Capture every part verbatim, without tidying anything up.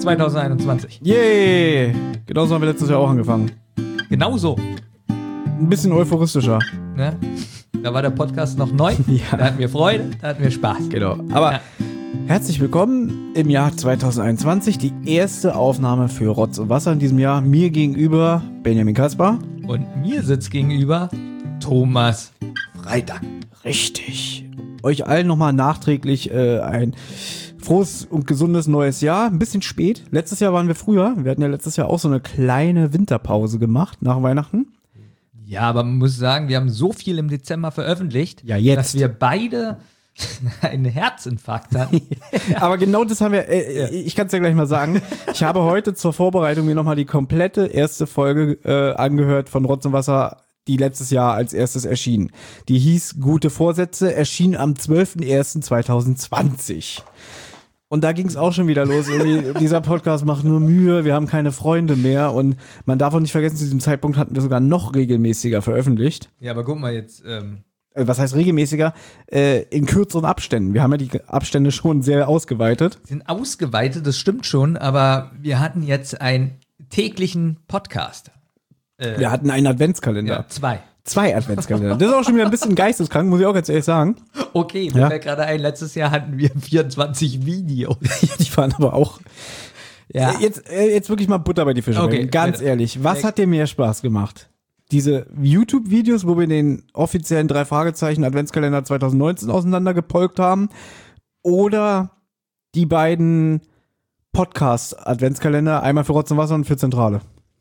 zwanzig einundzwanzig. Yay! Genauso haben wir letztes Jahr auch angefangen. Genau so. Ein bisschen euphoristischer. Ne? Da war der Podcast noch neu. Ja. Da hatten wir Freude, da hatten wir Spaß. Genau. Aber Ja. herzlich willkommen im Jahr zwanzig einundzwanzig. Die erste Aufnahme für Rotz und Wasser in diesem Jahr. Mir gegenüber Benjamin Kaspar. Und mir sitzt gegenüber Thomas Freitag. Richtig. Euch allen nochmal nachträglich äh, ein frohes und gesundes neues Jahr. Ein bisschen spät. Letztes Jahr waren wir früher. Wir hatten ja letztes Jahr auch so eine kleine Winterpause gemacht nach Weihnachten. Ja, aber man muss sagen, wir haben so viel im Dezember veröffentlicht, Ja, jetzt. dass wir beide einen Herzinfarkt hatten. Aber genau das haben wir, äh, ich kann es ja gleich mal sagen. Ich habe heute zur Vorbereitung mir nochmal die komplette erste Folge äh, angehört von Rotz und Wasser, die letztes Jahr als erstes erschien. Die hieß Gute Vorsätze, erschien am zwölften ersten zweitausendzwanzig. Und da ging es auch schon wieder los. Irgendwie, dieser Podcast macht nur Mühe, wir haben keine Freunde mehr. Und man darf auch nicht vergessen, zu diesem Zeitpunkt hatten wir sogar noch regelmäßiger veröffentlicht. Ja, aber guck mal jetzt, ähm, Äh, Was heißt regelmäßiger? Äh, in kürzeren Abständen. Wir haben ja die Abstände schon sehr ausgeweitet. sind ausgeweitet, das stimmt schon, aber wir hatten jetzt einen täglichen Podcast. Äh, Wir hatten einen Adventskalender. ja, zwei. Zwei Adventskalender. Das ist auch schon wieder ein bisschen geisteskrank, muss ich auch ganz ehrlich sagen. Okay, mir Ja. fällt gerade ein, letztes Jahr hatten wir vierundzwanzig Videos. Die waren aber auch. Ja. Äh, Jetzt, äh, jetzt wirklich mal Butter bei die Fische. Okay, bringen. Ganz bitte. ehrlich, was hat dir mehr Spaß gemacht? Diese YouTube-Videos, wo wir den offiziellen drei Fragezeichen Adventskalender zwanzig neunzehn auseinandergepolkt haben, oder die beiden Podcast-Adventskalender, einmal für Rotz und Wasser und für Zentrale?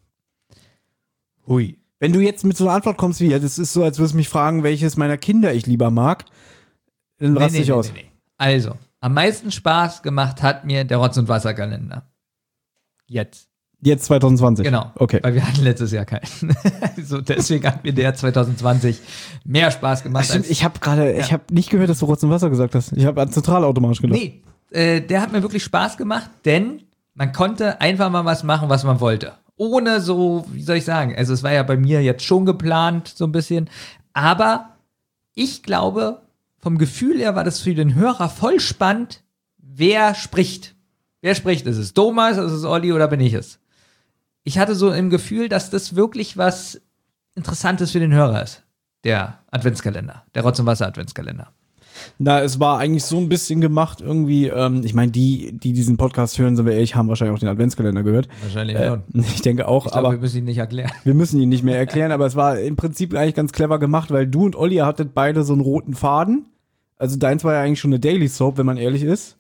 Hui. Wenn du jetzt mit so einer Antwort kommst wie, ja, das ist so, als würdest du mich fragen, welches meiner Kinder ich lieber mag, dann raste ich aus. nee. Also, am meisten Spaß gemacht hat mir der Rotz- und Wasserkalender. Jetzt. Jetzt zwanzig zwanzig. Genau. Okay. Weil wir hatten letztes Jahr keinen. so, deswegen hat mir der zwanzig zwanzig mehr Spaß gemacht. Stimmt, als ich habe gerade, ich habe nicht gehört, dass du Rotz und Wasser gesagt hast. Ich habe an Zentrale automatisch gedacht. Nee, äh, der hat mir wirklich Spaß gemacht, denn man konnte einfach mal was machen, was man wollte. Ohne so, wie soll ich sagen, also es war ja bei mir jetzt schon geplant, so ein bisschen, aber ich glaube, vom Gefühl her war das für den Hörer voll spannend, wer spricht. Wer spricht? Ist es Thomas, ist es Olli oder bin ich es? Ich hatte so im Gefühl, dass das wirklich was Interessantes für den Hörer ist. Der Adventskalender, der Rotz- und Wasser-Adventskalender. Na, es war eigentlich so ein bisschen gemacht irgendwie, ähm, ich meine, die, die diesen Podcast hören, sind wir ehrlich, haben wahrscheinlich auch den Adventskalender gehört. Wahrscheinlich Äh, schon. ich denke auch, Ich glaube, aber wir müssen ihn nicht erklären. wir müssen ihn nicht mehr erklären, aber es war im Prinzip eigentlich ganz clever gemacht, weil du und Olli hattet beide so einen roten Faden. Also deins war ja eigentlich schon eine Daily Soap, wenn man ehrlich ist.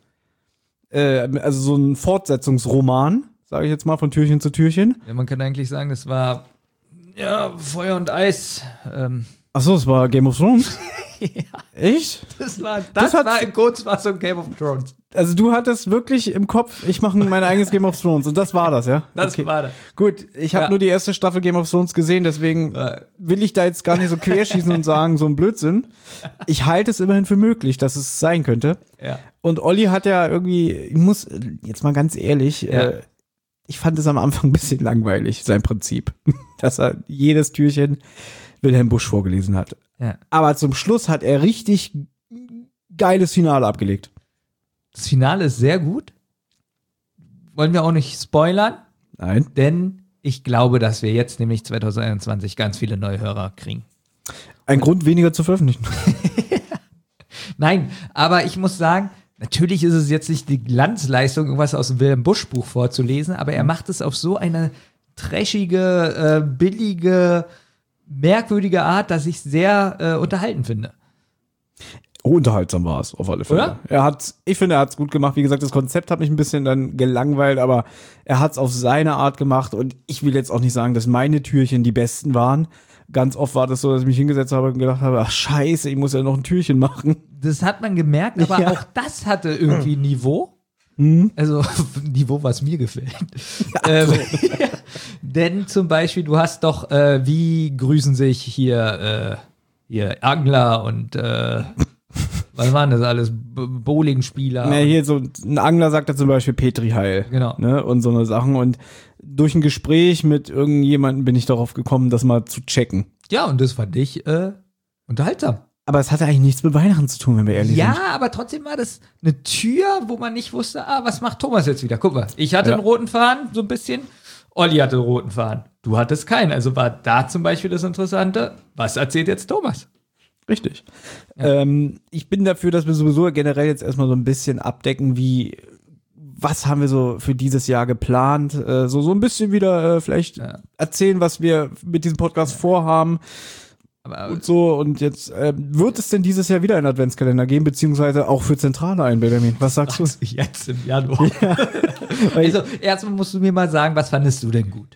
Äh, also so ein Fortsetzungsroman, sage ich jetzt mal, von Türchen zu Türchen. Ja, man kann eigentlich sagen, das war ja Feuer und Eis. Ähm, Ach so, es war Game of Thrones? Echt? das war, das, Das hat- war in Kurzfassung Game of Thrones. Also du hattest wirklich im Kopf, ich mache mein eigenes Game of Thrones und das war das, ja? Das Okay. war das. Gut, ich habe Ja. nur die erste Staffel Game of Thrones gesehen, deswegen Ja. will ich da jetzt gar nicht so querschießen und sagen, so ein Blödsinn. Ich halte es immerhin für möglich, dass es sein könnte. Ja. Und Olli hat ja irgendwie, ich muss jetzt mal ganz ehrlich, Ja. äh, ich fand es am Anfang ein bisschen langweilig, sein Prinzip. Dass er jedes Türchen Wilhelm Busch vorgelesen hat. Ja. Aber zum Schluss hat er richtig geiles Finale abgelegt. Das Finale ist sehr gut. Wollen wir auch nicht spoilern, Nein. denn ich glaube, dass wir jetzt nämlich zwanzig einundzwanzig ganz viele neue Hörer kriegen. Ein Grund weniger zu veröffentlichen. Nein, aber ich muss sagen, natürlich ist es jetzt nicht die Glanzleistung, irgendwas aus dem Wilhelm Busch Buch vorzulesen, aber er macht es auf so eine trashige, äh, billige, merkwürdige Art, dass ich sehr äh, unterhalten finde. Unterhaltsam war es, auf alle Fälle. Oder? Er hat, ich finde, er hat es gut gemacht. Wie gesagt, das Konzept hat mich ein bisschen dann gelangweilt, aber er hat es auf seine Art gemacht und ich will jetzt auch nicht sagen, dass meine Türchen die besten waren. Ganz oft war das so, dass ich mich hingesetzt habe und gedacht habe, ach scheiße, ich muss ja noch ein Türchen machen. Das hat man gemerkt, aber Ja. auch das hatte irgendwie Niveau. Also Niveau, was mir gefällt. ähm, denn zum Beispiel, du hast doch, äh, wie grüßen sich hier, äh, hier Angler und äh, was waren das alles? B- Bowlingspieler. Na, hier so ein Angler sagt da zum Beispiel Petri Heil. Genau. Ne, und so eine Sachen. Und durch ein Gespräch mit irgendjemandem bin ich darauf gekommen, das mal zu checken. Ja, und das fand ich äh, unterhaltsam. Aber es hatte eigentlich nichts mit Weihnachten zu tun, wenn wir ehrlich Ja, sind. aber trotzdem war das eine Tür, wo man nicht wusste, ah, was macht Thomas jetzt wieder? Guck mal, ich hatte Ja. einen roten Faden, so ein bisschen. Olli hatte einen roten Faden. Du hattest keinen. Also war da zum Beispiel das Interessante, was erzählt jetzt Thomas? Richtig. Ähm, ich bin dafür, dass wir sowieso generell jetzt erstmal so ein bisschen abdecken, wie, was haben wir so für dieses Jahr geplant, äh, so, so ein bisschen wieder äh, vielleicht Ja. erzählen, was wir mit diesem Podcast vorhaben Aber, und so. Und jetzt, äh, wird es denn dieses Jahr wieder einen Adventskalender geben, beziehungsweise auch für Zentrale ein, Benjamin? Was sagst du? jetzt im Januar. Also, erstmal musst du mir mal sagen, was fandest du denn gut?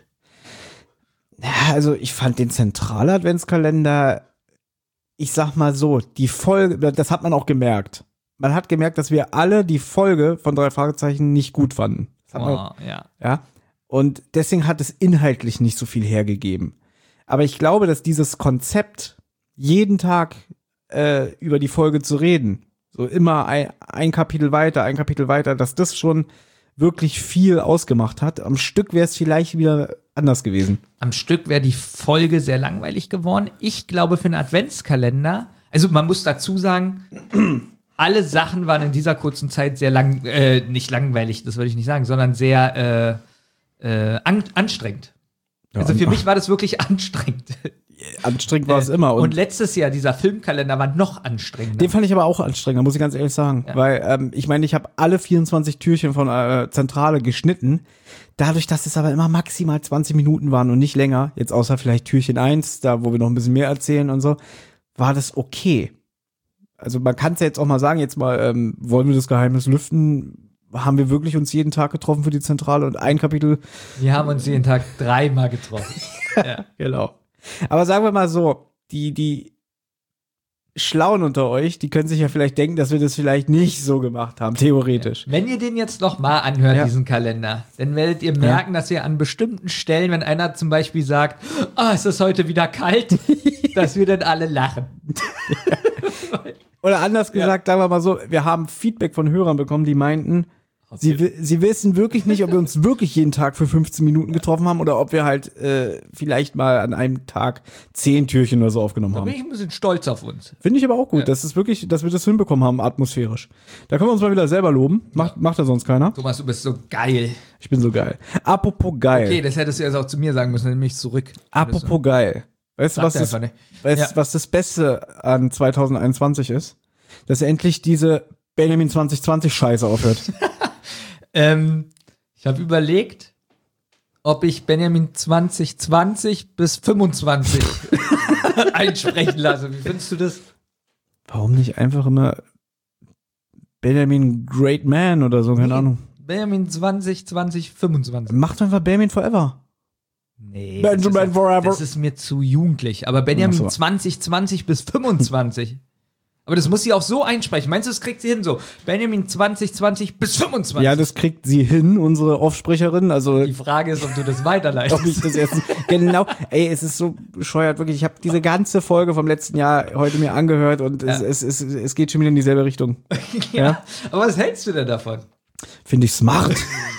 Ja, also ich fand den zentralen Adventskalender, ich sag mal so, die Folge, das hat man auch gemerkt. Man hat gemerkt, dass wir alle die Folge von drei Fragezeichen nicht gut fanden. Das hat man, Oh, ja. ja. Und deswegen hat es inhaltlich nicht so viel hergegeben. Aber ich glaube, dass dieses Konzept, jeden Tag äh, über die Folge zu reden, so immer ein, ein Kapitel weiter, ein Kapitel weiter, dass das schon wirklich viel ausgemacht hat. Am Stück wäre es vielleicht wieder anders gewesen. Am Stück wäre die Folge sehr langweilig geworden. Ich glaube, für einen Adventskalender, also man muss dazu sagen, alle Sachen waren in dieser kurzen Zeit sehr lang, äh, nicht langweilig, das würde ich nicht sagen, sondern sehr äh, äh, an, anstrengend. Ja, also für und- mich war das wirklich anstrengend. Anstrengend war es immer. Und, Und, letztes Jahr, dieser Filmkalender war noch anstrengender. den fand ich aber auch anstrengend, muss ich ganz ehrlich sagen. Ja. Weil ähm, ich meine, ich habe alle vierundzwanzig Türchen von äh, Zentrale geschnitten. Dadurch, dass es aber immer maximal zwanzig Minuten waren und nicht länger, jetzt außer vielleicht Türchen eins, da wo wir noch ein bisschen mehr erzählen und so, war das okay. Also man kann es ja jetzt auch mal sagen, jetzt mal, ähm, wollen wir das Geheimnis lüften, haben wir wirklich uns jeden Tag getroffen für die Zentrale und ein Kapitel. Wir haben uns jeden Tag dreimal getroffen. Ja. Genau. Aber sagen wir mal so, die, die Schlauen unter euch, die können sich ja vielleicht denken, dass wir das vielleicht nicht so gemacht haben, theoretisch. Wenn ihr den jetzt noch mal anhört, Ja. diesen Kalender, dann werdet ihr merken, dass ihr an bestimmten Stellen, wenn einer zum Beispiel sagt, ah, es ist heute wieder kalt, dass wir dann alle lachen. Oder anders gesagt, sagen wir mal so, wir haben Feedback von Hörern bekommen, die meinten, sie, wi- sie wissen wirklich nicht, ob wir uns wirklich jeden Tag für fünfzehn Minuten getroffen haben oder ob wir halt äh, vielleicht mal an einem Tag zehn Türchen oder so aufgenommen Da bin haben. ich ein bisschen stolz auf uns. Finde ich aber auch gut, Ja. das ist wirklich, dass wir das hinbekommen haben, atmosphärisch. Da können wir uns mal wieder selber loben. Macht, macht da sonst keiner. Thomas, du bist so geil. Ich bin so geil. Apropos geil. Okay, das hättest du jetzt auch zu mir sagen müssen, nämlich zurück. Apropos geil. Weißt du, Sagt was er das, einfach nicht. weißt, Ja. was das Beste an zwanzig einundzwanzig ist? Dass endlich diese Benjamin zwanzig zwanzig Scheiße aufhört. Ähm, ich habe überlegt, ob ich Benjamin zwanzig zwanzig bis fünfundzwanzig einsprechen lasse. Wie findest du das? Warum nicht einfach immer Benjamin Great Man oder so, keine Nee. Ahnung. Benjamin zwanzig zwanzig fünfundzwanzig. Macht einfach Benjamin Forever. Nee, Benjamin das ist, Forever. Das ist mir zu jugendlich. Aber Benjamin Ach so. zwanzig zwanzig bis fünfundzwanzig. Aber das muss sie auch so einsprechen. Meinst du, das kriegt sie hin so? Benjamin zwanzig zwanzig bis fünfundzwanzig. Ja, das kriegt sie hin, unsere Offsprecherin. Also, Die Frage ist, ob du das weiterleitest. ob ich das jetzt. Genau. Ey, es ist so bescheuert, wirklich. Ich habe diese ganze Folge vom letzten Jahr heute mir angehört und es, Ja. es, es, es geht schon wieder in dieselbe Richtung. ja. Aber was hältst du denn davon? Finde ich smart.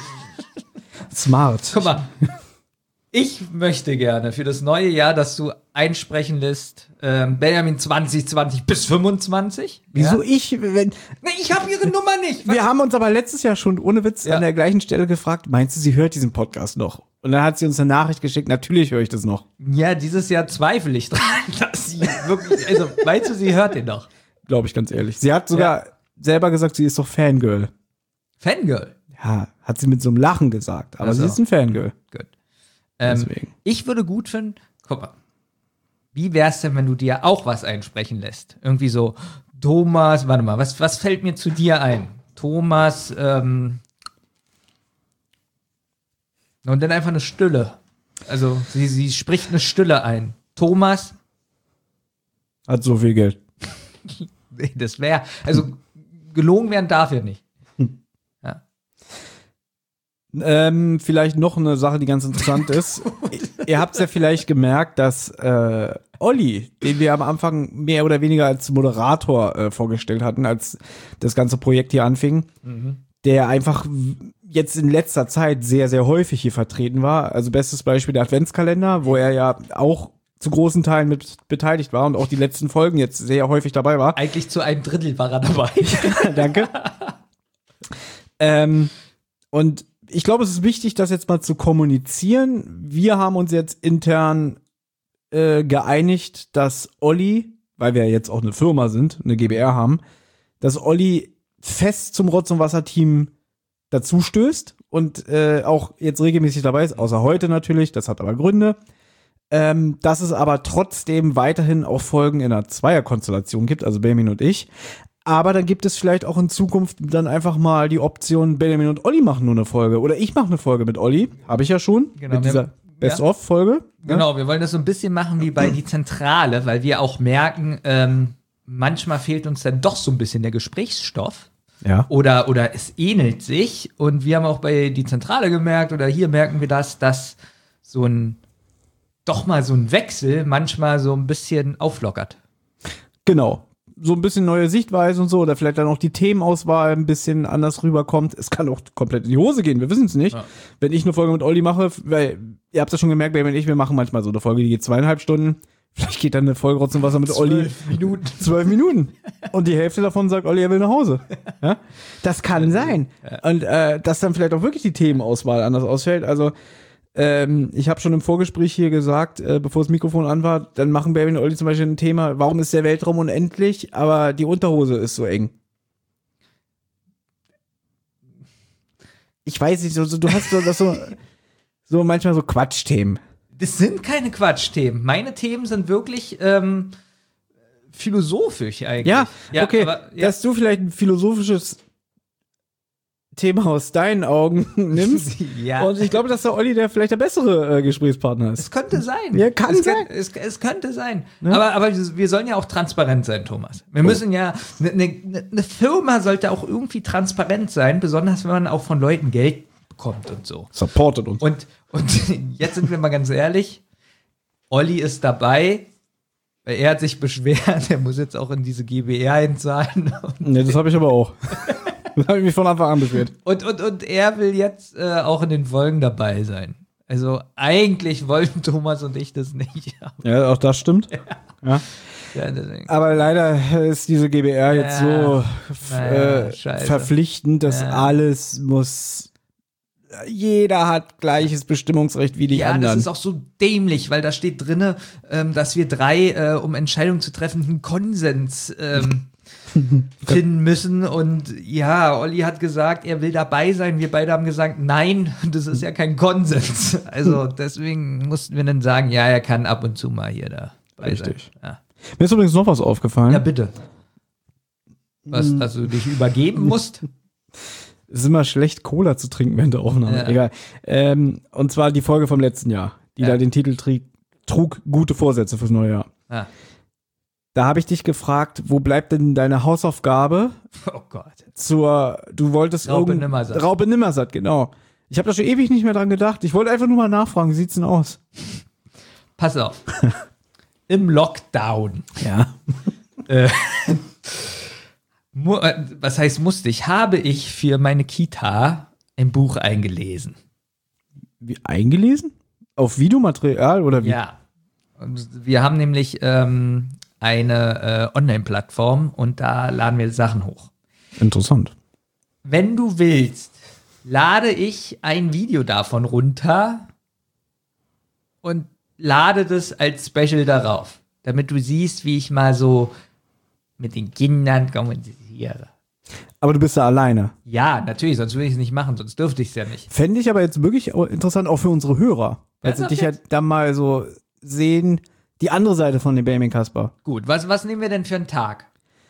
Smart. Guck mal. Ich möchte gerne für das neue Jahr, dass du einsprechen lässt, ähm, Benjamin zwanzig zwanzig bis fünfundzwanzig. Wieso Ja? ich? Wenn, Nee, ich habe ihre Nummer nicht. wir haben uns aber letztes Jahr schon ohne Witz Ja. an der gleichen Stelle gefragt, meinst du, sie hört diesen Podcast noch? Und dann hat sie uns eine Nachricht geschickt, natürlich höre ich das noch. Ja, dieses Jahr zweifle ich dran, dass sie wirklich, also meinst du, sie hört den noch? Glaube ich ganz ehrlich. Sie hat sogar selber gesagt, sie ist doch Fangirl. Fangirl. Ja, hat sie mit so einem Lachen gesagt. Aber Ach so. sie ist ein Fangirl. Gut. Ähm, Deswegen. ich würde gut finden, guck mal, wie wär's denn, wenn du dir auch was einsprechen lässt? Irgendwie so, Thomas, warte mal, was, was fällt mir zu dir ein? Thomas, ähm, und dann einfach eine Stille. Also, sie, sie spricht eine Stille ein. Thomas, Hat so viel Geld. nee, das wäre, also, gelogen werden darf ja nicht. Ja. Ähm, vielleicht noch eine Sache, die ganz interessant ist. Ihr habt es ja vielleicht gemerkt, dass äh, Olli, den wir am Anfang mehr oder weniger als Moderator äh, vorgestellt hatten, als das ganze Projekt hier anfing, der einfach w- jetzt in letzter Zeit sehr, sehr häufig hier vertreten war. Also bestes Beispiel der Adventskalender, wo er ja auch zu großen Teilen mit beteiligt war und auch die letzten Folgen jetzt sehr häufig dabei war. Eigentlich zu einem Drittel war er dabei. Danke. ähm, und ich glaube, es ist wichtig, das jetzt mal zu kommunizieren. Wir haben uns jetzt intern äh, geeinigt, dass Olli, weil wir ja jetzt auch eine Firma sind, eine G b R haben, dass Olli fest zum Rotz- und Wasser-Team dazu stößt und äh, auch jetzt regelmäßig dabei ist, außer heute natürlich, das hat aber Gründe. Ähm, dass es aber trotzdem weiterhin auch Folgen in einer Zweierkonstellation gibt, also Benjamin und ich. Aber dann gibt es vielleicht auch in Zukunft dann einfach mal die Option, Benjamin und Olli machen nur eine Folge. Oder ich mache eine Folge mit Olli. Habe ich ja schon. Genau, mit dieser Best-of-Folge. Genau, wir wollen das so ein bisschen machen wie bei die Zentrale, weil wir auch merken, ähm, manchmal fehlt uns dann doch so ein bisschen der Gesprächsstoff. Ja. Oder, oder es ähnelt sich. Und wir haben auch bei die Zentrale gemerkt, oder hier merken wir das, dass so ein doch mal so ein Wechsel manchmal so ein bisschen auflockert. Genau. So ein bisschen neue Sichtweise und so, oder vielleicht dann auch die Themenauswahl ein bisschen anders rüberkommt. Es kann auch komplett in die Hose gehen, wir wissen es nicht. Ja. Wenn ich eine Folge mit Olli mache, weil ihr habt es ja schon gemerkt, wenn ich, wir machen manchmal so eine Folge, die geht zweieinhalb Stunden. Vielleicht geht dann eine Folge Rotz und Wasser mit Olli. Zwölf Minuten. Zwölf Minuten. Und die Hälfte davon sagt, Olli, er will nach Hause. Ja? Das kann sein. Ja. Und äh, dass dann vielleicht auch wirklich die Themenauswahl anders ausfällt. Also Ähm, ich habe schon im Vorgespräch hier gesagt, äh, bevor das Mikrofon an war, dann machen Baby und Olli zum Beispiel ein Thema, warum ist der Weltraum unendlich, aber die Unterhose ist so eng. Ich weiß nicht, so, so, du hast so, das so, so manchmal so Quatschthemen. Das sind keine Quatschthemen. Meine Themen sind wirklich ähm, philosophisch eigentlich. Ja, ja okay, aber, ja. Dass du vielleicht ein philosophisches Thema aus deinen Augen nimmst. Ja. Und ich glaube, dass der Olli der vielleicht der bessere äh, Gesprächspartner ist. Es könnte sein. Ja, kann es sein. Kann, es, es könnte sein. Ja. Aber, aber wir sollen ja auch transparent sein, Thomas. Wir oh. müssen ja, eine ne, ne Firma sollte auch irgendwie transparent sein, besonders wenn man auch von Leuten Geld bekommt und so. Supportet uns. Und, und jetzt sind wir mal ganz ehrlich, Olli ist dabei, weil er hat sich beschwert, er muss jetzt auch in diese G B R einzahlen. Ne, das habe ich aber auch. Das habe ich mich von Anfang an beschwert. Und, und, und er will jetzt äh, auch in den Folgen dabei sein. Also eigentlich wollten Thomas und ich das nicht. Ja, auch das stimmt. Ja. Ja. Ja, aber leider ist diese G B R ja. jetzt so naja, äh, verpflichtend, dass ja. alles muss. Jeder hat gleiches Bestimmungsrecht wie die ja, anderen. Ja, das ist auch so dämlich, weil da steht drin, ähm, dass wir drei, äh, um Entscheidungen zu treffen, einen Konsens ähm, finden müssen. Und ja, Olli hat gesagt, er will dabei sein. Wir beide haben gesagt, nein, das ist ja kein Konsens. Also deswegen mussten wir dann sagen, ja, er kann ab und zu mal hier dabei Richtig. sein. Ja. Mir ist übrigens noch was aufgefallen. Ja, bitte. Was, dass du dich übergeben musst? Es ist immer schlecht, Cola zu trinken während der Aufnahme. Ja. Egal. Ähm, und zwar die Folge vom letzten Jahr, die ja. da den Titel tri- trug, gute Vorsätze fürs neue Jahr. Ja. Da habe ich dich gefragt, wo bleibt denn deine Hausaufgabe? Oh Gott. Zur, du wolltest Raupe Nimmersatt. Raupe Nimmersatt, genau. Ich habe da schon ewig nicht mehr dran gedacht. Ich wollte einfach nur mal nachfragen, wie sieht's denn aus? Pass auf. Im Lockdown. Ja. äh, was heißt musste ich? Habe ich für meine Kita ein Buch eingelesen. Wie eingelesen? Auf Videomaterial oder wie? Ja. Und wir haben nämlich ähm, eine äh, Online-Plattform und da laden wir Sachen hoch. Interessant. Wenn du willst, lade ich ein Video davon runter und lade das als Special darauf, damit du siehst, wie ich mal so mit den Kindern kommuniziere. Aber du bist da alleine. Ja, natürlich, sonst würde ich es nicht machen, sonst dürfte ich es ja nicht. Fände ich aber jetzt wirklich interessant, auch für unsere Hörer. Weil sie dich ja dann mal so sehen, die andere Seite von dem Benjamin Kasper. Gut, was, was nehmen wir denn für einen Tag?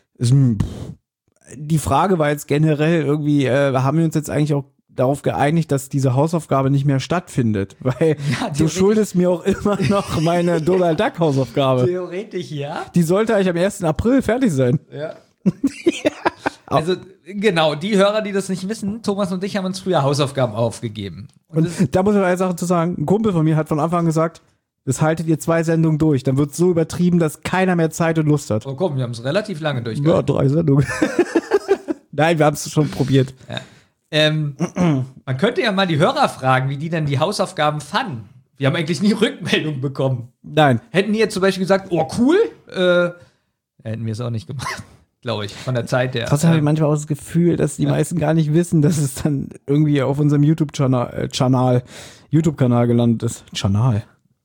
Die Frage war jetzt generell irgendwie, äh, haben wir uns jetzt eigentlich auch darauf geeinigt, dass diese Hausaufgabe nicht mehr stattfindet? Weil ja, du schuldest mir auch immer noch meine Donald Duck Hausaufgabe. Theoretisch ja. Die sollte eigentlich am ersten April fertig sein. Ja. ja. Also genau, die Hörer, die das nicht wissen, Thomas und ich haben uns früher Hausaufgaben aufgegeben. Und, und da muss ich eine Sache zu sagen, ein Kumpel von mir hat von Anfang an gesagt, das haltet ihr zwei Sendungen durch, dann wird es so übertrieben, dass keiner mehr Zeit und Lust hat. Oh komm, wir haben es relativ lange durchgehalten. Ja, drei Sendungen. Nein, wir haben es schon probiert. Ja. Ähm, man könnte ja mal die Hörer fragen, wie die denn die Hausaufgaben fanden. Wir haben eigentlich nie Rückmeldung bekommen. Nein. Hätten die jetzt zum Beispiel gesagt, oh cool, äh, hätten wir es auch nicht gemacht, glaube ich, von der Zeit her. Trotzdem habe ich manchmal auch das Gefühl, dass die ja. meisten gar nicht wissen, dass es dann irgendwie auf unserem YouTube-Kanal, äh, Kanal, YouTube-Kanal gelandet ist. Kanal.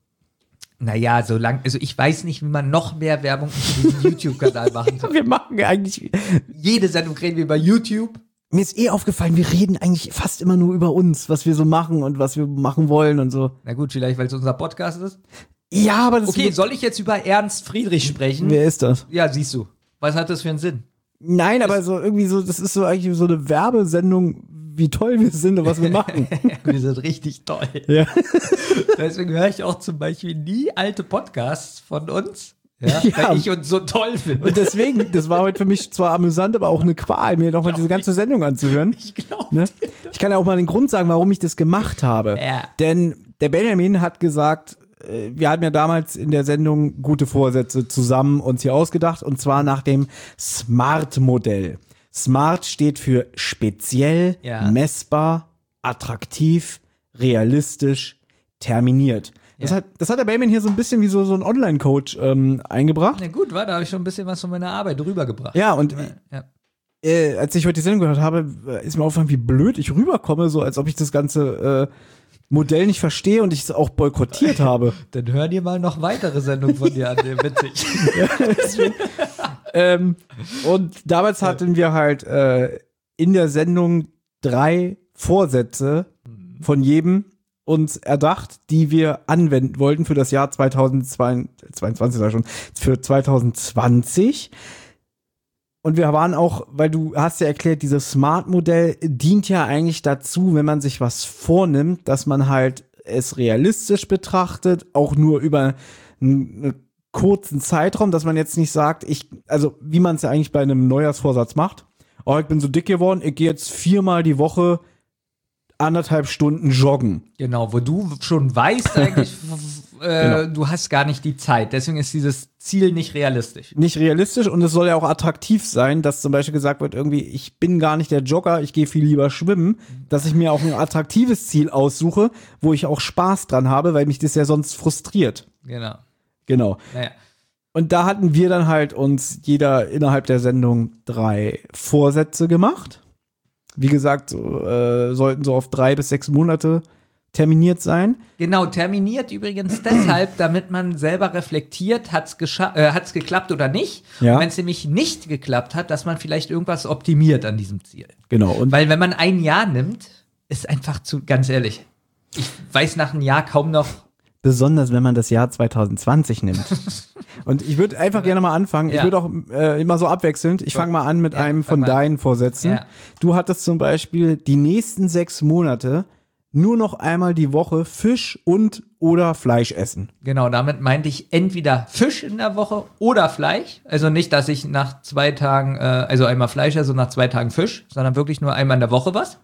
Naja, so lang, also ich weiß nicht, wie man noch mehr Werbung für diesen YouTube-Kanal machen soll. Wir machen eigentlich jede Sendung reden wir über YouTube. Mir ist eh aufgefallen, wir reden eigentlich fast immer nur über uns, was wir so machen und was wir machen wollen und so. Na gut, vielleicht, weil es unser Podcast ist. Ja, aber das Okay, soll ich jetzt über Ernst Friedrich sprechen? Wer ist das? Ja, siehst du. Was hat das für einen Sinn? Nein, aber so irgendwie so, das ist so eigentlich so eine Werbesendung, wie toll wir sind und was wir machen. Wir sind richtig toll. Ja. Deswegen höre ich auch zum Beispiel nie alte Podcasts von uns. Ja, ja, weil ich uns so toll finde. Und deswegen, das war heute für mich zwar amüsant, aber auch eine Qual, mir nochmal diese ganze Sendung anzuhören. Ich glaube. Ne? Ich kann ja auch mal den Grund sagen, warum ich das gemacht habe. Ja. Denn der Benjamin hat gesagt, wir hatten ja damals in der Sendung gute Vorsätze zusammen uns hier ausgedacht, und zwar nach dem SMART-Modell. SMART steht für speziell, ja. messbar, attraktiv, realistisch, terminiert. Das, ja. hat, das hat der Benjamin hier so ein bisschen wie so, so ein Online-Coach ähm, eingebracht. Na gut, war, da habe ich schon ein bisschen was von meiner Arbeit rübergebracht. Ja, und ja. Äh, als ich heute die Sendung gehört habe, ist mir aufgefallen, wie blöd ich rüberkomme, so als ob ich das ganze äh, Modell nicht verstehe und ich es auch boykottiert habe. Dann hör dir mal noch weitere Sendungen von dir an, witzig. Ja, ähm, und damals hatten wir halt äh, in der Sendung drei Vorsätze von jedem uns erdacht, die wir anwenden wollten für das Jahr zweitausendzweiundzwanzig, sag ich schon, für zwanzig zwanzig. Und wir waren auch, weil du hast ja erklärt, dieses Smart-Modell dient ja eigentlich dazu, wenn man sich was vornimmt, dass man halt es realistisch betrachtet, auch nur über einen kurzen Zeitraum, dass man jetzt nicht sagt, ich, also wie man es ja eigentlich bei einem Neujahrsvorsatz macht, oh, ich bin so dick geworden, ich gehe jetzt viermal die Woche anderthalb Stunden joggen. Genau, wo du schon weißt eigentlich, äh, genau. du hast gar nicht die Zeit. Deswegen ist dieses Ziel nicht realistisch. Nicht realistisch, und es soll ja auch attraktiv sein, dass zum Beispiel gesagt wird, irgendwie, ich bin gar nicht der Jogger, ich gehe viel lieber schwimmen, dass ich mir auch ein attraktives Ziel aussuche, wo ich auch Spaß dran habe, weil mich das ja sonst frustriert. Genau. Genau. Naja. Und da hatten wir dann halt uns jeder innerhalb der Sendung drei Vorsätze gemacht. Wie gesagt, so, äh, sollten so auf drei bis sechs Monate terminiert sein. Genau, terminiert übrigens deshalb, damit man selber reflektiert, hat's gescha- äh, hat's geklappt oder nicht. Ja. Und wenn es nämlich nicht geklappt hat, dass man vielleicht irgendwas optimiert an diesem Ziel. Genau. Und weil wenn man ein Jahr nimmt, ist einfach zu, ganz ehrlich, ich weiß nach einem Jahr kaum noch. Besonders wenn man das Jahr zwanzig zwanzig nimmt. Und ich würde einfach gerne mal anfangen. Ja. Ich würde auch äh, immer so abwechselnd. Ich fange mal an mit ja, einem von deinen Vorsätzen. Ja. Du hattest zum Beispiel die nächsten sechs Monate nur noch einmal die Woche Fisch und oder Fleisch essen. Genau, damit meinte ich entweder Fisch in der Woche oder Fleisch. Also nicht, dass ich nach zwei Tagen, äh, also einmal Fleisch esse und nach zwei Tagen Fisch, sondern wirklich nur einmal in der Woche was.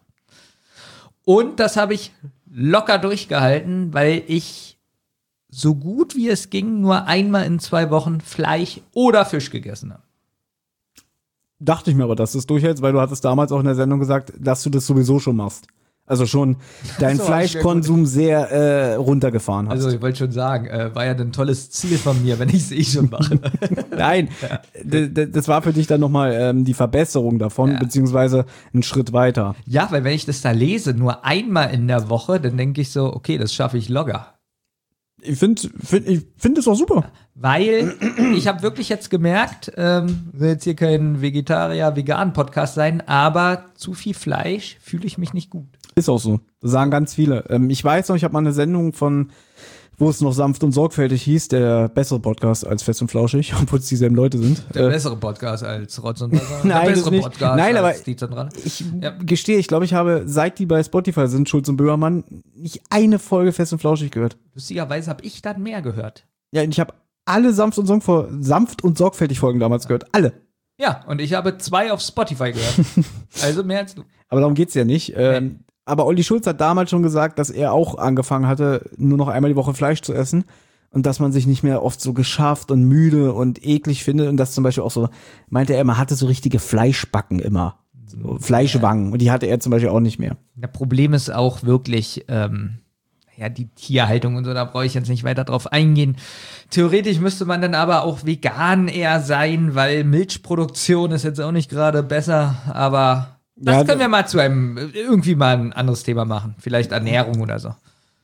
Und das habe ich locker durchgehalten, weil ich so gut wie es ging, nur einmal in zwei Wochen Fleisch oder Fisch gegessen habe. Dachte ich mir aber, dass du es durchhältst, weil du hattest damals auch in der Sendung gesagt, dass du das sowieso schon machst. Also schon deinen so, Fleischkonsum sehr äh, runtergefahren hast. Also ich wollte schon sagen, äh, war ja ein tolles Ziel von mir, wenn ich es eh schon mache. Nein, ja. d- d- das war für dich dann nochmal ähm, die Verbesserung davon, ja. beziehungsweise einen Schritt weiter. Ja, weil wenn ich das da lese, nur einmal in der Woche, dann denke ich so, okay, das schaffe ich locker. Ich finde find, ich find das auch super. Weil ich habe wirklich jetzt gemerkt, ähm, will jetzt hier kein Vegetarier-Vegan-Podcast sein, aber zu viel Fleisch fühle ich mich nicht gut. Ist auch so. Das sagen ganz viele. Ähm, ich weiß noch, ich habe mal eine Sendung von, wo es noch sanft und sorgfältig hieß, der bessere Podcast als Fest und Flauschig, obwohl es dieselben Leute sind. Der äh, bessere Podcast als Rotz und Wasser. Nein, der bessere nicht. Podcast Nein, aber als die Zentrale. Ich ja. gestehe, ich glaube, ich habe, seit die bei Spotify sind, Schulz und Böhmermann, nicht eine Folge Fest und Flauschig gehört. Lustigerweise habe ich dann mehr gehört. Ja, und ich habe alle sanft und, Song- sanft und sorgfältig Folgen damals ja. gehört. Alle. Ja, und ich habe zwei auf Spotify gehört. Also mehr als du. Aber darum geht's ja nicht. Ähm, nee. Aber Olli Schulz hat damals schon gesagt, dass er auch angefangen hatte, nur noch einmal die Woche Fleisch zu essen. Und dass man sich nicht mehr oft so geschafft und müde und eklig findet. Und das zum Beispiel auch so, meinte er, man hatte so richtige Fleischbacken immer. So Fleischwangen. Und die hatte er zum Beispiel auch nicht mehr. Das Problem ist auch wirklich, ähm, ja, die Tierhaltung und so, da brauche ich jetzt nicht weiter drauf eingehen. Theoretisch müsste man dann aber auch vegan eher sein, weil Milchproduktion ist jetzt auch nicht gerade besser, aber das Ja, können wir mal zu einem, irgendwie mal ein anderes Thema machen. Vielleicht Ernährung oder so.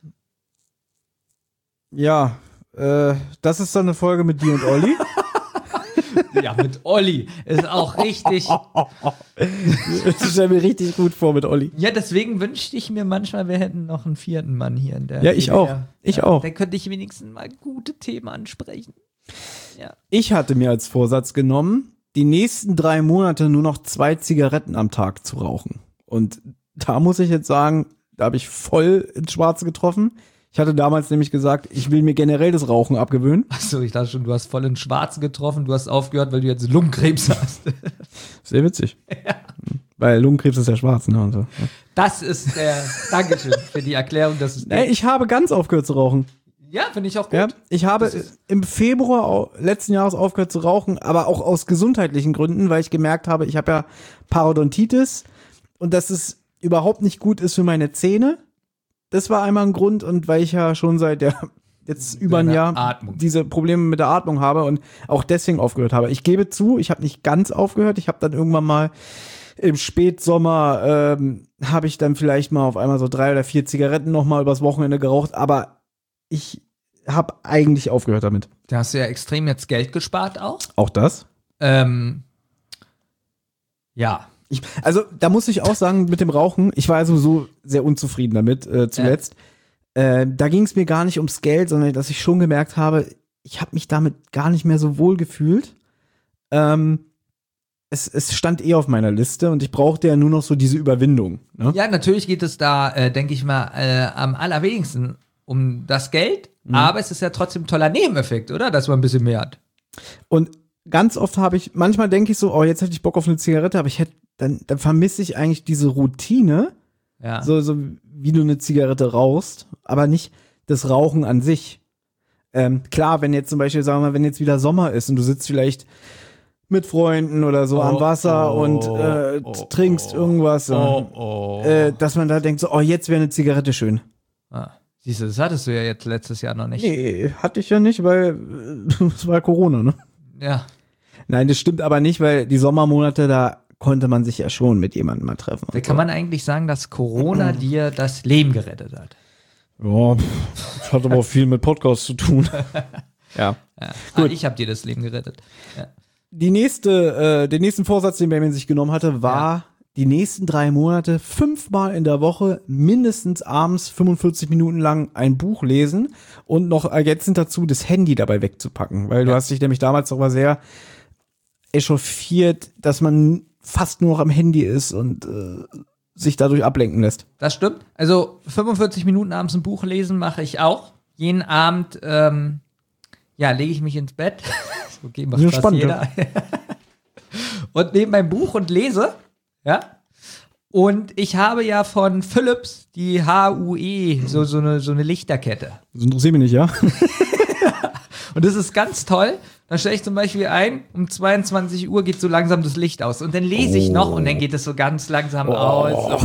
Ja, äh, das ist dann eine Folge mit dir und Olli. Ja, mit Olli ist auch richtig. Das stelle mir richtig gut vor mit Olli. Ja, deswegen wünschte ich mir manchmal, wir hätten noch einen vierten Mann hier in der Ja, ich D D R. auch. Ich ja, auch. Dann könnte ich wenigstens mal gute Themen ansprechen. Ja. Ich hatte mir als Vorsatz genommen, die nächsten drei Monate nur noch zwei Zigaretten am Tag zu rauchen. Und da muss ich jetzt sagen, da habe ich voll ins Schwarze getroffen. Ich hatte damals nämlich gesagt, ich will mir generell das Rauchen abgewöhnen. Achso, ich dachte schon, du hast voll in Schwarzen getroffen, du hast aufgehört, weil du jetzt Lungenkrebs hast. Sehr witzig. Ja. Weil Lungenkrebs ist ja schwarz, ne? Und so. Das ist der, Dankeschön für die Erklärung, dass es Nee, ich habe ganz aufgehört zu rauchen. Ja, finde ich auch gut. Ja, ich habe im Februar au- letzten Jahres aufgehört zu rauchen, aber auch aus gesundheitlichen Gründen, weil ich gemerkt habe, ich habe ja Parodontitis und dass es überhaupt nicht gut ist für meine Zähne. Das war einmal ein Grund und weil ich ja schon seit ja, jetzt über ein Deine Jahr Atmung. diese Probleme mit der Atmung habe und auch deswegen aufgehört habe. Ich gebe zu, ich habe nicht ganz aufgehört. Ich habe dann irgendwann mal im Spätsommer ähm, habe ich dann vielleicht mal auf einmal so drei oder vier Zigaretten noch mal übers Wochenende geraucht, aber ich habe eigentlich aufgehört damit. Da hast du ja extrem jetzt Geld gespart auch. Auch das? Ähm, ja. Ich, also da muss ich auch sagen, mit dem Rauchen, ich war ja sowieso sehr unzufrieden damit äh, zuletzt. Ja. Äh, da ging es mir gar nicht ums Geld, sondern dass ich schon gemerkt habe, ich habe mich damit gar nicht mehr so wohl gefühlt. Ähm, es, es stand eh auf meiner Liste und ich brauchte ja nur noch so diese Überwindung. Ne? Ja, natürlich geht es da, äh, denke ich mal, äh, am allerwenigsten um das Geld, mhm. aber es ist ja trotzdem ein toller Nebeneffekt, oder? Dass man ein bisschen mehr hat. Und ganz oft habe ich, manchmal denke ich so, oh, jetzt hätte ich Bock auf eine Zigarette, aber ich hätte, dann, dann vermisse ich eigentlich diese Routine, ja. so, so wie du eine Zigarette rauchst, aber nicht das Rauchen an sich. Ähm, klar, wenn jetzt zum Beispiel, sagen wir mal, wenn jetzt wieder Sommer ist und du sitzt vielleicht mit Freunden oder so oh, am Wasser oh, und äh, oh, trinkst oh, irgendwas, oh, oh. Äh, dass man da denkt, so, oh, jetzt wäre eine Zigarette schön. Ah, siehst du, das hattest du ja jetzt letztes Jahr noch nicht. Nee, hatte ich ja nicht, weil es war Corona, ne? Ja. Nein, das stimmt aber nicht, weil die Sommermonate, da konnte man sich ja schon mit jemandem mal treffen. Da kann man eigentlich sagen, dass Corona dir das Leben gerettet hat. Ja, das hat aber auch viel mit Podcasts zu tun. ja. ja. Ah, ich habe dir das Leben gerettet. Ja. Die nächste, äh, den nächsten Vorsatz, den Benjamin sich genommen hatte, war ja. die nächsten drei Monate fünfmal in der Woche mindestens abends fünfundvierzig Minuten lang ein Buch lesen und noch ergänzend dazu das Handy dabei wegzupacken. Weil du ja. hast dich nämlich damals doch mal sehr echauffiert, dass man fast nur noch am Handy ist und äh, sich dadurch ablenken lässt. Das stimmt. Also fünfundvierzig Minuten abends ein Buch lesen mache ich auch. Jeden Abend, ähm, ja, lege ich mich ins Bett. Okay, macht fast spannend, jeder. Ja. Und nehme mein Buch und lese. Ja. Und ich habe ja von Philips die H U E, so, so, eine, so eine Lichterkette. Das interessiert mich nicht, ja? Und das ist ganz toll. Dann stelle ich zum Beispiel ein, um zweiundzwanzig Uhr geht so langsam das Licht aus. Und dann lese ich oh. noch und dann geht es so ganz langsam oh. aus.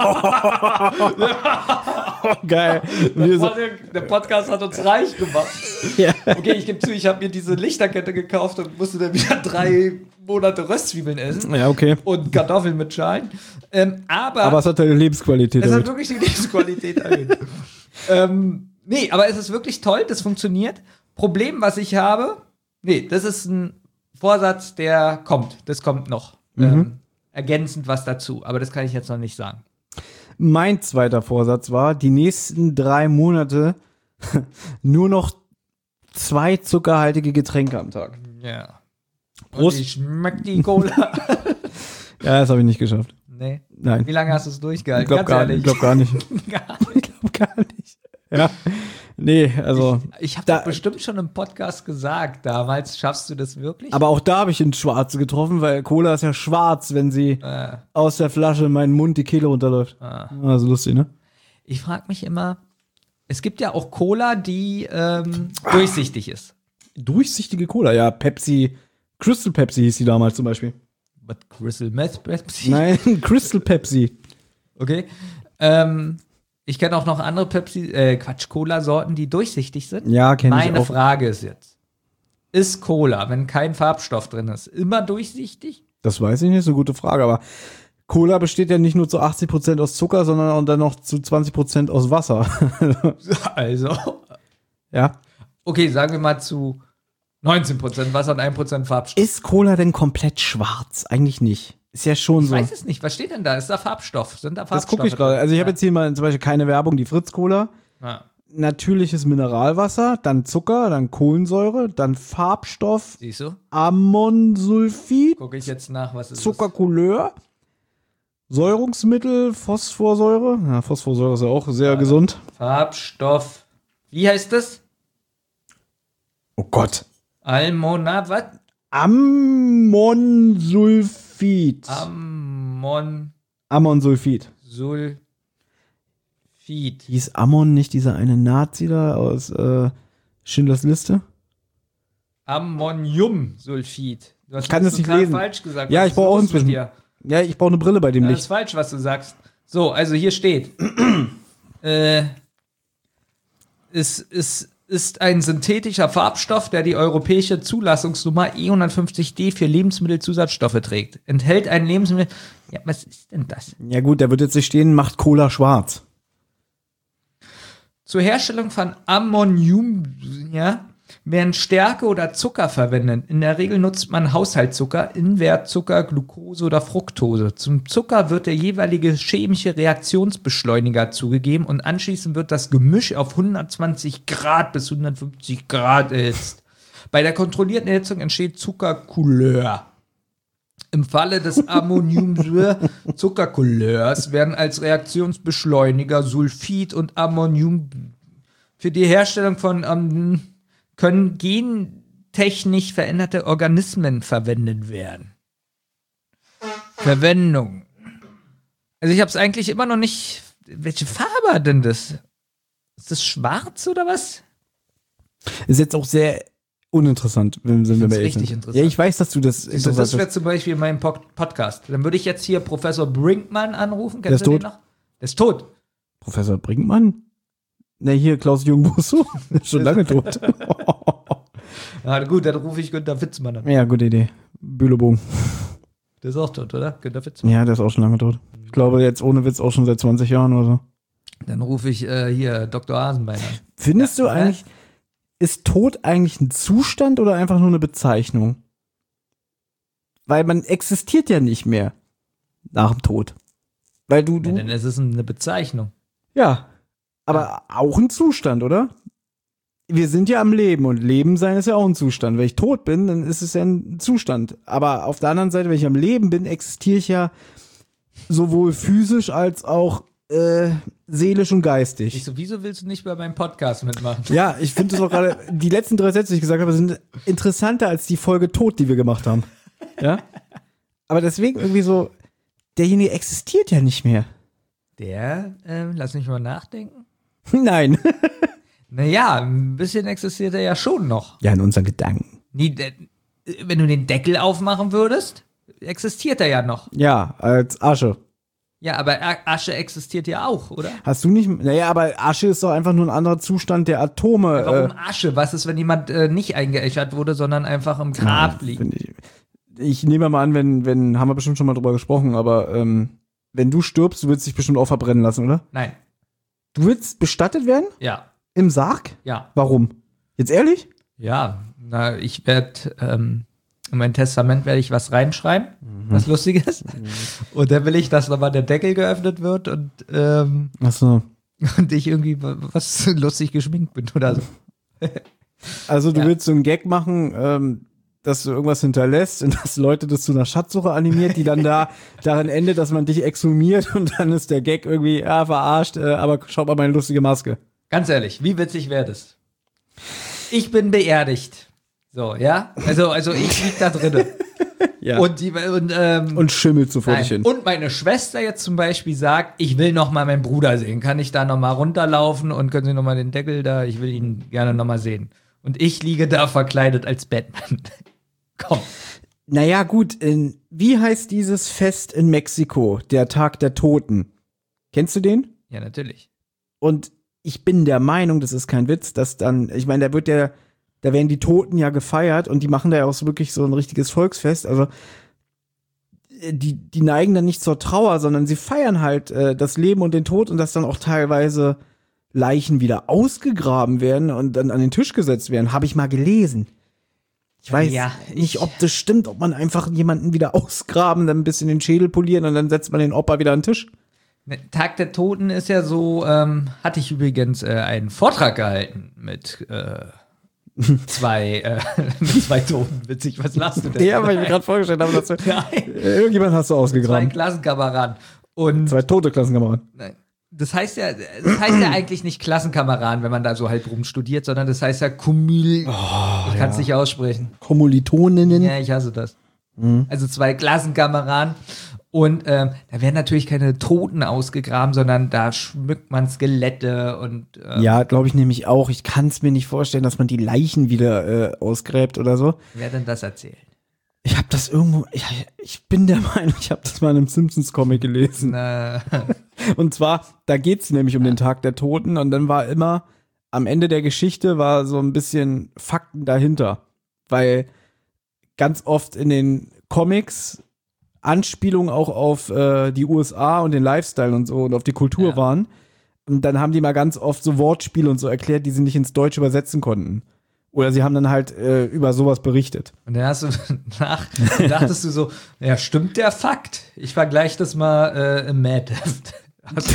Oh, geil. Der, Pod- der Podcast hat uns reich gemacht. Ja. Okay, ich gebe zu, ich habe mir diese Lichterkette gekauft und musste dann wieder drei Monate Röstzwiebeln essen. Ja, okay. Und Kartoffeln mit Schalen. Ähm, aber, aber es hat deine Lebensqualität es erhöht. hat wirklich die Lebensqualität erhöht. ähm, nee, aber es ist wirklich toll, das funktioniert. Problem, was ich habe, nee, das ist ein Vorsatz, der kommt. Das kommt noch. Mhm. Ähm, ergänzend was dazu. Aber das kann ich jetzt noch nicht sagen. Mein zweiter Vorsatz war, die nächsten drei Monate nur noch zwei zuckerhaltige Getränke am Tag. Ja. Prost. Und wie schmeckt die Cola? Ja, das habe ich nicht geschafft. Nee. Nein. Wie lange hast du es Ich durchgehalten? glaube gar, ehrlich. glaub gar nicht. Gar Ich glaube gar nicht. Ja. Nee, also. Ich, ich habe da- doch bestimmt schon im Podcast gesagt, damals schaffst du das wirklich? Aber auch da habe ich ins Schwarze getroffen, weil Cola ist ja schwarz, wenn sie äh, aus der Flasche in meinen Mund die Kehle runterläuft. äh. Also lustig, ne? Ich frage mich immer, es gibt ja auch Cola, die ähm, durchsichtig ist. Durchsichtige Cola, ja, Pepsi, Crystal Pepsi hieß die damals zum Beispiel. But Crystal Meth Pepsi? Nein, Crystal Pepsi. Okay. Ähm, Ich kenne auch noch andere Pepsi, äh, Quatsch, Cola-Sorten, die durchsichtig sind. Ja, kenne ich auch. Meine Frage ist jetzt, ist Cola, wenn kein Farbstoff drin ist, immer durchsichtig? Das weiß ich nicht, ist eine gute Frage, aber Cola besteht ja nicht nur zu achtzig Prozent aus Zucker, sondern auch dann noch zu zwanzig Prozent aus Wasser. Also. Ja. Okay, sagen wir mal zu neunzehn Prozent Wasser und ein Prozent Farbstoff. Ist Cola denn komplett schwarz? Eigentlich nicht. Ist ja schon Ich so. weiß es nicht. Was steht denn da? Ist da Farbstoff? Sind da Farbstoffe? Das gucke ich gerade. Also ich habe ja. jetzt hier mal zum Beispiel keine Werbung, die Fritz-Cola. Ja. Natürliches Mineralwasser, dann Zucker, dann Kohlensäure, dann Farbstoff, Siehst du? Ammonsulfid, Gucke ich jetzt nach, was ist Zuckercouleur, Säurungsmittel, Phosphorsäure. Ja, Phosphorsäure ist ja auch sehr Ja. gesund. Farbstoff. Wie heißt das? Oh Gott. Almona, was? Ammonsulfid. Ammon. Ammonsulfid. Sulfid. Hieß Ammon nicht dieser eine Nazi da aus äh, Schindlers Liste? Ammoniumsulfid. Du hast Ich kann das nicht total lesen. falsch gesagt. Ja, Was ich ist brauche auch los mit inzwischen. dir? Ja, ich brauche eine Brille bei dem Das Licht. ist falsch, was du sagst. So, also hier steht. äh, es ist, ist ein synthetischer Farbstoff, der die europäische Zulassungsnummer E hundertfünfzig D für Lebensmittelzusatzstoffe trägt. Enthält ein Lebensmittel. Ja, was ist denn das? Ja gut, da wird jetzt nicht stehen, macht Cola schwarz. Zur Herstellung von Ammonium, ja, werden Stärke oder Zucker verwendet. In der Regel nutzt man Haushaltszucker, Invertzucker, Glucose oder Fructose. Zum Zucker wird der jeweilige chemische Reaktionsbeschleuniger zugegeben und anschließend wird das Gemisch auf hundertzwanzig Grad bis hundertfünfzig Grad erhitzt. Bei der kontrollierten Erhitzung entsteht Zuckercouleur. Im Falle des Ammoniumzuckercouleurs werden als Reaktionsbeschleuniger Sulfid und Ammonium für die Herstellung von ähm, können gentechnisch veränderte Organismen verwendet werden. Verwendung. Also ich habe es eigentlich immer noch nicht. Welche Farbe hat denn das? Ist das schwarz oder was? Ist jetzt auch sehr uninteressant, wenn sind wir find's mal ehrlich richtig sind. interessant. Ja, ich weiß, dass du das Siehst du, interessant das wäre findest. zum Beispiel mein Pod- Podcast. Dann würde ich jetzt hier Professor Brinkmann anrufen. Der ist Kennst du den tot. noch? Der ist tot. Professor Brinkmann? Ne, hier Klaus-Jürgen Busso. Ist schon lange tot. Ja, gut, dann rufe ich Günter Witzmann an. Ja, gute Idee. Bülebogen. Der ist auch tot, oder? Günter Witzmann. Ja, der ist auch schon lange tot. Ich glaube jetzt ohne Witz auch schon seit zwanzig Jahren oder so. Dann rufe ich äh, hier Doktor Hasenbein an. Findest Ja, du eigentlich, ist Tod eigentlich ein Zustand oder einfach nur eine Bezeichnung? Weil man existiert ja nicht mehr nach dem Tod. Weil du, du Ja, denn es ist eine Bezeichnung. ja, aber auch ein Zustand, oder? Wir sind ja am Leben und Leben sein ist ja auch ein Zustand. Wenn ich tot bin, dann ist es ja ein Zustand. Aber auf der anderen Seite, wenn ich am Leben bin, existiere ich ja sowohl physisch als auch äh, seelisch und Ich geistig. so, wieso willst du nicht bei meinem Podcast mitmachen? Ja, ich finde es auch gerade, die letzten drei Sätze, die ich gesagt habe, sind interessanter als die Folge Tod, die wir gemacht haben. Ja? Aber deswegen irgendwie so, derjenige existiert ja nicht mehr. Der, ähm, lass mich mal nachdenken. Nein. Naja, ein bisschen existiert er ja schon noch. Ja, in unseren Gedanken. Nie, de- wenn du den Deckel aufmachen würdest, existiert er ja noch. Ja, als Asche. Ja, aber A- Asche existiert ja auch, oder? Hast du nicht, naja, aber Asche ist doch einfach nur ein anderer Zustand der Atome. Warum äh, Asche? Was ist, wenn jemand äh, nicht eingeäschert wurde, sondern einfach im Grab liegt? find Ich, ich nehme mal an, wenn, wenn, haben wir bestimmt schon mal drüber gesprochen, aber ähm, wenn du stirbst, du willst dich bestimmt auch verbrennen lassen, oder? Nein. Du willst bestattet werden? Ja. Im Sarg? Ja. Warum? Jetzt ehrlich? Ja. Na, ich werde, ähm, in mein Testament werde ich was reinschreiben, was Lustiges. Und dann will ich, dass nochmal der Deckel geöffnet wird und, ähm, Achso. und ich irgendwie was lustig geschminkt bin oder so. Also du Ja. willst so einen Gag machen, ähm, dass du irgendwas hinterlässt und dass Leute das zu einer Schatzsuche animiert, die dann da darin endet, dass man dich exhumiert und dann ist der Gag irgendwie, ja, verarscht, äh, aber schaut mal meine lustige Maske. Ganz ehrlich, wie witzig wäre das? Ich bin beerdigt. So, ja? Also, also ich lieg da drinnen. Ja. Und, die, und, ähm, Und schimmelt so vor nein. dich hin. Und meine Schwester jetzt zum Beispiel sagt, ich will noch mal meinen Bruder sehen. Kann ich da noch mal runterlaufen und können Sie noch mal den Deckel da? Ich will ihn gerne noch mal sehen. Und ich liege da verkleidet als Batman. Komm. Naja, gut, in, wie heißt dieses Fest in Mexiko, der Tag der Toten? Kennst du den? Ja, natürlich. Und ich bin der Meinung, das ist kein Witz, dass dann, ich meine, da wird ja, da werden die Toten ja gefeiert und die machen da ja auch so wirklich so ein richtiges Volksfest. Also die, die neigen dann nicht zur Trauer, sondern sie feiern halt äh, das Leben und den Tod und dass dann auch teilweise Leichen wieder ausgegraben werden und dann an den Tisch gesetzt werden. Habe ich mal gelesen. Ich weiß Ja, nicht, ich- ob das stimmt, ob man einfach jemanden wieder ausgraben, dann ein bisschen den Schädel polieren und dann setzt man den Opa wieder an den Tisch. Ne, Tag der Toten ist ja so, ähm, hatte ich übrigens äh, einen Vortrag gehalten mit äh, zwei, äh, mit zwei Toten. Witzig, was lachst du denn? Ja, weil ich mir gerade vorgestellt habe, dass du, Nein, äh, irgendjemand hast du zwei ausgegraben. Klassenkameraden. Und Zwei tote Klassenkameraden. das heißt ja, das heißt ja eigentlich nicht Klassenkameraden, wenn man da so halb rum studiert, sondern das heißt ja Kumil. Oh, ich kann es nicht aussprechen. Kommilitoninnen. Ja, ich hasse das. Also zwei Klassenkameraden. Und ähm, da werden natürlich keine Toten ausgegraben, sondern da schmückt man Skelette und ähm, Ja, glaube ich nämlich auch. Ich kann es mir nicht vorstellen, dass man die Leichen wieder äh, ausgräbt oder so. wer denn das erzählt? Ich habe das irgendwo, ich, ich bin der Meinung, ich habe das mal in einem Simpsons-Comic gelesen. Na, Und zwar, da geht's nämlich um den Tag der Toten und dann war immer, am Ende der Geschichte war so ein bisschen Fakten dahinter. Weil ganz oft in den Comics Anspielungen auch auf äh, die U S A und den Lifestyle und so und auf die Kultur Ja. waren. Und dann haben die mal ganz oft so Wortspiele und so erklärt, die sie nicht ins Deutsche übersetzen konnten. Oder sie haben dann halt äh, über sowas berichtet. und dann hast du nach, dann dachtest du so, ja, stimmt der Fakt? Ich vergleiche das mal äh, im Mad-Heft. Hast du-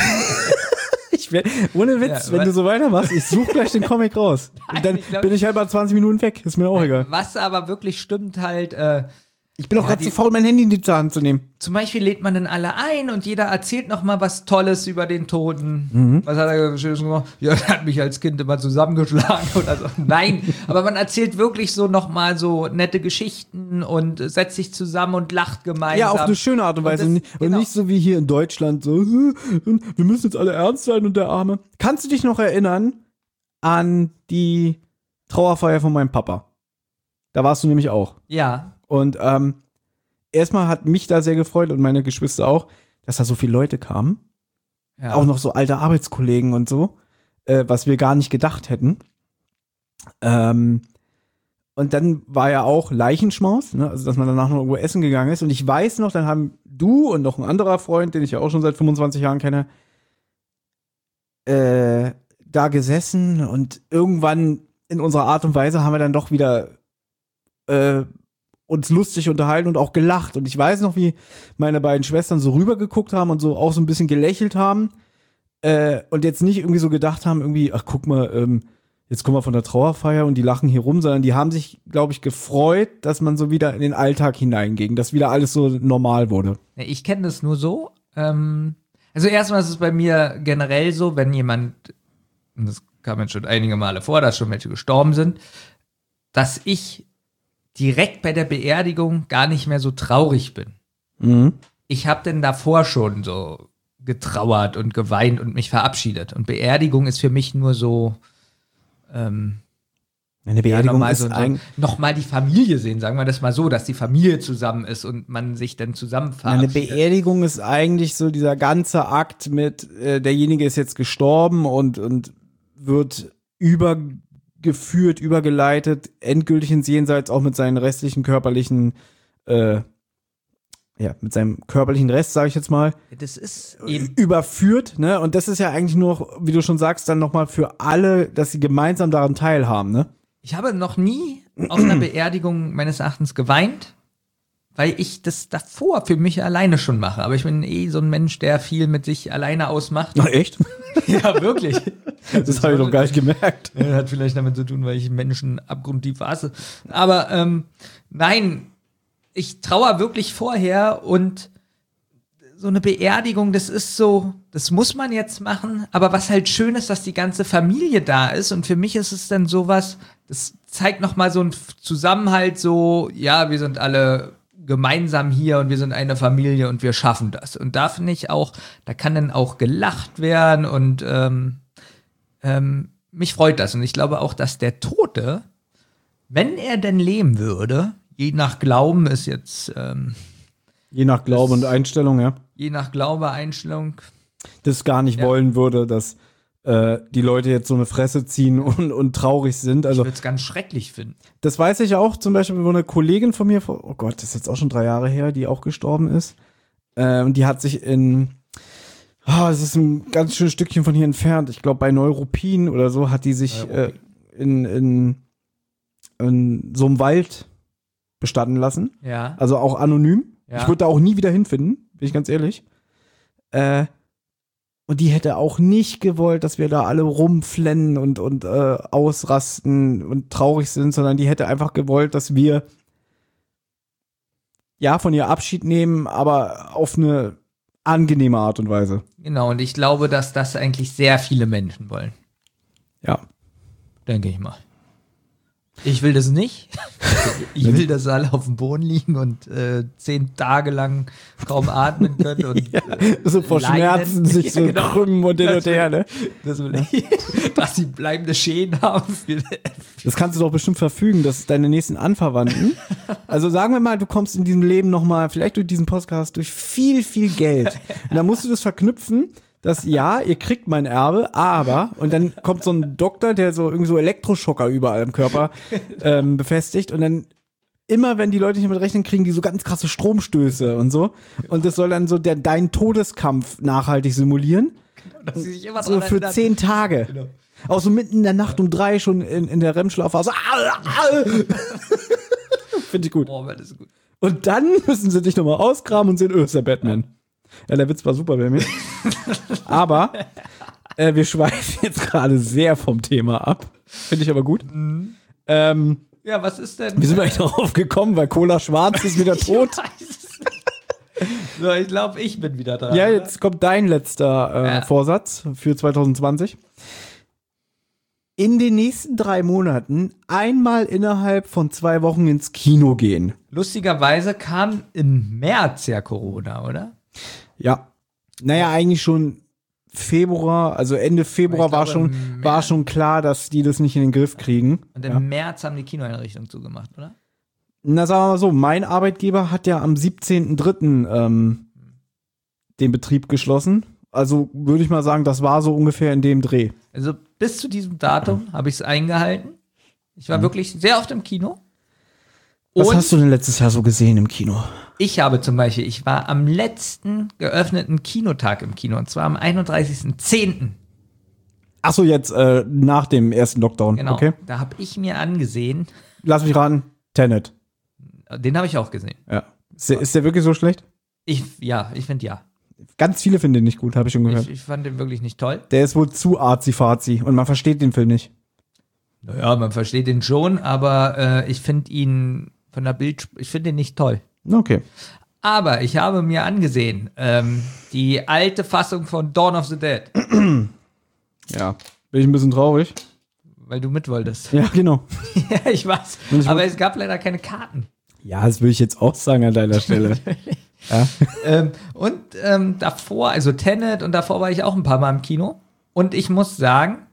Ich wär, ohne Witz, Ja, wenn wa- du so weitermachst, ich suche gleich den Comic raus. Und dann ich glaub- bin ich halt mal zwanzig Minuten weg. Ist mir auch egal. Was aber wirklich stimmt halt, äh, Ich bin auch Ja, gerade die- zu faul, mein Handy in die Hand zu nehmen. zum Beispiel lädt man dann alle ein und jeder erzählt noch mal was Tolles über den Toten. Mhm. Was hat er Schönes gemacht? Ja, der hat mich als Kind immer zusammengeschlagen oder so. Nein, aber man erzählt wirklich so noch mal so nette Geschichten und äh, setzt sich zusammen und lacht gemeinsam. Ja, auf eine schöne Art und Weise. Und Und, das- und genau. nicht so wie hier in Deutschland, so, wir müssen jetzt alle ernst sein und der Arme. Kannst du dich noch erinnern an die Trauerfeier von meinem Papa? Da warst du nämlich auch. Ja, Und ähm, erstmal hat mich da sehr gefreut und meine Geschwister auch, dass da so viele Leute kamen. ja. Auch noch so alte Arbeitskollegen und so, äh, was wir gar nicht gedacht hätten. Ähm, und dann war ja auch Leichenschmaus, ne? Also dass man danach noch irgendwo essen gegangen ist. Und ich weiß noch, dann haben du und noch ein anderer Freund, den ich ja auch schon seit fünfundzwanzig Jahren kenne, äh, da gesessen und irgendwann in unserer Art und Weise haben wir dann doch wieder äh, uns lustig unterhalten und auch gelacht. Und ich weiß noch, wie meine beiden Schwestern so rübergeguckt haben und so auch so ein bisschen gelächelt haben äh, und jetzt nicht irgendwie so gedacht haben, irgendwie, ach guck mal, ähm, jetzt kommen wir von der Trauerfeier und die lachen hier rum, sondern die haben sich, glaube ich, gefreut, dass man so wieder in den Alltag hineinging, dass wieder alles so normal wurde. Ja, ich kenne das nur so. Ähm, also erstmal ist es bei mir generell so, wenn jemand, und das kam jetzt schon einige Male vor, dass schon welche gestorben sind, dass ich direkt bei der Beerdigung gar nicht mehr so traurig bin. Mhm. Ich habe denn davor schon so getrauert und geweint und mich verabschiedet. Und Beerdigung ist für mich nur so, ähm, Eine ja, Beerdigung nochmal ist so, so, ein, noch mal die Familie sehen, sagen wir das mal so, dass die Familie zusammen ist und man sich dann zusammen eine verabschiedet. Beerdigung ist eigentlich so dieser ganze Akt mit, äh, derjenige ist jetzt gestorben und, und wird übergeführt, übergeleitet, endgültig ins Jenseits, auch mit seinen restlichen körperlichen, äh, ja, mit seinem körperlichen Rest, sage ich jetzt mal, Das ist eben überführt, ne? Und das ist ja eigentlich nur, wie du schon sagst, dann nochmal für alle, dass sie gemeinsam daran teilhaben, ne? Ich habe noch nie auf einer Beerdigung meines Erachtens geweint, weil ich das davor für mich alleine schon mache. Aber ich bin eh so ein Mensch, der viel mit sich alleine ausmacht. Ach, echt? Ja, wirklich. Das habe ich doch gar nicht gemerkt. Ja, hat vielleicht damit zu tun, weil ich Menschen abgrundtief hasse. Aber ähm, nein, ich trauere wirklich vorher und so eine Beerdigung, das ist so, das muss man jetzt machen. Aber was halt schön ist, dass die ganze Familie da ist. Und für mich ist es dann sowas, das zeigt nochmal so einen Zusammenhalt, so, ja, wir sind alle gemeinsam hier und wir sind eine Familie und wir schaffen das. Und da finde ich auch, da kann dann auch gelacht werden und ähm, ähm, mich freut das. Und ich glaube auch, dass der Tote, wenn er denn leben würde, je nach Glauben ist jetzt, ähm, Je nach Glaube und Einstellung, ja. je nach Glaube, Einstellung, Das gar nicht Ja. wollen würde, dass äh, die Leute jetzt so eine Fresse ziehen und, und traurig sind. Also, ich würde es ganz schrecklich finden. Das weiß ich auch, zum Beispiel, wo eine Kollegin von mir, oh Gott, das ist jetzt auch schon drei Jahre her, die auch gestorben ist. Ähm, die hat sich in, oh, das ist ein ganz schönes Stückchen von hier entfernt, ich glaube bei Neuruppin oder so, hat die sich äh, in, in, in so einem Wald bestatten lassen. Ja. Also auch anonym. Ja. Ich würde da auch nie wieder hinfinden, bin ich ganz ehrlich. Äh, und die hätte auch nicht gewollt, dass wir da alle rumflennen und, und äh, ausrasten und traurig sind, sondern die hätte einfach gewollt, dass wir ja von ihr Abschied nehmen, aber auf eine angenehme Art und Weise. Genau, und ich glaube, dass das eigentlich sehr viele Menschen wollen. Ja. Denke ich mal. Ich will das nicht. Ich will, dass alle auf dem Boden liegen und äh, zehn Tage lang kaum atmen können und ja, äh, so vor leiden. Schmerzen sich so Ja, genau. krümmen und hin und her, ne? Das will ich. Dass sie bleibende Schäden haben. Das kannst du doch bestimmt verfügen, dass deine nächsten Anverwandten, also sagen wir mal, du kommst in diesem Leben nochmal, vielleicht durch diesen Podcast, durch viel, viel Geld. Und dann musst du das verknüpfen, dass ja, ihr kriegt mein Erbe, aber, und dann kommt so ein Doktor, der so irgendwie so Elektroschocker überall im Körper ähm, befestigt und dann immer, wenn die Leute nicht damit rechnen, kriegen die so ganz krasse Stromstöße und so. Und das soll dann so der, deinen Todeskampf nachhaltig simulieren. Genau, dass sie sich immer So dran für erinnern. zehn Tage. Genau. Auch so mitten in der Nacht um drei schon in, in der R E M-Schlafphase. Finde ich gut. Oh, das ist gut. Und dann müssen sie dich nochmal ausgraben und sehen, öh, ist der Batman. Ja, der Witz war super bei mir. Aber äh, wir schweifen jetzt gerade sehr vom Thema ab. Finde ich aber gut. Mhm. Ähm, Ja, was ist denn? wie sind wir eigentlich darauf gekommen? Weil Cola Schwarz ist wieder tot. Ich weiß es nicht. So, ich glaube, ich bin wieder dran. Ja, oder? jetzt kommt dein letzter äh, Ja. Vorsatz für zwanzig zwanzig. In den nächsten drei Monaten einmal innerhalb von zwei Wochen ins Kino gehen. Lustigerweise kam im März ja Corona, oder? Ja. Naja, eigentlich schon Februar, also Ende Februar Ich war glaube, schon, im war März- schon klar, dass die das nicht in den Griff kriegen. Und im Ja. März haben die Kinoeinrichtungen zugemacht, oder? Na, sagen wir mal so, mein Arbeitgeber hat ja am siebzehnten dritten Ähm, den Betrieb geschlossen. Also würde ich mal sagen, das war so ungefähr in dem Dreh. Also bis zu diesem Datum habe ich es eingehalten. Ich war Mhm. wirklich sehr oft im Kino. Was Und hast du denn letztes Jahr so gesehen im Kino? ich habe zum Beispiel, ich war am letzten geöffneten Kinotag im Kino, und zwar am einunddreißigsten zehnten Ach so, jetzt äh, nach dem ersten Lockdown. Genau, Okay. da habe ich mir angesehen, Lass mich raten. Tenet. den habe ich auch gesehen. Ja. Ist der, ist der wirklich so schlecht? Ich, ja, ich finde ja. Ganz viele finden den nicht gut, habe ich schon gehört. Ich, ich fand den wirklich nicht toll. Der ist wohl zu arzi-fazi und man versteht den Film nicht. Naja, man versteht den schon, aber äh, ich finde ihn von der Bild, ich finde ihn nicht toll. Okay. Aber ich habe mir angesehen, ähm, die alte Fassung von Dawn of the Dead, Ja. Bin ich ein bisschen traurig. weil du mit wolltest. Ja, genau. Ja, ich weiß. Und ich Aber es gab leider keine Karten. Ja, das würde ich jetzt auch sagen an deiner Stelle. Ja. ähm, und ähm, davor, also Tenet, und davor war ich auch ein paar Mal im Kino. Und ich muss sagen,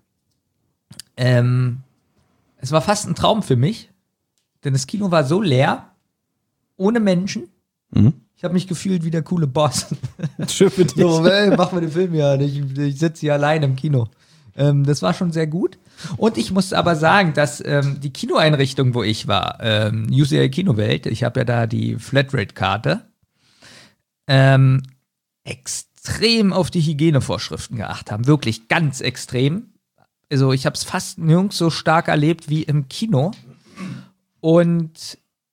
ähm, es war fast ein Traum für mich, denn das Kino war so leer, ohne Menschen. Mhm. Ich habe mich gefühlt wie der coole Boss. Schön für dich. So, ey, mach mal den Film ja. Ich, ich sitze hier allein im Kino. Ähm, das war schon sehr gut. Und ich muss aber sagen, dass ähm, die Kinoeinrichtung, wo ich war, ähm, U C L Kinowelt, ich habe ja da die Flatrate-Karte, ähm, extrem auf die Hygienevorschriften geachtet haben. Wirklich ganz extrem. Also ich habe es fast nirgends so stark erlebt wie im Kino. Und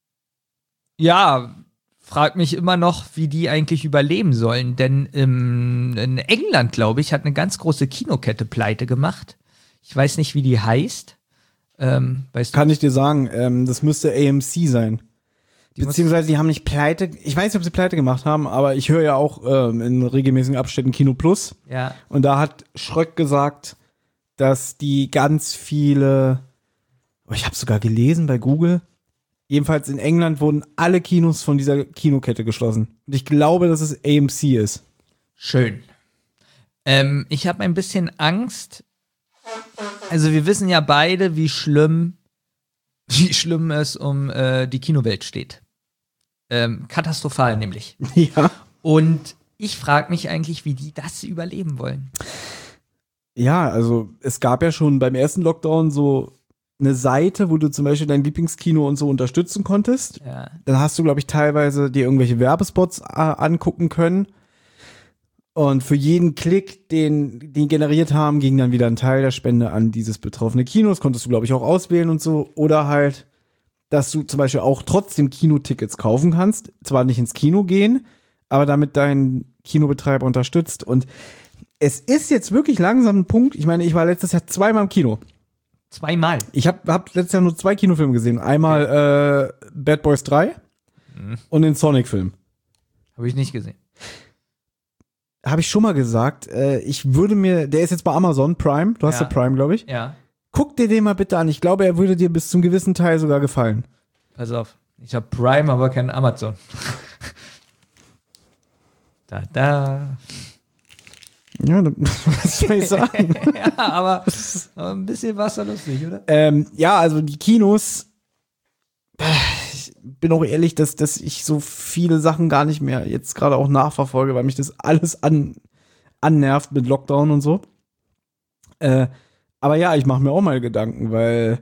ja, frag mich immer noch, wie die eigentlich überleben sollen. Denn im, in England, glaube ich, hat eine ganz große Kinokette pleite gemacht. Ich weiß nicht, wie die heißt. Ähm, weißt du? Kann ich dir sagen, ähm, das müsste A M C sein. Die muss- Beziehungsweise die haben nicht pleite, ich weiß nicht, ob sie pleite gemacht haben, aber ich höre ja auch ähm, in regelmäßigen Abständen Kino Plus. Ja. Und da hat Schröck gesagt, dass die ganz viele, oh, ich habe sogar gelesen bei Google, jedenfalls in England wurden alle Kinos von dieser Kinokette geschlossen. Und ich glaube, dass es A M C ist. Schön. Ähm, ich habe ein bisschen Angst. Also wir wissen ja beide, wie schlimm, wie schlimm es um äh, die Kinowelt steht. Ähm, katastrophal nämlich. Ja. Und ich frage mich eigentlich, wie die das überleben wollen. Ja, also es gab ja schon beim ersten Lockdown so eine Seite, wo du zum Beispiel dein Lieblingskino und so unterstützen konntest. Ja. Dann hast du, glaube ich, teilweise dir irgendwelche Werbespots äh, angucken können. Und für jeden Klick, den die generiert haben, ging dann wieder ein Teil der Spende an dieses betroffene Kino. Das konntest du, glaube ich, auch auswählen und so. Oder halt, dass du zum Beispiel auch trotzdem Kinotickets kaufen kannst. Zwar nicht ins Kino gehen, aber damit deinen Kinobetreiber unterstützt. Und es ist jetzt wirklich langsam ein Punkt. Ich meine, ich war letztes Jahr zweimal im Kino. Zweimal? Ich habe hab letztes Jahr nur zwei Kinofilme gesehen. Einmal äh, Bad Boys drei mhm. und den Sonic-Film. Habe ich nicht gesehen. Habe ich schon mal gesagt. Äh, ich würde mir, der ist jetzt bei Amazon Prime. Du hast ja, ja Prime, glaube ich. Ja. Guck dir den mal bitte an. Ich glaube, er würde dir bis zum gewissen Teil sogar gefallen. Pass auf. Ich habe Prime, aber kein Amazon. da, da. Ja, was soll ich sagen? ja, aber, aber ein bisschen war es da lustig, oder? Ähm, ja, also die Kinos, ich bin auch ehrlich, dass, dass ich so viele Sachen gar nicht mehr jetzt gerade auch nachverfolge, weil mich das alles an, annervt mit Lockdown und so. Äh, aber ja, ich mache mir auch mal Gedanken, weil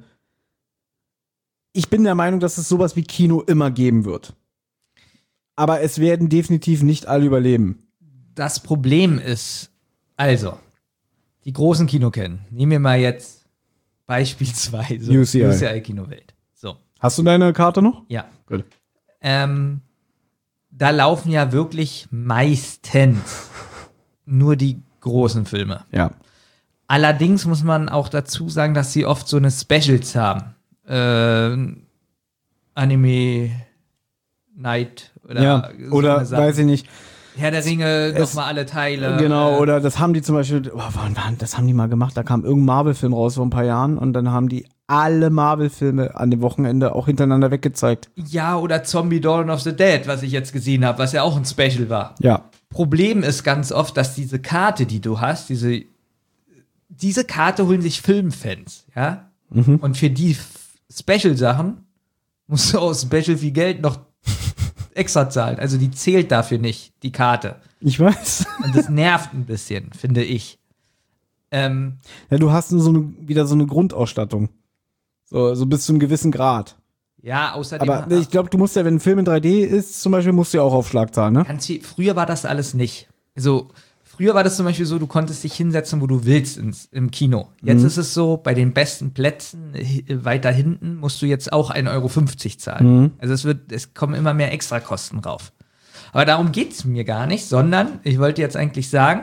ich bin der Meinung, dass es sowas wie Kino immer geben wird. Aber es werden definitiv nicht alle überleben. Das Problem ist, also, die großen Kinoketten, nehmen wir mal jetzt beispielsweise U C I, U C I Kinowelt. So. Hast du deine Karte noch? Ja. Gut. Ähm, da laufen ja wirklich meistens nur die großen Filme. Ja. Allerdings muss man auch dazu sagen, dass sie oft so eine Specials haben. Äh, Anime Night oder ja, so oder eine Sache. weiß ich nicht. Herr der Ringe, nochmal alle Teile. Genau, äh, oder das haben die zum Beispiel, oh, wann, wann, das haben die mal gemacht, da kam irgendein Marvel-Film raus vor ein paar Jahren und dann haben die alle Marvel-Filme an dem Wochenende auch hintereinander weggezeigt. Ja, oder Zombie Dawn of the Dead, was ich jetzt gesehen habe, was ja auch ein Special war. Ja. Problem ist ganz oft, dass diese Karte, die du hast, diese, diese Karte holen sich Filmfans, ja? Mhm. Und für die Special-Sachen musst du aus Special viel Geld noch extra zahlen. Also die zählt dafür nicht, die Karte. Ich weiß. Und das nervt ein bisschen, finde ich. Ähm, ja, du hast so eine, wieder so eine Grundausstattung. So, so bis zu einem gewissen Grad. ja, außerdem. Aber ich glaube, du musst ja, wenn ein Film in drei D ist, zum Beispiel, musst du ja auch Aufschlag zahlen, ne? Ganz viel, früher war das alles nicht. Also, früher war das zum Beispiel so, du konntest dich hinsetzen, wo du willst ins, im Kino. Jetzt Mhm. ist es so, bei den besten Plätzen äh, weiter hinten musst du jetzt auch ein Euro fünfzig zahlen. Mhm. Also es wird, es kommen immer mehr Extrakosten rauf. Aber darum geht's mir gar nicht, sondern ich wollte jetzt eigentlich sagen,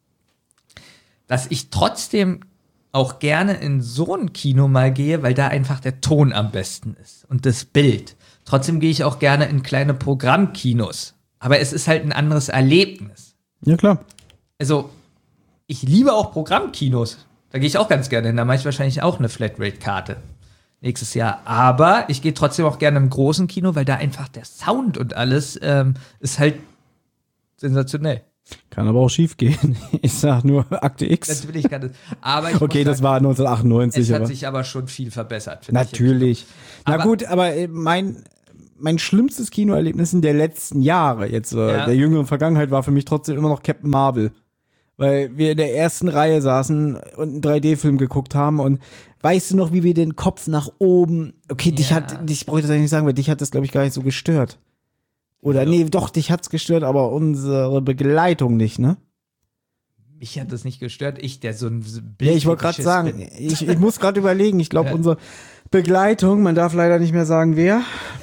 dass ich trotzdem auch gerne in so ein Kino mal gehe, weil da einfach der Ton am besten ist und das Bild. Trotzdem gehe ich auch gerne in kleine Programmkinos. Aber es ist halt ein anderes Erlebnis. Ja, klar. Also, ich liebe auch Programmkinos. Da gehe ich auch ganz gerne hin. Da mache ich wahrscheinlich auch eine Flatrate-Karte nächstes Jahr. Aber ich gehe trotzdem auch gerne im großen Kino, weil da einfach der Sound und alles ähm, ist halt sensationell. Kann aber auch schief gehen. Ich sag nur Akte X. Natürlich kann das. Aber ich Okay, muss das sagen, war neunzehnhundertachtundneunzig. es hat aber. sich aber schon viel verbessert. finde ich. Natürlich. Na Aber- gut, aber äh, mein, mein schlimmstes Kinoerlebnis in der letzten Jahre, jetzt äh, Ja. der jüngeren Vergangenheit, war für mich trotzdem immer noch Captain Marvel. Weil wir in der ersten Reihe saßen und einen drei D-Film geguckt haben und weißt du noch, wie wir den Kopf nach oben, okay, dich Ja. hat, dich brauche ich das eigentlich nicht sagen, weil dich hat das, glaube ich, gar nicht so gestört. Oder, Ja. nee, doch, dich hat's gestört, aber unsere Begleitung nicht, ne? Mich hat das nicht gestört. Ich, der so ein Bild. Ja, ich wollte gerade sagen, ich, ich muss gerade überlegen, ich glaube, Ja. unsere Begleitung, man darf leider nicht mehr sagen, wer,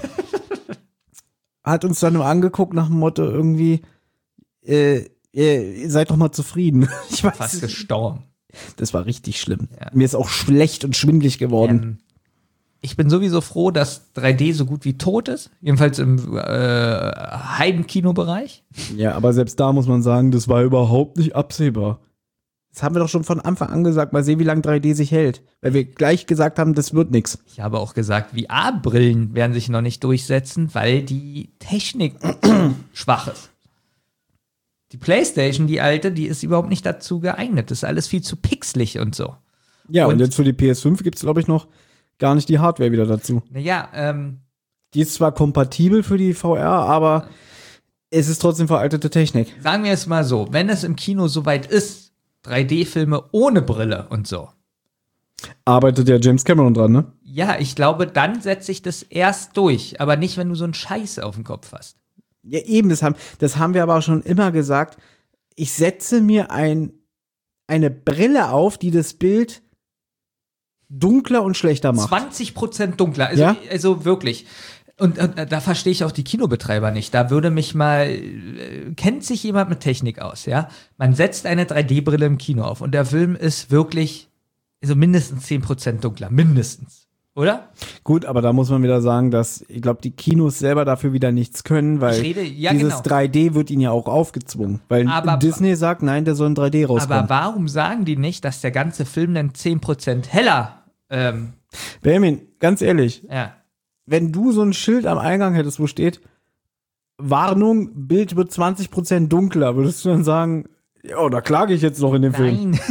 hat uns dann nur angeguckt nach dem Motto irgendwie, äh, ihr seid doch mal zufrieden. Ich weiß fast es- gestorben. Das war richtig schlimm. Ja. Mir ist auch schlecht und schwindelig geworden. Ähm, ich bin sowieso froh, dass drei D so gut wie tot ist. Jedenfalls im äh, Heimkinobereich. Ja, aber selbst da muss man sagen, das war überhaupt nicht absehbar. Das haben wir doch schon von Anfang an gesagt. Mal sehen, wie lange drei D sich hält. Weil wir gleich gesagt haben, das wird nix. Ich habe auch gesagt, V R-Brillen werden sich noch nicht durchsetzen, weil die Technik schwach ist. Die PlayStation, die alte, die ist überhaupt nicht dazu geeignet. Das ist alles viel zu pixelig und so. Ja, und, Und- jetzt für die P S fünf gibt's glaube ich, noch gar nicht die Hardware wieder dazu. Naja, ähm, Die ist zwar kompatibel für die V R, aber es ist trotzdem veraltete Technik. sagen wir es mal so, wenn es im Kino soweit ist, drei D-Filme ohne Brille und so. Arbeitet ja James Cameron dran, ne? Ja, ich glaube, dann setze ich das erst durch, aber nicht, wenn du so einen Scheiß auf dem Kopf hast. Ja, eben, das haben, das haben wir aber auch schon immer gesagt. Ich setze mir ein, eine Brille auf, die das Bild dunkler und schlechter macht. zwanzig Prozent dunkler, also, Ja? also wirklich. Und, und da verstehe ich auch die Kinobetreiber nicht. Da würde mich mal, äh, kennt sich jemand mit Technik aus, ja? Man setzt eine drei D-Brille im Kino auf und der Film ist wirklich, also mindestens zehn Prozent dunkler, mindestens, oder? Gut, aber da muss man wieder sagen, dass, ich glaube, die Kinos selber dafür wieder nichts können, weil Ich rede- ja, dieses genau. drei D wird ihnen ja auch aufgezwungen. Weil Aber- Disney sagt, nein, der soll in drei D rauskommen. Aber warum sagen die nicht, dass der ganze Film dann zehn Prozent heller, ähm, Benjamin, ganz ehrlich, ja. wenn du so ein Schild am Eingang hättest, wo steht, Warnung, Bild wird zwanzig Prozent dunkler, würdest du dann sagen, ja, da klage ich jetzt noch in dem Film. Nein.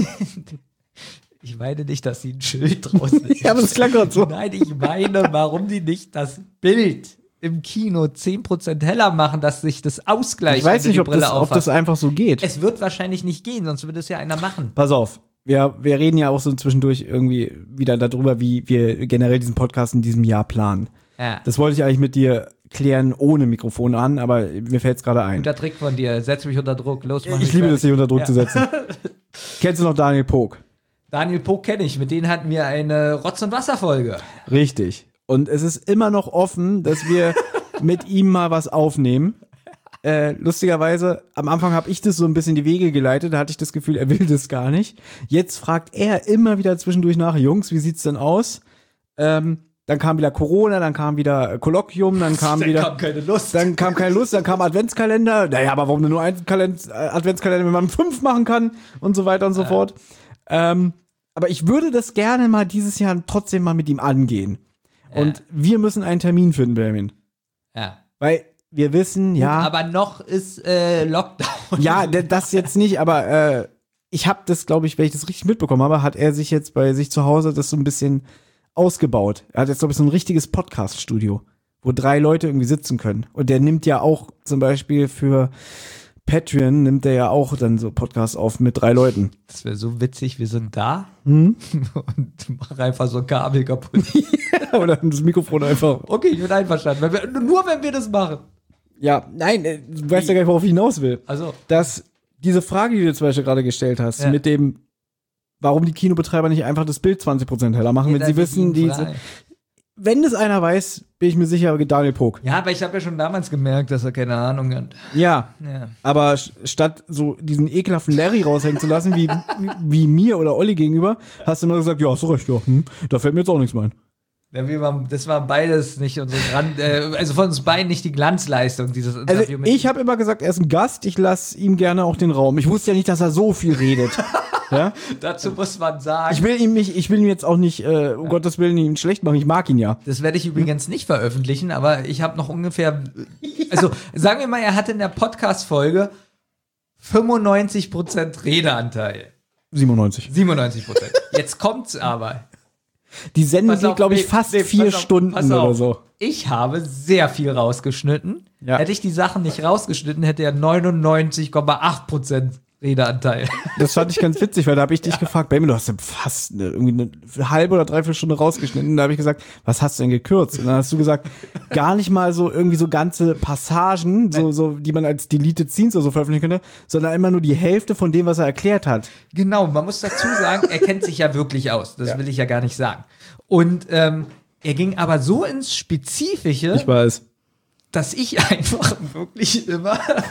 Ich meine nicht, dass sie ein Schild draußen ist. Ja, aber das klang gerade so. Nein, ich meine, warum die nicht das Bild im Kino zehn Prozent heller machen, dass sich das ausgleicht. Ich weiß wenn du nicht, die ob das, Brille ob aufhast. das einfach so geht. Es wird wahrscheinlich nicht gehen, sonst würde es ja einer machen. Pass auf, wir, wir reden ja auch so zwischendurch irgendwie wieder darüber, wie wir generell diesen Podcast in diesem Jahr planen. Ja. Das wollte ich eigentlich mit dir klären ohne Mikrofon an, aber mir fällt es gerade ein. Guter Trick von dir. Setz mich unter Druck. Los, mach Ich mich liebe fertig. das, dich unter Druck Ja. zu setzen. Kennst du noch Daniel Pog? Daniel Pog kenne ich. Mit denen hatten wir eine Rotz- und Wasser-Folge. Richtig. Und es ist immer noch offen, dass wir mit ihm mal was aufnehmen. Äh, lustigerweise, am Anfang habe ich das so ein bisschen in die Wege geleitet, da hatte ich das Gefühl, er will das gar nicht. Jetzt fragt er immer wieder zwischendurch nach, Jungs, wie sieht's denn aus? Ähm, dann kam wieder Corona, dann kam wieder Kolloquium, dann kam Dann wieder... kam keine Lust. Dann kam keine Lust, dann kam Adventskalender. Naja, aber warum denn nur ein Kalend- äh, Adventskalender, wenn man fünf machen kann und so weiter und so Ja. fort. Ähm, aber ich würde das gerne mal dieses Jahr trotzdem mal mit ihm angehen. Ja. Und wir müssen einen Termin finden, Benjamin. Ja. Weil wir wissen, ja, Aber noch ist äh, Lockdown. ja, d- das jetzt nicht, aber äh, ich habe das, glaube ich, wenn ich das richtig mitbekommen habe, hat er sich jetzt bei sich zu Hause das so ein bisschen ausgebaut. Er hat jetzt, glaube ich, so ein richtiges Podcast-Studio, wo drei Leute irgendwie sitzen können. Und der nimmt ja auch zum Beispiel für Patreon, nimmt er ja auch dann so Podcasts auf mit drei Leuten. Das wäre so witzig, wir sind da Hm? und machen einfach so ein Kabel kaputt. Oder das Mikrofon einfach. Okay, ich bin einverstanden. Wenn wir, nur wenn wir das machen. Ja, nein, äh, du weißt ja gar nicht, worauf ich hinaus will. Also, Dass diese Frage, die du zum Beispiel gerade gestellt hast, Ja. mit dem, warum die Kinobetreiber nicht einfach das Bild zwanzig Prozent heller machen, wenn sie wissen, die, wenn das einer weiß, bin ich mir sicher, Daniel Pog. ja, aber ich habe ja schon damals gemerkt, dass er keine Ahnung hat. Ja, Ja. aber st- statt so diesen ekelhaften Larry raushängen zu lassen, wie, wie mir oder Olli gegenüber, hast du immer gesagt, ja, hast du recht, ja, hm, da fällt mir jetzt auch nichts mehr ein. Ja, wir waren, das war beides nicht unsere Gran äh, also von uns beiden nicht die Glanzleistung dieses Also Interview mit ich habe immer gesagt, er ist ein Gast, ich lasse ihm gerne auch den Raum. Ich wusste ja nicht, dass er so viel redet. Ja? Dazu muss man sagen. Ich will ihm nicht, ich will ihm jetzt auch nicht, äh, um Gottes Willen, ihn schlecht machen. Ich mag ihn ja. Das werde ich übrigens nicht veröffentlichen, aber ich habe noch ungefähr, also sagen wir mal, er hatte in der Podcast-Folge fünfundneunzig Prozent Redeanteil. siebenundneunzig. siebenundneunzig Prozent. Jetzt kommt's aber. Die Sendung Pass geht, auf, glaube ich, nee, fast nee, vier pass auf, Stunden pass oder auf. so. Ich habe sehr viel rausgeschnitten. Ja. Hätte ich die Sachen nicht rausgeschnitten, hätte er neunundneunzig Komma acht Prozent Redeanteil. Das fand ich ganz witzig, weil da habe ich dich gefragt, Baby, du hast ja fast eine, irgendwie eine halbe oder dreiviertel Stunde rausgeschnitten. Und da habe ich gesagt, was hast du denn gekürzt? Und dann hast du gesagt, gar nicht mal so irgendwie so ganze Passagen, so, so, die man als Deleted Scenes oder so veröffentlichen könnte, sondern immer nur die Hälfte von dem, was er erklärt hat. Genau, man muss dazu sagen, er kennt sich ja wirklich aus. Das Ja. will ich ja gar nicht sagen. Und ähm, er ging aber so ins Spezifische, weiß. dass ich einfach wirklich immer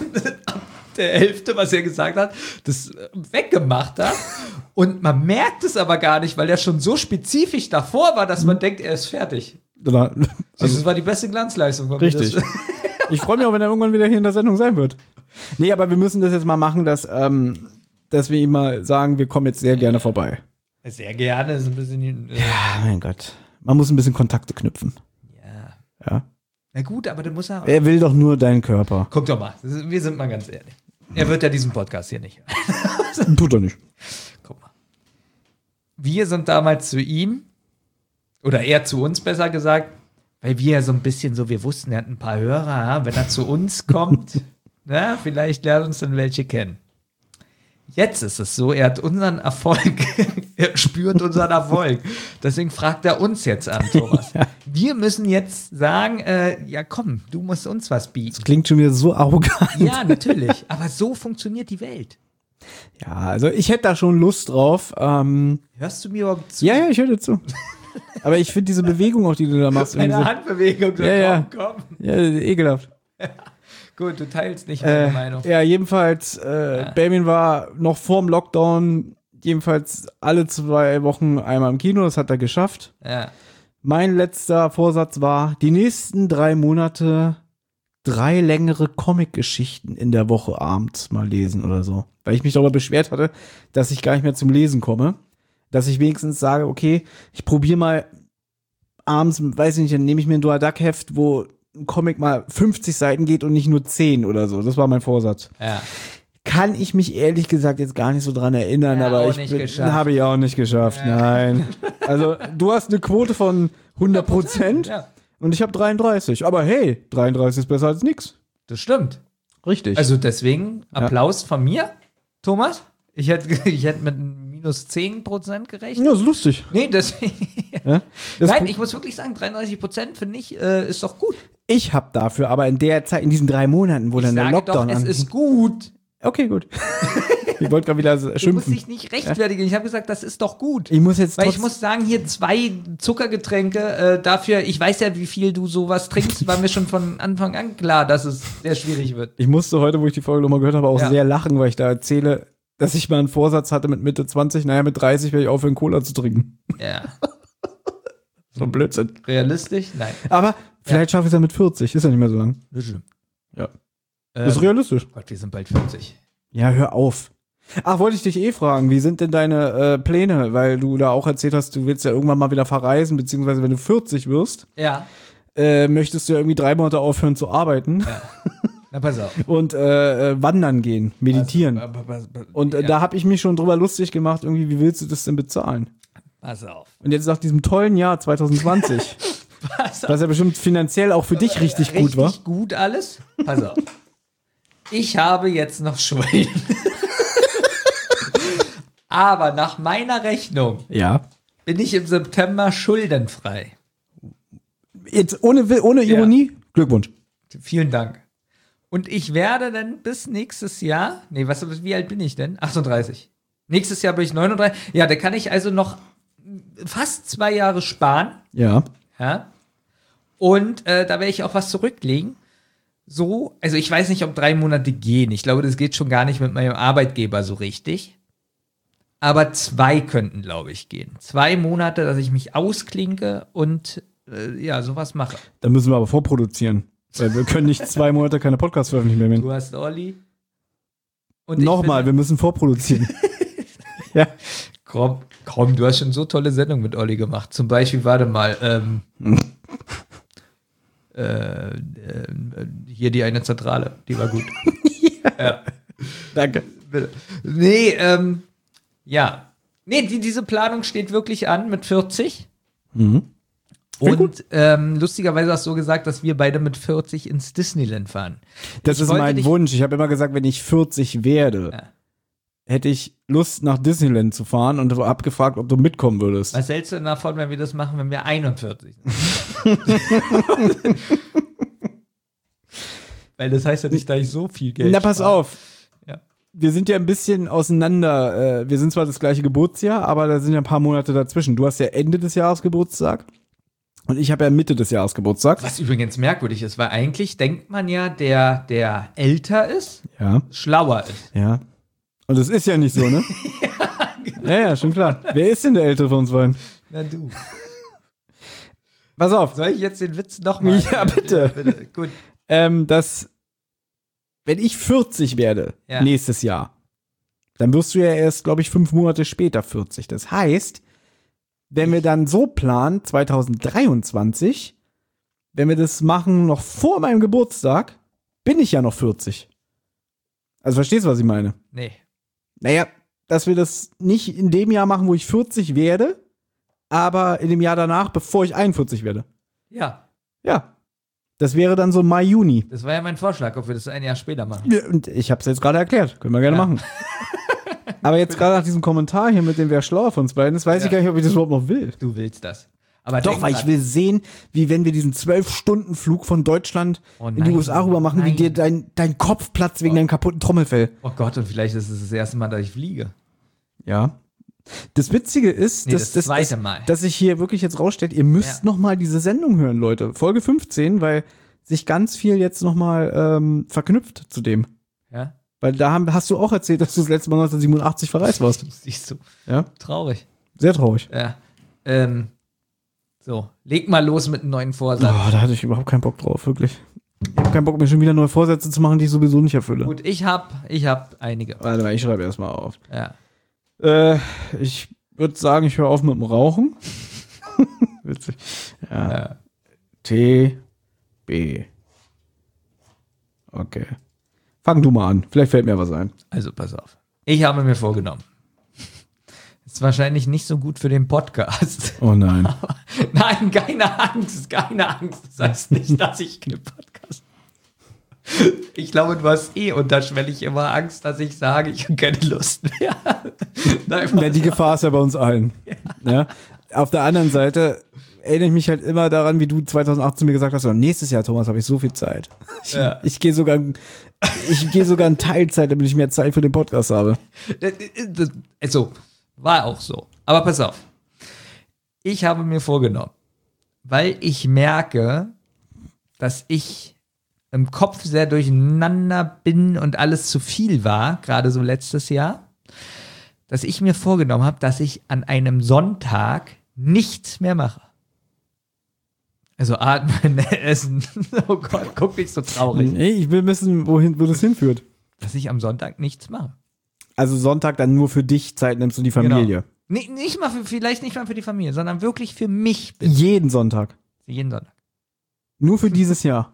ab der Hälfte, was er gesagt hat, das weggemacht habe. Und man merkt es aber gar nicht, weil er schon so spezifisch davor war, dass man denkt, er ist fertig. Oder, Also, also, das war die beste Glanzleistung. von mir. richtig. Das- Ich freue mich auch, wenn er irgendwann wieder hier in der Sendung sein wird. Nee, aber wir müssen das jetzt mal machen, dass, ähm, dass wir ihm mal sagen, wir kommen jetzt sehr gerne vorbei. Sehr gerne. Ist ein bisschen, äh, Ah, mein Gott. Man muss ein bisschen Kontakte knüpfen. ja. Ja. Na gut, aber du musst ja. Er will doch nur deinen Körper. Guck doch mal, das ist- wir sind mal ganz ehrlich. Er wird ja diesen Podcast hier nicht hören. Tut er nicht. Guck mal. Wir sind damals zu ihm, oder er zu uns besser gesagt, weil wir ja so ein bisschen so, wir wussten, er hat ein paar Hörer, ja, wenn er zu uns kommt, na, vielleicht lernt uns dann welche kennen. Jetzt ist es so, er hat unseren Erfolg, er spürt unseren Erfolg. Deswegen fragt er uns jetzt an, Thomas. Ja. Wir müssen jetzt sagen, äh, ja komm, du musst uns was bieten. Das klingt schon wieder so arrogant. Ja, natürlich. Aber so funktioniert die Welt. Ja, also ich hätte da schon Lust drauf. Ähm, Hörst du mir überhaupt zu? ja, ja, ich höre dir zu. Aber ich finde diese Bewegung auch, die du da machst. Eine so, Handbewegung. So, Ja, ja. komm, komm. ja, ekelhaft. Gut, du teilst nicht meine Äh, Meinung. ja, jedenfalls, äh, Ja. Benjamin war noch vorm Lockdown, jedenfalls alle zwei Wochen einmal im Kino, das hat er geschafft. Ja. Mein letzter Vorsatz war, die nächsten drei Monate drei längere Comic-Geschichten in der Woche abends mal lesen oder so. Weil ich mich darüber beschwert hatte, dass ich gar nicht mehr zum Lesen komme. Dass ich wenigstens sage, okay, ich probiere mal abends, weiß ich nicht, dann nehme ich mir ein Dual-Duck-Heft, wo ein Comic mal fünfzig Seiten geht und nicht nur zehn oder so. Das war mein Vorsatz. Ja. Kann ich mich ehrlich gesagt jetzt gar nicht so dran erinnern, Ja, aber auch ich nicht bin- geschafft. habe ich auch nicht geschafft. Ja. Nein. Also, du hast eine Quote von hundert Prozent Ja, und ich habe dreiunddreißig. Aber hey, dreiunddreißig ist besser als nix. das stimmt. Richtig. Also deswegen Applaus von mir, Thomas. Ich hätte, ich hätte mit minus zehn Prozent gerechnet. ja, ist lustig. Nee, deswegen. Ja? Das Nein, Pro- ich muss wirklich sagen, dreiunddreißig Prozent finde ich, äh, ist doch gut. ich habe dafür aber in der Zeit, in diesen drei Monaten, wo Ich dann der sage Lockdown doch, es an- ist gut. Okay, gut. ich wollte gerade wieder Du musst schimpfen. dich nicht rechtfertigen. Ich habe gesagt, das ist doch gut. Ich muss jetzt Weil ich trotz- muss sagen, hier zwei Zuckergetränke äh, dafür, ich weiß ja, wie viel du sowas trinkst, war mir schon von Anfang an klar, dass es sehr schwierig wird. Ich musste heute, wo ich die Folge nochmal gehört habe, auch Ja. sehr lachen, weil ich da erzähle, dass ich mal einen Vorsatz hatte mit Mitte zwanzig, naja, mit dreißig werde ich aufhören, Cola zu trinken. Ja. So ein Blödsinn. Realistisch? Nein. Aber vielleicht schaffe ich es ja mit vierzig, ist ja nicht mehr so lang. Ja. Ähm, Das ist realistisch. Gott, wir sind bald vierzig. Ja, hör auf. Ach, wollte ich dich eh fragen, wie sind denn deine äh, Pläne? Weil du da auch erzählt hast, du willst ja irgendwann mal wieder verreisen, beziehungsweise wenn du vierzig wirst, Ja. äh, möchtest du ja irgendwie drei Monate aufhören zu arbeiten Ja. Na, pass auf. und äh, äh, wandern gehen, meditieren. Pass, pass, pass, Und äh, ja, da habe ich mich schon drüber lustig gemacht, irgendwie, wie willst du das denn bezahlen? pass auf. Und jetzt nach diesem tollen Jahr zwanzig zwanzig, Pass auf. was ja bestimmt finanziell auch für dich richtig, gut war. Richtig gut alles. Pass auf. Ich habe jetzt noch Schulden. Aber nach meiner Rechnung Ja. bin ich im September schuldenfrei. Jetzt ohne, Will- ohne Ja. Ironie, Glückwunsch. Vielen Dank. Und ich werde dann bis nächstes Jahr, nee, was, wie alt bin ich denn? achtunddreißig. Nächstes Jahr bin ich neununddreißig. Ja, da kann ich also noch fast zwei Jahre sparen. Ja. Ja. Und äh, da werde ich auch was zurücklegen. So, also ich weiß nicht, ob drei Monate gehen. Ich glaube, das geht schon gar nicht mit meinem Arbeitgeber so richtig. Aber zwei könnten, glaube ich, gehen. Zwei Monate, dass ich mich ausklinke und äh, ja, sowas mache. Dann müssen wir aber vorproduzieren. Weil wir können nicht zwei Monate keine Podcasts veröffentlichen mehr. Du hast Olli. Und ich Nochmal, wir bin- müssen vorproduzieren. ja. Komm, komm, du hast schon so tolle Sendungen mit Olli gemacht. Zum Beispiel, warte mal, ähm, äh, äh, hier die eine Zentrale, die war gut. Ja. Danke. Bitte. Nee, ähm, ja. Nee, die, diese Planung steht wirklich an mit vierzig. Mhm. Klingt Und ähm, lustigerweise hast du so gesagt, dass wir beide mit vierzig ins Disneyland fahren. Das Ich ist wollte mein dich- Wunsch. Ich habe immer gesagt, wenn ich vierzig werde, Ja. hätte ich Lust, nach Disneyland zu fahren und habe gefragt, ob du mitkommen würdest. Was hältst du denn davon, wenn wir das machen, wenn wir einundvierzig sind? Weil das heißt ja nicht, dass ich so viel Geld Na, pass spare. auf. Ja. Wir sind ja ein bisschen auseinander. Äh, Wir sind zwar das gleiche Geburtsjahr, aber da sind ja ein paar Monate dazwischen. Du hast ja Ende des Jahres Geburtstag und ich habe ja Mitte des Jahres Geburtstag. Was übrigens merkwürdig ist, weil eigentlich denkt man ja, der, der älter ist, Ja, schlauer ist. ja. Und das ist ja nicht so, ne? ja, ja, schon klar. Wer ist denn der Ältere von uns beiden? Na du. Pass auf. Soll ich jetzt den Witz nochmal? Ja, bitte. Ja, bitte. Gut. Ähm, dass, wenn ich vierzig werde, Ja. nächstes Jahr, dann wirst du ja erst, glaube ich, fünf Monate später vierzig. Das heißt, wenn wir dann so planen, zwanzig dreiundzwanzig, wenn wir das machen noch vor meinem Geburtstag, bin ich ja noch vierzig. Also verstehst du, was ich meine? Nee. Naja, dass wir das nicht in dem Jahr machen, wo ich vierzig werde, aber in dem Jahr danach, bevor ich einundvierzig werde. Ja, Ja. Das wäre dann so Mai, Juni. das war ja mein Vorschlag, ob wir das ein Jahr später machen. Ja, und ich habe es jetzt gerade erklärt. Können wir gerne Ja. machen. Aber jetzt gerade nach diesem Kommentar hier mit dem wer schlauer von uns beiden ist, weiß Ja. ich gar nicht, ob ich das überhaupt noch will. Du willst das. Aber Doch, denk weil ich dran. will sehen, wie wenn wir diesen zwölf-Stunden-Flug von Deutschland Oh in die nein, U S A rüber machen, wie nein. dir dein, dein Kopf platzt wegen deinem kaputten Trommelfell. Oh Gott, und vielleicht ist es das erste Mal, dass ich fliege. Ja. Das Witzige ist, Nee, dass, das dass, zweite dass, Mal. dass sich hier wirklich jetzt rausstellt, ihr müsst Ja. noch mal diese Sendung hören, Leute. Folge fünfzehn, weil sich ganz viel jetzt noch mal ähm, verknüpft zu dem. Ja? Weil da haben, hast du auch erzählt, dass du das letzte Mal neunzehnhundertsiebenundachtzig verreist warst. Siehst du. Ja, Traurig. sehr traurig. Ja. Ähm, so, leg mal los mit einem neuen Vorsatz. Oh, da hatte ich überhaupt keinen Bock drauf, wirklich. Ich habe keinen Bock, mir schon wieder neue Vorsätze zu machen, die ich sowieso nicht erfülle. Gut, ich hab, ich hab einige. Warte mal, ich schreibe erstmal auf. Ja. Äh, ich würde sagen, ich höre auf mit dem Rauchen. Witzig. Ja. Ja. T, B. Okay. Fang du mal an. Vielleicht fällt mir was ein. Also pass auf. Ich habe mir vorgenommen. Ist wahrscheinlich nicht so gut für den Podcast. Oh nein. Nein, keine Angst, keine Angst. Das heißt nicht, dass ich keinen Podcast. Ich glaube, du hast eh unterschwellig immer Angst, dass ich sage, ich habe keine Lust mehr. Nein, Ja, die Gefahr ist ja bei uns allen. Ja. Auf der anderen Seite erinnere ich mich halt immer daran, wie du zweitausendachtzehn mir gesagt hast, so, nächstes Jahr, Thomas, habe ich so viel Zeit. Ich, Ja. ich gehe sogar, ich gehe sogar in Teilzeit, damit ich mehr Zeit für den Podcast habe. Das- das- Also, war auch so. Aber pass auf. Ich habe mir vorgenommen, weil ich merke, dass ich im Kopf sehr durcheinander bin und alles zu viel war, gerade so letztes Jahr, dass ich mir vorgenommen habe, dass ich an einem Sonntag nichts mehr mache. Also atmen, essen. Oh Gott, guck nicht so traurig. Nee, ich will wissen, wohin, wo das hinführt. Dass ich am Sonntag nichts mache. Also Sonntag dann nur für dich Zeit nimmst und die Familie. Genau. Nee, nicht mal für, vielleicht nicht mal für die Familie, sondern wirklich für mich. Bitte. Jeden Sonntag. Jeden Sonntag. Nur für dieses Jahr.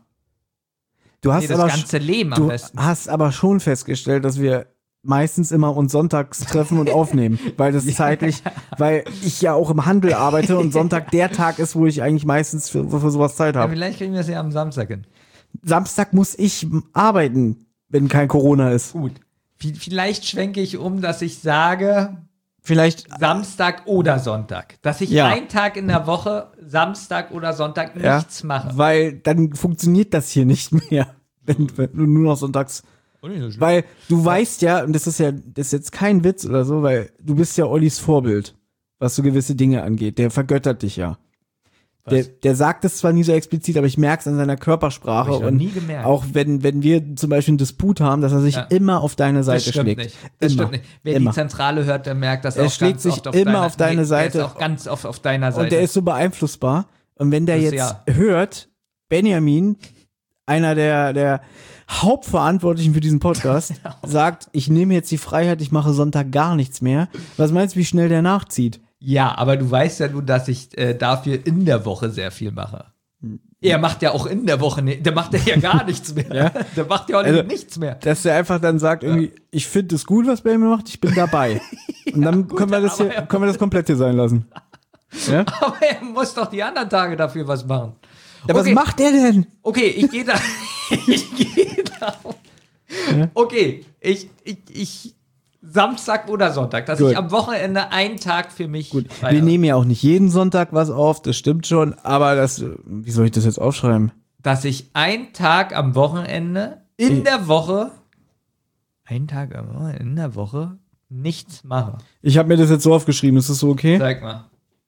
Du hast Nee, das aber ganze Leben am du besten. hast aber schon festgestellt, dass wir meistens immer uns sonntags treffen und aufnehmen, weil das zeitlich, weil ich ja auch im Handel arbeite und Sonntag der Tag ist, wo ich eigentlich meistens für, für sowas Zeit Ja, habe. vielleicht kriegen wir es ja am Samstag hin. Samstag muss ich arbeiten, wenn kein Corona ist. Gut. V- Vielleicht schwenke ich um, dass ich sage Vielleicht, Samstag oder Sonntag. Dass ich Ja. einen Tag in der Woche, Samstag oder Sonntag, ja, nichts mache. weil dann funktioniert das hier nicht mehr, wenn, wenn du nur noch sonntags. Weil du weißt ja, und das ist ja, das ist jetzt kein Witz oder so, weil du bist ja Ollis Vorbild, was so gewisse Dinge angeht. Der vergöttert dich ja. Der, der sagt es zwar nie so explizit, aber ich merke es an seiner Körpersprache. Hab ich noch Und nie gemerkt. auch wenn, wenn wir zum Beispiel einen Disput haben, dass er sich Ja. immer auf deine Das Seite stimmt schlägt. nicht. Das immer. stimmt nicht. Wer immer. die Zentrale hört, der merkt das Er auch schlägt ganz sich oft auf immer deiner, auf deine nee, Seite. Der ist auch ganz oft auf deiner Seite. Und der ist so beeinflussbar. Und wenn der Das- jetzt ja. hört, Benjamin, einer der, der Hauptverantwortlichen für diesen Podcast, sagt, ich nehme jetzt die Freiheit, ich mache Sonntag gar nichts mehr. Was meinst du, wie schnell der nachzieht? Ja, aber du weißt ja nun, dass ich äh, dafür in der Woche sehr viel mache. Er macht ja auch in der Woche, ne, der macht ja gar nichts mehr. Ja. Der macht ja auch Also- nichts mehr. Dass der einfach dann sagt, irgendwie, ich finde es gut, was Benjamin macht, ich bin dabei. Und dann gut, können wir das hier, aber- können wir das komplett hier sein lassen. Ja? Aber er muss doch die anderen Tage dafür was machen. Ja, was Okay. macht der denn? Okay, ich gehe da. ich gehe da. Okay, ich, ich, ich. Samstag oder Sonntag, dass Gut. ich am Wochenende einen Tag für mich. Gut, feiere. wir nehmen ja auch nicht jeden Sonntag was auf, das stimmt schon, aber das, wie soll ich das jetzt aufschreiben? Dass ich einen Tag am Wochenende in Ich- der Woche. Einen Tag am Wochenende in der Woche nichts mache. Ich habe mir das jetzt so aufgeschrieben, ist das so okay? Sag mal.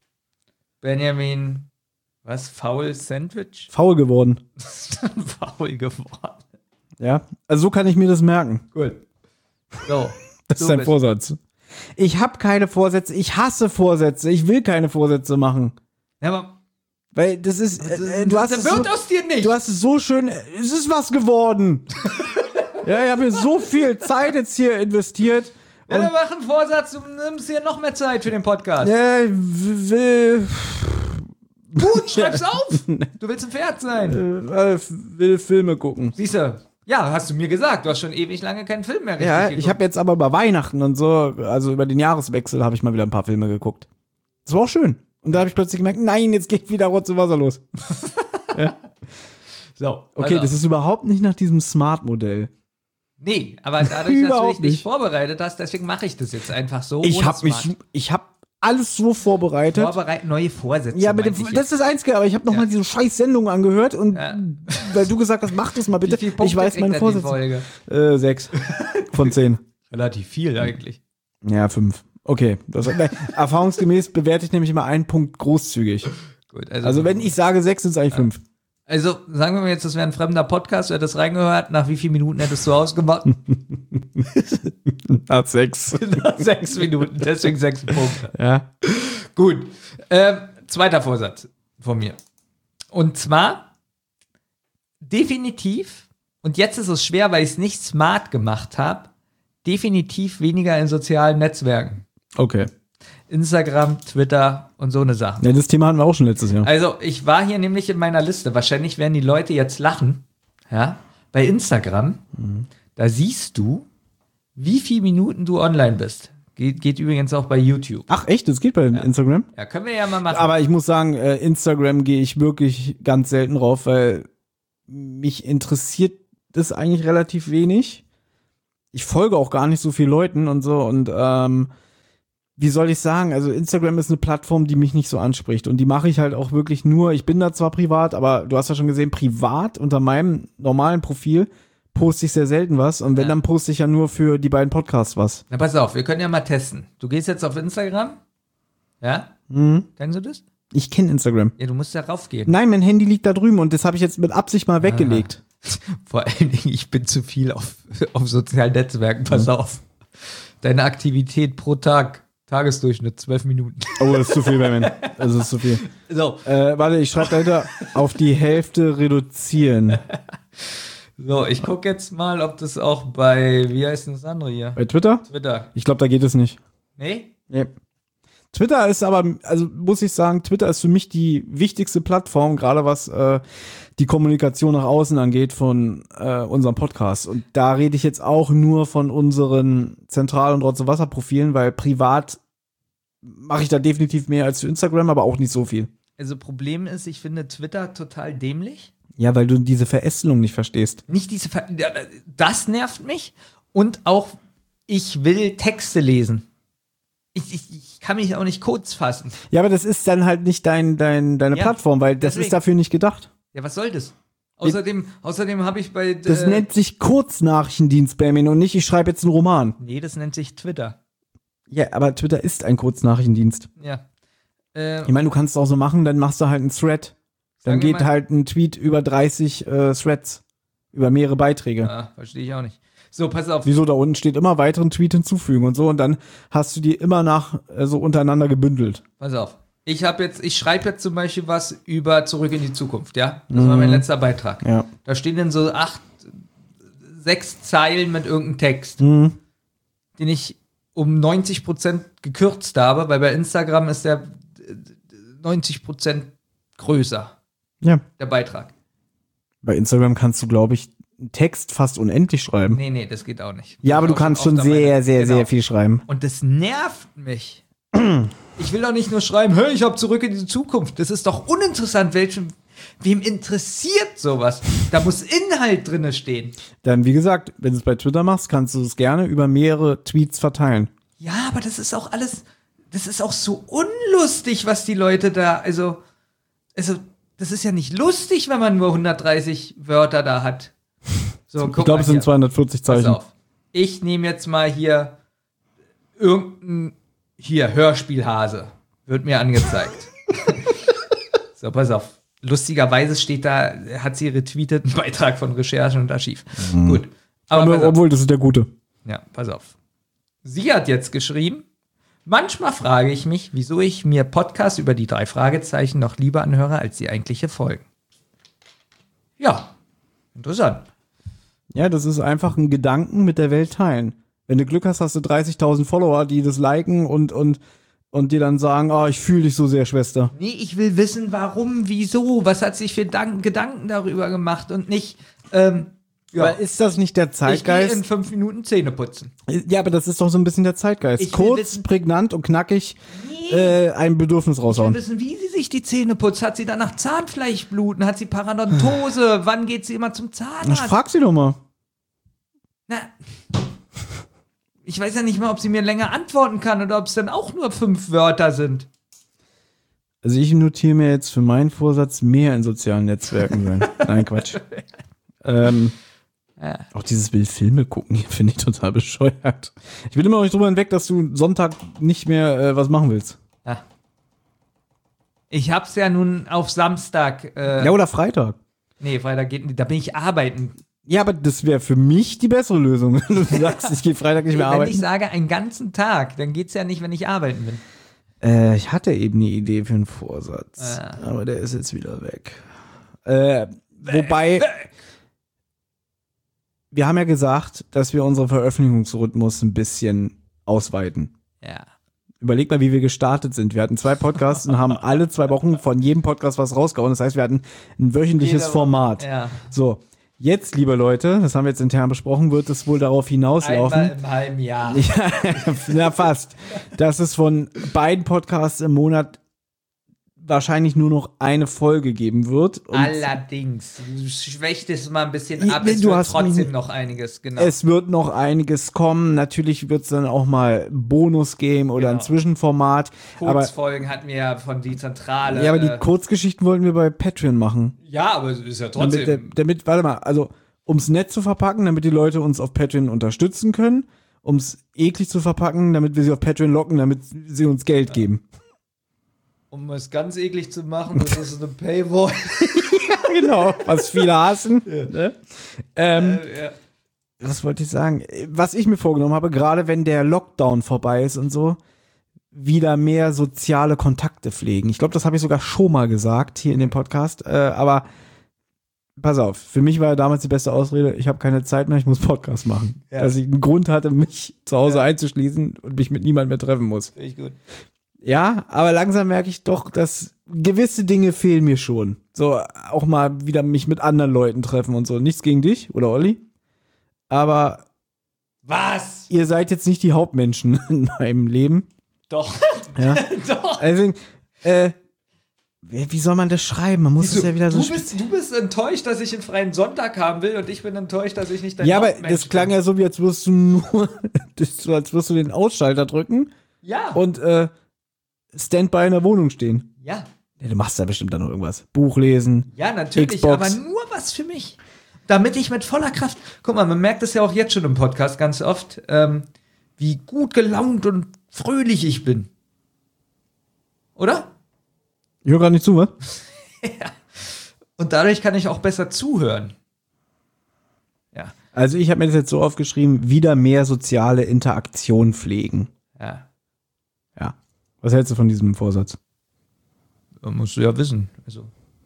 Benjamin. Was? Foul Sandwich? Faul geworden. Faul geworden. Ja, also so kann ich mir das merken. Gut. So. Das du ist dein bist- Vorsatz. Ich habe keine Vorsätze, ich hasse Vorsätze, ich will keine Vorsätze machen. Ja, aber Weil das ist, äh, du hast das es wird so, aus dir nicht. du hast es so schön, es ist was geworden. Ja, ich habe mir so viel Zeit jetzt hier investiert. Ja, dann mach einen Vorsatz, du nimmst dir noch mehr Zeit für den Podcast. Ja, ich will, Gut, schreib's auf. Du willst ein Pferd sein. äh, will Filme gucken. Siehst du, ja, hast du mir gesagt, du hast schon ewig lange keinen Film mehr richtig Ja, geguckt. ich habe jetzt aber über Weihnachten und so, also über den Jahreswechsel habe ich mal wieder ein paar Filme geguckt. Das war auch schön. Und da habe ich plötzlich gemerkt, nein, jetzt geht wieder Rotz und Wasser los. So, Okay, das ist überhaupt nicht nach diesem Smart-Modell. Nee, aber dadurch, dass du Überhaupt dich nicht nicht. vorbereitet hast, deswegen mache ich das jetzt einfach so. Ich ohne habe mich, Smart. ich habe alles so vorbereitet. Vorbereiten, neue Vorsätze. Ja, mit dem, meinte ich das ist jetzt. das Einzige, aber ich habe nochmal Ja. diese scheiß Sendung angehört und Ja. weil du gesagt hast, mach das mal bitte. Wie viele Punkte Ich weiß kriegt meine denn die Vorsätze. Folge? Äh, sechs von zehn. Relativ viel eigentlich. Ja, fünf. Okay. Das, ne, erfahrungsgemäß bewerte ich nämlich immer einen Punkt großzügig. Gut, Also wenn ich sage sechs, sind es eigentlich fünf. Also sagen wir mal jetzt, das wäre ein fremder Podcast, du hättest reingehört, nach wie vielen Minuten hättest du ausgemacht? Hat sechs. Nach sechs Minuten, deswegen sechs Punkte. Ja. Gut, ähm, zweiter Vorsatz von mir. Und zwar definitiv, und jetzt ist es schwer, weil ich es nicht smart gemacht habe, definitiv weniger in sozialen Netzwerken. Okay. Instagram, Twitter und so eine Sachen. Ja, das Thema hatten wir auch schon letztes Jahr. Also, ich war hier nämlich in meiner Liste. Wahrscheinlich werden die Leute jetzt lachen. Ja, bei Instagram, Mhm. da siehst du, wie viele Minuten du online bist. Geht, geht übrigens auch bei YouTube. Ach echt, das geht bei Instagram? Ja, können wir ja mal machen. Aber ich muss sagen, äh, Instagram gehe ich wirklich ganz selten drauf, weil mich interessiert das eigentlich relativ wenig. Ich folge auch gar nicht so vielen Leuten und so und ähm, wie soll ich sagen, also Instagram ist eine Plattform, die mich nicht so anspricht und die mache ich halt auch wirklich nur, ich bin da zwar privat, aber du hast ja schon gesehen, privat unter meinem normalen Profil poste ich sehr selten was und wenn, Ja. dann poste ich ja nur für die beiden Podcasts was. Na, pass auf, wir können ja mal testen. Du gehst jetzt auf Instagram. Ja? Mhm. Kennst du das? Ich kenne Instagram. Ja, du musst da raufgehen. Nein, mein Handy liegt da drüben und das habe ich jetzt mit Absicht mal weggelegt. Vor allen Dingen, ich bin zu viel auf, auf sozialen Netzwerken. Pass auf. Deine Aktivität pro Tag, Tagesdurchschnitt, zwölf Minuten. Oh, das ist zu viel bei mir. Das ist zu viel. So, Äh, warte, ich schreibe dahinter auf die Hälfte reduzieren. so ich gucke jetzt mal, ob das auch bei, wie heißt denn das andere hier? Bei Twitter? Twitter. Ich glaube, da geht es nicht. Nee? Nee. Twitter ist aber, also muss ich sagen, Twitter ist für mich die wichtigste Plattform, gerade was äh, die Kommunikation nach außen angeht von äh, unserem Podcast. Und da rede ich jetzt auch nur von unseren Zentral- und Rotze Wasser-Profilen, weil privat mache ich da definitiv mehr als für Instagram, aber auch nicht so viel. Also Problem ist, ich finde Twitter total dämlich. Ja, weil du diese Verästelung nicht verstehst. Nicht diese, Ver ja, das nervt mich. Und auch, ich will Texte lesen. Ich, ich, ich kann mich auch nicht kurz fassen. Ja, aber das ist dann halt nicht dein, dein, deine Ja, Plattform, weil das deswegen. ist dafür nicht gedacht. Ja, was soll das? Außerdem, außerdem habe ich bei. Das äh, nennt sich Kurznachrichtendienst, Benjamin, und nicht, ich schreibe jetzt einen Roman. Nee, das nennt sich Twitter. Ja, aber Twitter ist ein Kurznachrichtendienst. Ja. Äh, Ich meine, du kannst es auch so machen, dann machst du halt einen Thread. Dann Sagen wir geht mal- halt ein Tweet über dreißig äh, Threads. Über mehrere Beiträge. ah, verstehe ich auch nicht. So, pass auf. Wieso, da unten steht immer weiteren Tweet hinzufügen und so. Und dann hast du die immer nach äh, so untereinander gebündelt. Pass auf. Ich habe jetzt, ich schreibe jetzt zum Beispiel was über Zurück in die Zukunft, ja? Das war mein letzter Beitrag. Ja. Da stehen dann so acht, sechs Zeilen mit irgendeinem Text, Mhm. den ich um neunzig Prozent gekürzt habe, weil bei Instagram ist der äh, neunzig Prozent größer, Ja. der Beitrag. Bei Instagram kannst du, glaube ich, einen Text fast unendlich schreiben. Nee, nee, das geht auch nicht. Ja, aber Ich du auch schon kannst oft schon dabei- sehr, sehr, Genau. sehr viel schreiben. Und das nervt mich. Ich will doch nicht nur schreiben, hey, ich hab Zurück in die Zukunft. Das ist doch uninteressant, welchem, wem interessiert sowas? Da muss Inhalt drinne stehen. Dann, wie gesagt, wenn du es bei Twitter machst, kannst du es gerne über mehrere Tweets verteilen. Ja, aber das ist auch alles, das ist auch so unlustig, was die Leute da, also, also, das ist ja nicht lustig, wenn man nur hundertdreißig Wörter da hat. So, Ich glaube, es sind zweihundertvierzig Pass Zeichen. auf. Ich nehme jetzt mal hier irgendein, hier, Hörspielhase. Wird mir angezeigt. So, pass auf. Lustigerweise steht da, hat sie retweetet, einen Beitrag von Recherche und Archiv. Gut. Aber Aber, pass auf. obwohl, das ist der Gute. Ja, pass auf. Sie hat jetzt geschrieben, manchmal frage ich mich, wieso ich mir Podcasts über die drei Fragezeichen noch lieber anhöre als die eigentliche Folge. Ja, interessant. Ja, das ist einfach ein Gedanken mit der Welt teilen. Wenn du Glück hast, hast du dreißigtausend Follower, die das liken und, und, und dir dann sagen, oh, ich fühle dich so sehr, Schwester. Nee, ich will wissen, warum, wieso, was hat sich für Dank Gedanken darüber gemacht und nicht, ähm, ja, Aber ist das nicht der ich gehe in Zeitgeist? fünf Minuten Zähne putzen. Ja, aber das ist doch so ein bisschen der Zeitgeist. Ich will Kurz, wissen- prägnant und knackig Nee. äh, ein Bedürfnis Ich will raushauen. wissen, wie sie sich die Zähne putzt. Hat sie danach Zahnfleischbluten? Hat sie Parodontose? Wann geht sie immer zum Ich Zahnarzt? frag sie doch mal. Na, ich weiß ja nicht mal, ob sie mir länger antworten kann oder ob es dann auch nur fünf Wörter sind. Also ich notiere mir jetzt für meinen Vorsatz, mehr in sozialen Netzwerken sein. Nein, Quatsch. ähm, ja. Auch dieses Bild Filme gucken, finde ich total bescheuert. Ich will immer noch nicht drüber hinweg, dass du Sonntag nicht mehr äh, was machen willst. Ja. Ich hab's ja nun auf Samstag. Äh, ja, oder Freitag. Nee, Freitag geht nicht, da bin ich arbeiten. Ja, aber das wäre für mich die bessere Lösung, wenn du sagst, ich gehe Freitag nicht mehr wenn arbeiten. Wenn ich sage, einen ganzen Tag, dann geht's ja nicht, wenn ich arbeiten bin. Äh, ich hatte eben eine Idee für einen Vorsatz, ja. aber der ist jetzt wieder weg. Äh, wobei, wir haben ja gesagt, dass wir unseren Veröffentlichungsrhythmus ein bisschen ausweiten. Ja. Überleg mal, wie wir gestartet sind. Wir hatten zwei Podcasts und haben alle zwei Wochen von jedem Podcast was rausgehauen. Das heißt, wir hatten ein wöchentliches Jeder Format. Ja. So. Jetzt, liebe Leute, das haben wir jetzt intern besprochen, wird es wohl darauf hinauslaufen. Einmal im halben Jahr. Ja, na fast. Dass es von beiden Podcasts im Monat wahrscheinlich nur noch eine Folge geben wird. Und allerdings. Du schwächst es mal ein bisschen ab. Es du wird hast trotzdem mich, noch einiges, genau. Es wird noch einiges kommen. Natürlich wird es dann auch mal Bonus-Game oder genau. ein Zwischenformat. Kurzfolgen hatten wir ja von die Zentrale. Ja, aber die Kurzgeschichten wollten wir bei Patreon machen. Ja, aber es ist ja trotzdem. Damit, damit warte mal, also um es nett zu verpacken, damit die Leute uns auf Patreon unterstützen können. Um es eklig zu verpacken, damit wir sie auf Patreon locken, damit sie uns Geld ja. geben. Um es ganz eklig zu machen, das ist eine Paywall. Ja, genau, was viele hassen. Ja. Ne? Ähm, äh, ja. Was wollte ich sagen? Was ich mir vorgenommen habe, gerade wenn der Lockdown vorbei ist und so, wieder mehr soziale Kontakte pflegen. Ich glaube, das habe ich sogar schon mal gesagt hier in dem Podcast. Äh, aber pass auf, für mich war ja damals die beste Ausrede, ich habe keine Zeit mehr, ich muss Podcast machen. Ja. Dass ich einen Grund hatte, mich zu Hause ja. einzuschließen und mich mit niemandem mehr treffen muss. Finde ich gut. Ja, aber langsam merke ich doch, dass gewisse Dinge fehlen mir schon. So auch mal wieder mich mit anderen Leuten treffen und so. Nichts gegen dich oder Olli. Aber was? Ihr seid jetzt nicht die Hauptmenschen in meinem Leben. Doch. Ja. Doch. Deswegen, äh, wie soll man das schreiben? Man muss Wieso? es ja wieder so. Du bist, du bist enttäuscht, dass ich einen freien Sonntag haben will und ich bin enttäuscht, dass ich nicht dein Ja, aber Hauptmensch das klang bin. ja so, wie als würdest du nur, das, so, als würdest du den Ausschalter drücken. Ja. Und äh, Standby in der Wohnung stehen. Ja. Ja. Du machst da bestimmt dann noch irgendwas. Buch lesen. Ja, natürlich, Xbox. Aber nur was für mich. Damit ich mit voller Kraft, guck mal, man merkt es ja auch jetzt schon im Podcast ganz oft, ähm, wie gut gelaunt und fröhlich ich bin. Oder? Ich höre gar nicht zu, was? Ja. Und dadurch kann ich auch besser zuhören. Ja. Also ich habe mir das jetzt so aufgeschrieben, wieder mehr soziale Interaktion pflegen. Ja. Ja. Was hältst du von diesem Vorsatz? Musst du ja wissen. Also,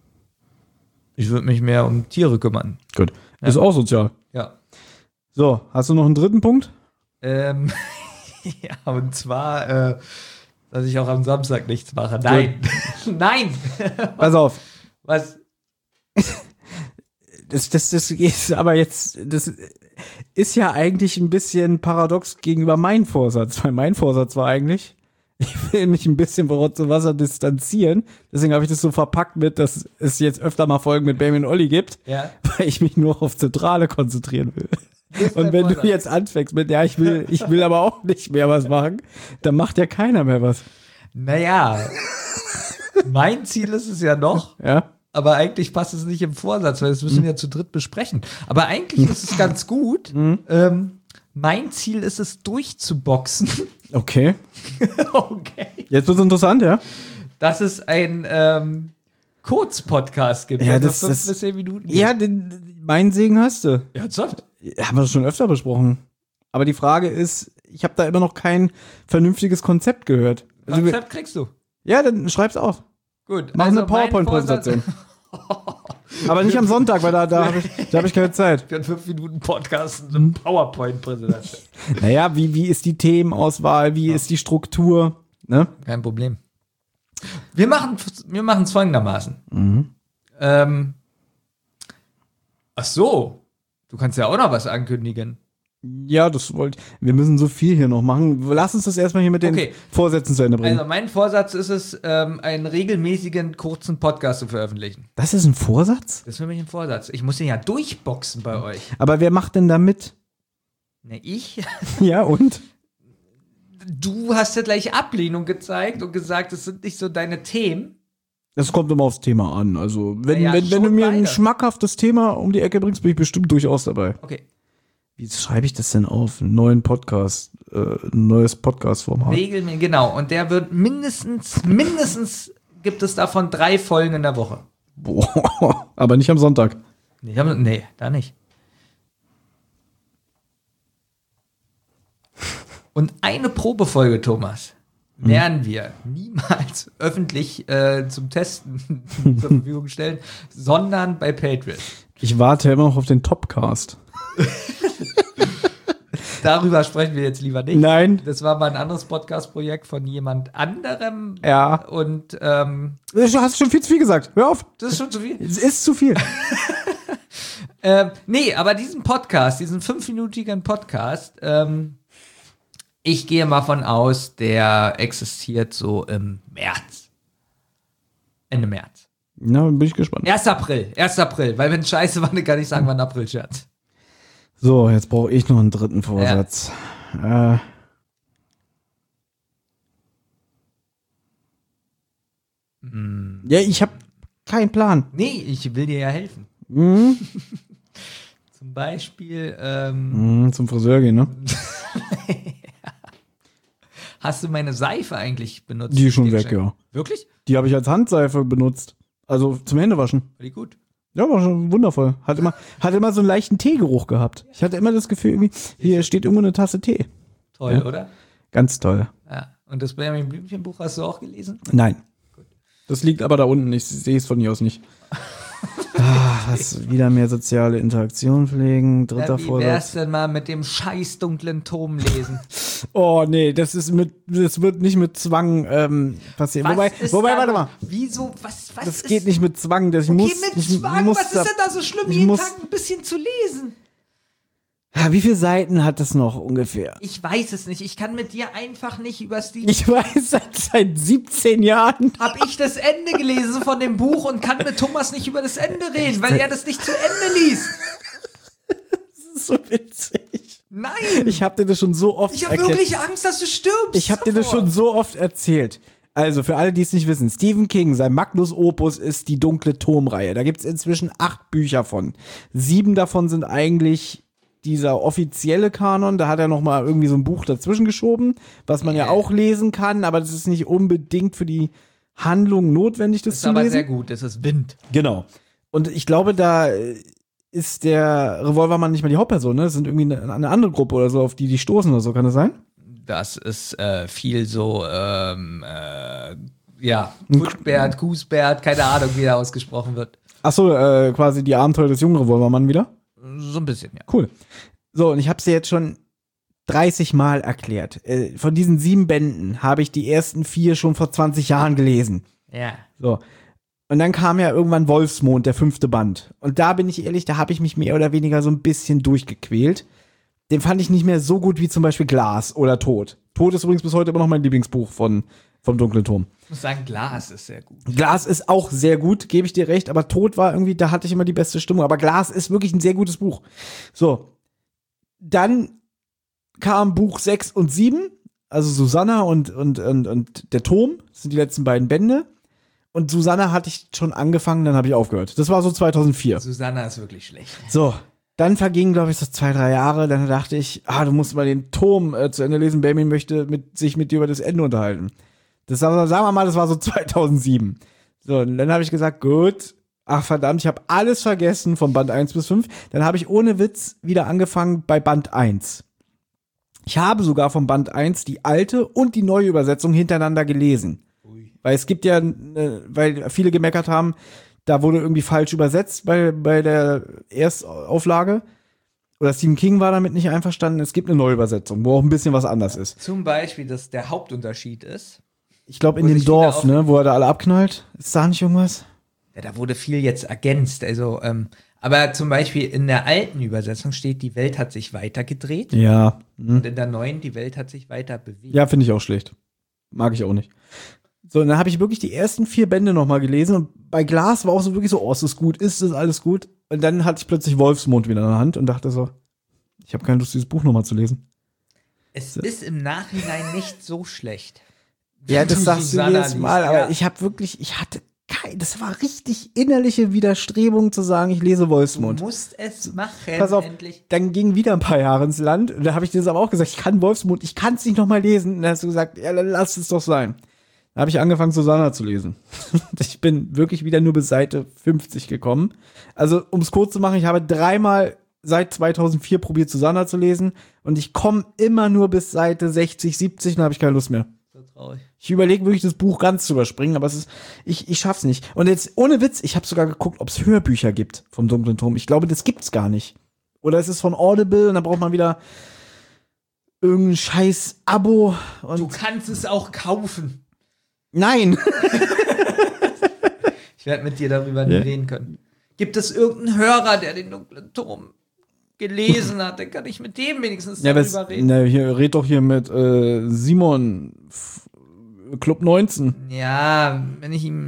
ich würde mich mehr um Tiere kümmern. Gut. Ja. Ist auch sozial. Ja. So, hast du noch einen dritten Punkt? Ähm, ja, und zwar, äh, dass ich auch am Samstag nichts mache. Nein. Nein. Pass auf. Was? Das, das, das ist aber jetzt, das ist ja eigentlich ein bisschen paradox gegenüber meinem Vorsatz, weil mein Vorsatz war eigentlich, ich will mich ein bisschen von Rotz und Wasser distanzieren. Deswegen habe ich das so verpackt mit, dass es jetzt öfter mal Folgen mit Benjamin und Olli gibt, ja. weil ich mich nur auf Zentrale konzentrieren will. Und wenn Vorsatz. Du jetzt anfängst mit, ja, ich will, ich will aber auch nicht mehr was machen, dann macht ja keiner mehr was. Naja, mein Ziel ist es ja noch, ja. aber eigentlich passt es nicht im Vorsatz, weil das müssen wir ja zu dritt besprechen. Aber eigentlich ist es ganz gut. Mhm. Ähm, mein Ziel ist es, durchzuboxen. Okay. Okay. Jetzt wird's interessant, ja? Dass es ein ähm, Kurz-Podcast gibt. Ja, also das, fünf das, bis zehn Minuten. Gibt. Ja, den, meinen Segen hast du. Ja, soft. Haben wir das schon öfter besprochen. Aber die Frage ist, ich habe da immer noch kein vernünftiges Konzept gehört. Also, Konzept kriegst du. Ja, dann schreib's auf. Gut. Mach also eine PowerPoint-Präsentation. Aber nicht am Sonntag, weil da, da habe ich, da hab ich keine Zeit. Für einen fünf Minuten Podcast eine PowerPoint-Präsentation. Naja, wie, wie ist die Themenauswahl? Wie ja. ist die Struktur? Ne? Kein Problem. Wir machen wir machen es folgendermaßen. Mhm. Ähm, ach so. Du kannst ja auch noch was ankündigen. Ja, das wollte wir müssen so viel hier noch machen. Lass uns das erstmal hier mit den okay. Vorsätzen zu Ende bringen. Also mein Vorsatz ist es, ähm, einen regelmäßigen, kurzen Podcast zu veröffentlichen. Das ist ein Vorsatz? Das ist für mich ein Vorsatz. Ich muss den ja durchboxen bei euch. Aber wer macht denn da mit? Ne, ich? Ja, und? Du hast ja gleich Ablehnung gezeigt und gesagt, es sind nicht so deine Themen. Das kommt immer aufs Thema an. Also, wenn, Ja, wenn, wenn du schon mir ein beide. schmackhaftes Thema um die Ecke bringst, bin ich bestimmt durchaus dabei. Okay. Wie schreibe ich das denn auf? Einen neuen Podcast, äh, ein neues Podcast-Format. Regelmäßig, genau. Und der wird mindestens, mindestens gibt es davon drei Folgen in der Woche. Boah, aber nicht am Sonntag. Nee, hab- nee da nicht. Und eine Probefolge, Thomas, werden wir niemals öffentlich äh, zum Testen zur Verfügung stellen, sondern bei Patreon. Ich warte immer noch auf den Topcast. Darüber sprechen wir jetzt lieber nicht. Nein. Das war mal ein anderes Podcast-Projekt von jemand anderem. Ja. Und ähm, Du hast schon viel zu viel gesagt. Hör auf. das ist schon zu viel. Es ist zu viel. Ähm, nee, aber diesen Podcast, diesen fünfminütigen Podcast, ähm, ich gehe mal von aus, der existiert so im März. Ende März. Na, bin ich gespannt. erster April, erster April, weil wenn es scheiße war, dann kann ich sagen, war ein April-Scherz. So, jetzt brauche ich noch einen dritten Vorsatz. Ja, äh. ja ich habe keinen Plan. Nee, ich will dir ja helfen. Mhm. Zum Beispiel, ähm, Mhm, zum Friseur gehen, ne? hast du meine Seife eigentlich benutzt? Die ist schon Die weg, geschenkt? ja. Wirklich? Die habe ich als Handseife benutzt. Also zum Händewaschen. War die gut? Ja, war schon wundervoll. Hat immer, hat immer so einen leichten Teegeruch gehabt. Ich hatte immer das Gefühl, irgendwie, hier steht irgendwo eine Tasse Tee. Toll, Ja. oder? Ganz toll. Ja. Und das Benjamin Blümchen-Buch hast du auch gelesen? Nein. Das liegt aber da unten. Ich sehe es von hier aus nicht. Ah, was, wieder mehr soziale Interaktion pflegen. Dritter Ja, wie wär's Vorsatz. denn mal mit dem scheiß dunklen Tom lesen? Oh, nee, das ist mit, das wird nicht mit Zwang ähm, passieren. Wobei, ist wobei, da warte noch- mal. Wieso? Was, was Das ist, geht nicht mit Zwang. Das, ich Okay, muss, mit ich, Zwang, muss was ist denn da so schlimm, ich jeden muss- Tag ein bisschen zu lesen? Ja, wie viele Seiten hat das noch ungefähr? Ich weiß es nicht. Ich kann mit dir einfach nicht über Steve. Ich weiß seit, seit siebzehn Jahren. Hab ich das Ende gelesen von dem Buch und kann mit Thomas nicht über das Ende reden, weil er das nicht zu Ende liest. Das ist so witzig. Nein! Ich habe dir das schon so oft Ich habe erklärt. wirklich Angst, dass du stirbst. Ich habe dir das davor. schon so oft erzählt. Also, für alle, die es nicht wissen, Stephen King, sein Magnus Opus ist die dunkle Turmreihe. Da gibt's inzwischen acht Bücher von. Sieben davon sind eigentlich dieser offizielle Kanon. Da hat er noch mal irgendwie so ein Buch dazwischen geschoben, was man ja Äh. auch lesen kann, aber das ist nicht unbedingt für die Handlung notwendig, das, Das ist zu aber lesen. sehr gut. Das ist Wind. Genau. Und ich glaube, da ist der Revolvermann nicht mal die Hauptperson, ne? Das sind irgendwie eine, eine andere Gruppe oder so, auf die die stoßen oder so, kann das sein? Das ist äh, viel so, ähm, äh, ja, Kutschbert, Kußbert, keine Ahnung, wie er ausgesprochen wird. Achso, äh, quasi die Abenteuer des jungen Revolvermann wieder. So ein bisschen, ja. Cool. So, und ich habe es dir jetzt schon dreißig Mal erklärt. Äh, von diesen sieben Bänden habe ich die ersten vier schon vor zwanzig Jahren gelesen. Ja. So. Und dann kam ja irgendwann Wolfsmond, der fünfte Band. Und da bin ich ehrlich, da habe ich mich mehr oder weniger so ein bisschen durchgequält. Den fand ich nicht mehr so gut wie zum Beispiel Glas oder Tod. Tod ist übrigens bis heute immer noch mein Lieblingsbuch von, vom Dunklen Turm. Ich muss sagen, Glas ist sehr gut. Glas ist auch sehr gut, gebe ich dir recht, aber Tod war irgendwie, da hatte ich immer die beste Stimmung. Aber Glas ist wirklich ein sehr gutes Buch. So. Dann kam Buch sechs und sieben, also Susanna und, und, und, und der Turm, das sind die letzten beiden Bände. Und Susanna hatte ich schon angefangen, dann habe ich aufgehört. Das war so zweitausendvier. Susanna ist wirklich schlecht. So, dann vergingen, glaube ich, so zwei, drei Jahre. Dann dachte ich, ah, du musst mal den Turm äh, zu Ende lesen. Benjamin möchte mit, sich mit dir über das Ende unterhalten. Das war, sagen wir mal, das war so zweitausendsieben. So, und dann habe ich gesagt, gut, ach verdammt, ich habe alles vergessen von Band eins bis fünf. Dann habe ich ohne Witz wieder angefangen bei Band eins. Ich habe sogar von Band eins die alte und die neue Übersetzung hintereinander gelesen. Ui. Weil es gibt ja, äh, weil viele gemeckert haben, da wurde irgendwie falsch übersetzt bei, bei der Erstauflage. Oder Stephen King war damit nicht einverstanden. Es gibt eine Neuübersetzung, wo auch ein bisschen was anders ist. Zum Beispiel, dass der Hauptunterschied ist. Ich glaube, in Wo dem sich viele Dorf, auf- ne, wo er da alle abknallt. Ist da nicht irgendwas? Ja, da wurde viel jetzt ergänzt. Also, ähm, aber zum Beispiel in der alten Übersetzung steht, die Welt hat sich weitergedreht. Ja. Hm. Und in der neuen, die Welt hat sich weiter bewegt. Ja, finde ich auch schlecht. Mag ich auch nicht. So, und dann habe ich wirklich die ersten vier Bände nochmal gelesen und bei Glas war auch so wirklich so, oh, ist das gut, ist das alles gut? Und dann hatte ich plötzlich Wolfsmond wieder in der Hand und dachte so, Ich habe keine Lust, dieses Buch nochmal zu lesen. Es ist im Nachhinein nicht so schlecht. Ja, das Du sagst du Susanna jedes Mal, liest, aber ja. ich habe wirklich, ich hatte kein, das war richtig innerliche Widerstrebung zu sagen, ich lese Wolfsmund. Du musst es machen, Pass auf, endlich. dann ging wieder ein paar Jahre ins Land und da habe ich dir das aber auch gesagt, ich kann Wolfsmund, ich kann es nicht nochmal lesen. Und dann hast du gesagt, ja, dann lass es doch sein. Da habe ich angefangen, Susanna zu lesen. Ich bin wirklich wieder nur bis Seite fünfzig gekommen. Also, um es kurz zu machen, ich habe dreimal seit zweitausendvier probiert, Susanna zu lesen und ich komme immer nur bis Seite sechzig, siebzig und dann habe ich keine Lust mehr. So traurig. Ich überlege wirklich, das Buch ganz zu überspringen, aber es ist, ich, ich schaff's nicht. Und jetzt, ohne Witz, ich habe sogar geguckt, ob es Hörbücher gibt vom Dunklen Turm. Ich glaube, das gibt's gar nicht. Oder es ist von Audible und dann braucht man wieder irgendein scheiß Abo. Und Du kannst es auch kaufen. Nein! Ich werde mit dir darüber nicht Ja. reden können. Gibt es irgendeinen Hörer, der den Dunklen Turm gelesen hat? Dann kann ich mit dem wenigstens Ja, darüber was, reden. na, hier, red doch hier mit äh, Simon, F Club neunzehn. Ja, wenn ich ihm.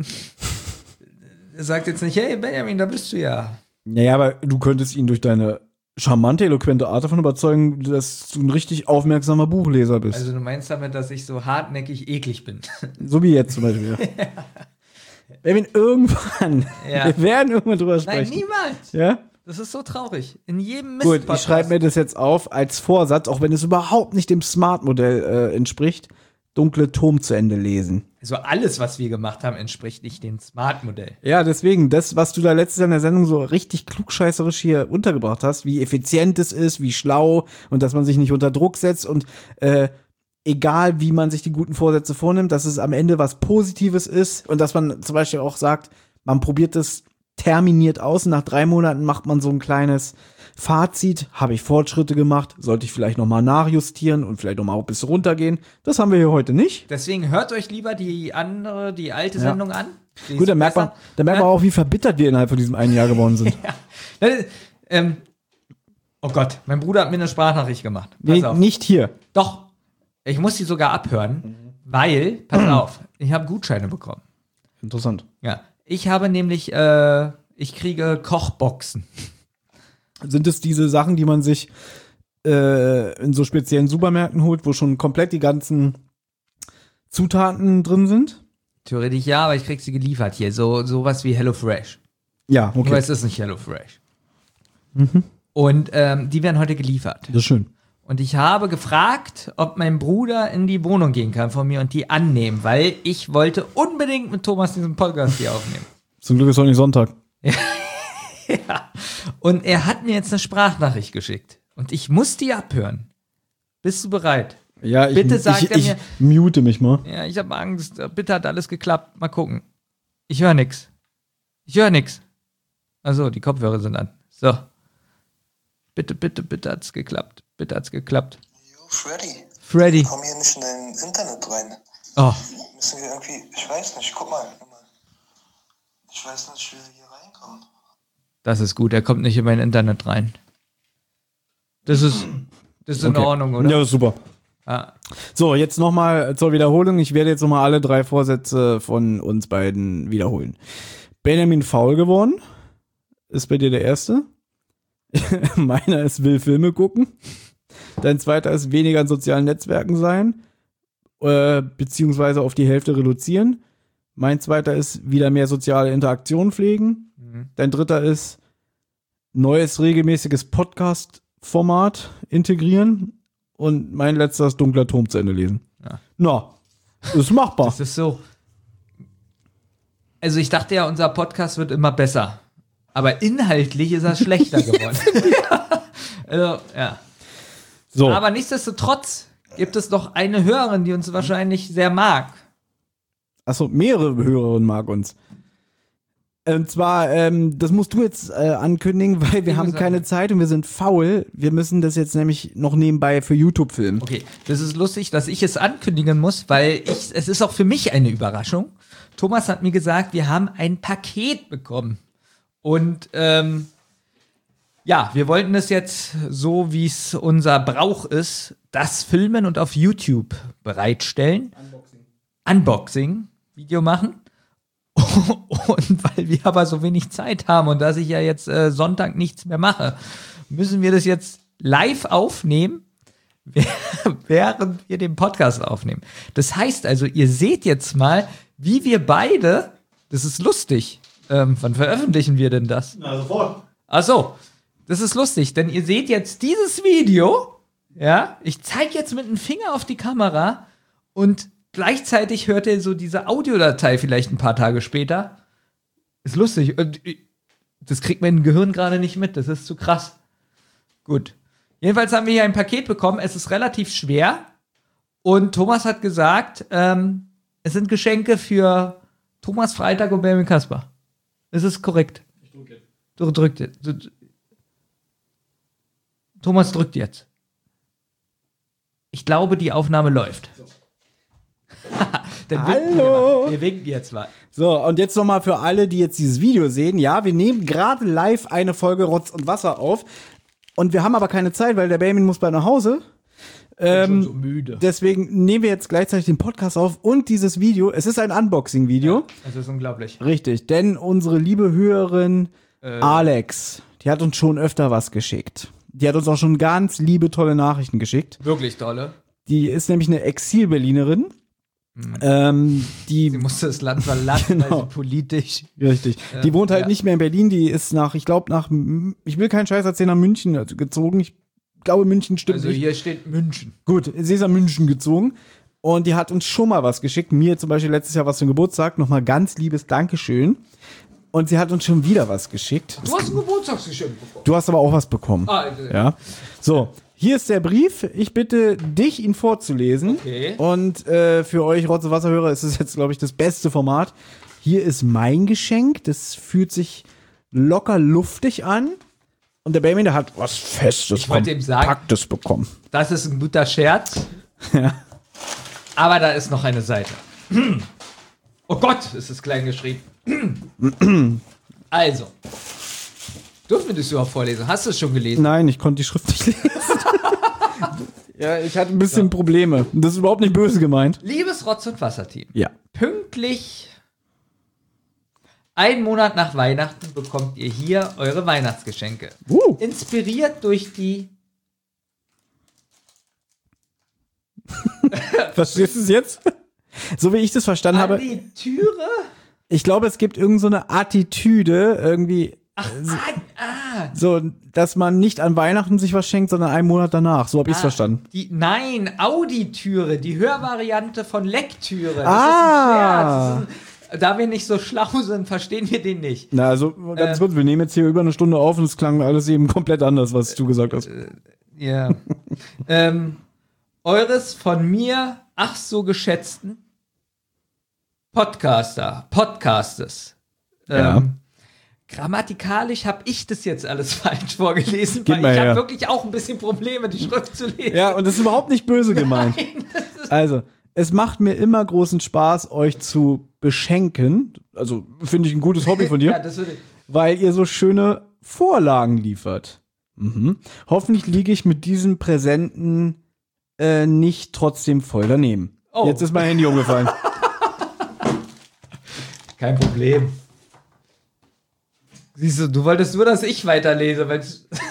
Er sagt jetzt nicht, hey Benjamin, da bist du ja. Naja, aber du könntest ihn durch deine charmante, eloquente Art davon überzeugen, dass du ein richtig aufmerksamer Buchleser bist. Also du meinst damit, dass ich so hartnäckig eklig bin. So wie jetzt zum Beispiel. Benjamin, irgendwann. Ja. Wir werden irgendwann drüber Nein, sprechen. niemals. Ja? Das ist so traurig. In jedem Gut, Mist-Podcast. ich schreibe mir das jetzt auf als Vorsatz, auch wenn es überhaupt nicht dem Smart-Modell äh, entspricht, Dunkle Turm zu Ende lesen. Also alles, was wir gemacht haben, entspricht nicht dem Smart-Modell. Ja, deswegen, das, was du da letztes Jahr in der Sendung so richtig klugscheißerisch hier untergebracht hast, wie effizient es ist, wie schlau und dass man sich nicht unter Druck setzt und äh, egal, wie man sich die guten Vorsätze vornimmt, dass es am Ende was Positives ist und dass man zum Beispiel auch sagt, man probiert es terminiert aus und nach drei Monaten macht man so ein kleines Fazit, habe ich Fortschritte gemacht, sollte ich vielleicht nochmal nachjustieren und vielleicht nochmal auch ein bisschen runtergehen. Das haben wir hier heute nicht. Deswegen hört euch lieber die andere, die alte Ja. Sendung an. Die Gut, ist dann merkt man, besser. dann merkt man auch, wie verbittert wir innerhalb von diesem einen Jahr geworden sind. Ja. Das ist, ähm, oh Gott, mein Bruder hat mir eine Sprachnachricht gemacht. Pass Nee, auf. nicht hier. Doch, ich muss die sogar abhören, weil, pass auf, ich habe Gutscheine bekommen. Interessant. Ja, ich habe nämlich, äh, ich kriege Kochboxen. Sind es diese Sachen, die man sich äh, in so speziellen Supermärkten holt, wo schon komplett die ganzen Zutaten drin sind? Theoretisch ja, aber ich krieg sie geliefert hier. So sowas wie HelloFresh. Ja, okay. Nur es ist nicht HelloFresh. Und ähm, die werden heute geliefert. Das ist schön. Und ich habe gefragt, ob mein Bruder in die Wohnung gehen kann von mir und die annehmen, weil ich wollte unbedingt mit Thomas diesen Podcast hier aufnehmen. Zum Glück ist heute nicht Sonntag. Ja. Und er hat mir jetzt eine Sprachnachricht geschickt. Und ich muss die abhören. Bist du bereit? Ja, ich, Bitte sagt ich, er ich mir- mute mich mal. Ja, ich habe Angst. Bitte hat alles geklappt. Mal gucken. Ich höre nix. Ich höre nix. Also, die Kopfhörer sind an. So. Bitte, bitte, bitte hat's geklappt. Bitte hat's geklappt. Jo, Freddy, Freddy. komm hier nicht in dein Internet rein. Oh, Müssen wir irgendwie, ich weiß nicht, guck mal. guck mal. Ich weiß nicht, wie wir hier reinkommen. das ist gut. Er kommt nicht in mein Internet rein. Das ist, das ist in Okay. Ordnung, oder? Ja, super. Ah. So, jetzt nochmal zur Wiederholung. Ich werde jetzt nochmal alle drei Vorsätze von uns beiden wiederholen. Benjamin faul geworden. Ist bei dir der erste. Meiner ist will Filme gucken. Dein zweiter ist weniger in sozialen Netzwerken sein. Äh, beziehungsweise auf die Hälfte reduzieren. Mein zweiter ist wieder mehr soziale Interaktion pflegen. Mhm. Dein dritter ist neues regelmäßiges Podcast-Format integrieren. Und mein letzter ist Dunkler Turm zu Ende lesen. Ja. Na, ist machbar. Das ist so. Also ich dachte ja, unser Podcast wird immer besser. Aber inhaltlich ist er schlechter geworden. Also, ja. So, Aber nichtsdestotrotz gibt es noch eine Hörerin, die uns wahrscheinlich sehr mag. achso, mehrere Hörerinnen mag uns. Und zwar, ähm, das musst du jetzt äh, ankündigen, weil wir Ich haben muss keine sagen. Zeit und wir sind faul. Wir müssen das jetzt nämlich noch nebenbei für YouTube filmen. Okay, das ist lustig, dass ich es ankündigen muss, weil ich, es ist auch für mich eine Überraschung. Thomas hat mir gesagt, wir haben ein Paket bekommen. Und ähm, ja, wir wollten es jetzt, so wie es unser Brauch ist, das filmen und auf YouTube bereitstellen. Unboxing. Unboxing, Video machen. Und weil wir aber so wenig Zeit haben und dass ich ja jetzt äh, Sonntag nichts mehr mache, müssen wir das jetzt live aufnehmen, während wir den Podcast aufnehmen. Das heißt also, ihr seht jetzt mal, wie wir beide, das ist lustig. Ähm, wann veröffentlichen wir denn das? Na, sofort. Ach so, das ist lustig, denn ihr seht jetzt dieses Video, ja, ich zeige jetzt mit dem Finger auf die Kamera und gleichzeitig hört ihr so diese Audiodatei vielleicht ein paar Tage später. Ist lustig. Und das kriegt mein Gehirn gerade nicht mit, das ist zu krass. Gut. Jedenfalls haben wir hier ein Paket bekommen, es ist relativ schwer und Thomas hat gesagt, ähm, es sind Geschenke für Thomas Freitag und Benjamin Kasper. Ist es korrekt? Ich drücke jetzt. Du drückst jetzt. Du, Thomas drückt jetzt. Ich glaube, die Aufnahme läuft. So. Hallo! Wir, wir winken jetzt mal. So, und jetzt nochmal für alle, die jetzt dieses Video sehen. Ja, wir nehmen gerade live eine Folge Rotz und Wasser auf. Und wir haben aber keine Zeit, weil der Benjamin muss bald nach Hause. Ähm, so müde. Deswegen nehmen wir jetzt gleichzeitig den Podcast auf und dieses Video. Es ist ein Unboxing-Video. Ja, das ist unglaublich. Richtig, denn unsere liebe Hörerin äh. Alex, die hat uns schon öfter was geschickt. Die hat uns auch schon ganz liebe, tolle Nachrichten geschickt. Wirklich tolle. Die ist nämlich eine Exil-Berlinerin. Mhm. Ähm, die sie musste das Land verlassen, genau. weil sie politisch. Richtig. Äh, die wohnt halt ja. nicht mehr in Berlin. Die ist nach, ich glaube, nach, ich will keinen Scheiß erzählen, nach München gezogen. Ich glaube, München stimmt also nicht. hier steht München. Gut, sie ist nach München gezogen. Und die hat uns schon mal was geschickt. Mir zum Beispiel letztes Jahr was für den Geburtstag. Nochmal ganz liebes Dankeschön. Und sie hat uns schon wieder was geschickt. Du hast ein Geburtstagsgeschenk bekommen. Du hast aber auch was bekommen. Ah, okay. Ja. So, hier ist der Brief. Ich bitte dich, ihn vorzulesen. Okay. Und äh, für euch Rotz- und Wasserhörer ist es jetzt, glaube ich, das beste Format. Hier ist mein Geschenk. Das fühlt sich locker luftig an. Und der Benjamin, der hat was Festes, ich wollte ihm sagen, Kompaktes bekommen. Das ist ein guter Scherz. Ja. Aber da ist noch eine Seite. Oh Gott, ist es klein geschrieben. Also. Dürfen wir das überhaupt vorlesen? Hast du es schon gelesen? Nein, ich konnte die Schrift nicht lesen. Ja, ich hatte ein bisschen ja. Probleme. Das ist überhaupt nicht böse gemeint. Liebes Rotz- und Wasserteam. Ja. Pünktlich einen Monat nach Weihnachten bekommt ihr hier eure Weihnachtsgeschenke. Uh. Inspiriert durch die... Verstehst du es jetzt? So wie ich das verstanden habe. Die Türe? Ich glaube, es gibt irgend so eine Attitüde, irgendwie. Ach, ah, ah. So, dass man nicht an Weihnachten sich was schenkt, sondern einen Monat danach. So habe ich es ah, verstanden. Die, nein, Auditüre, die Hörvariante von Lecktüre. Das ah! ist ein Scherz. Das ist ein, da wir nicht so schlau sind, verstehen wir den nicht. Na, also ganz äh, kurz, wir nehmen jetzt hier über eine Stunde auf und es klang alles eben komplett anders, was du gesagt hast. Äh, ja. ähm, eures von mir ach so geschätzten Podcaster, Podcastes. Ja. Ähm, grammatikalisch habe ich das jetzt alles falsch vorgelesen, Geht weil ich habe her. wirklich auch ein bisschen Probleme, die Schrift zu lesen. Ja, und das ist überhaupt nicht böse gemeint. Nein, also, es macht mir immer großen Spaß, euch zu beschenken. Also, finde ich ein gutes Hobby von dir. Ja, das würde ich. Weil ihr so schöne Vorlagen liefert. Mhm. Hoffentlich liege ich mit diesen Präsenten äh, nicht trotzdem voll daneben. Oh. Jetzt ist mein Handy umgefallen. Kein Problem. Siehst du, du wolltest nur, dass ich weiterlese. Weil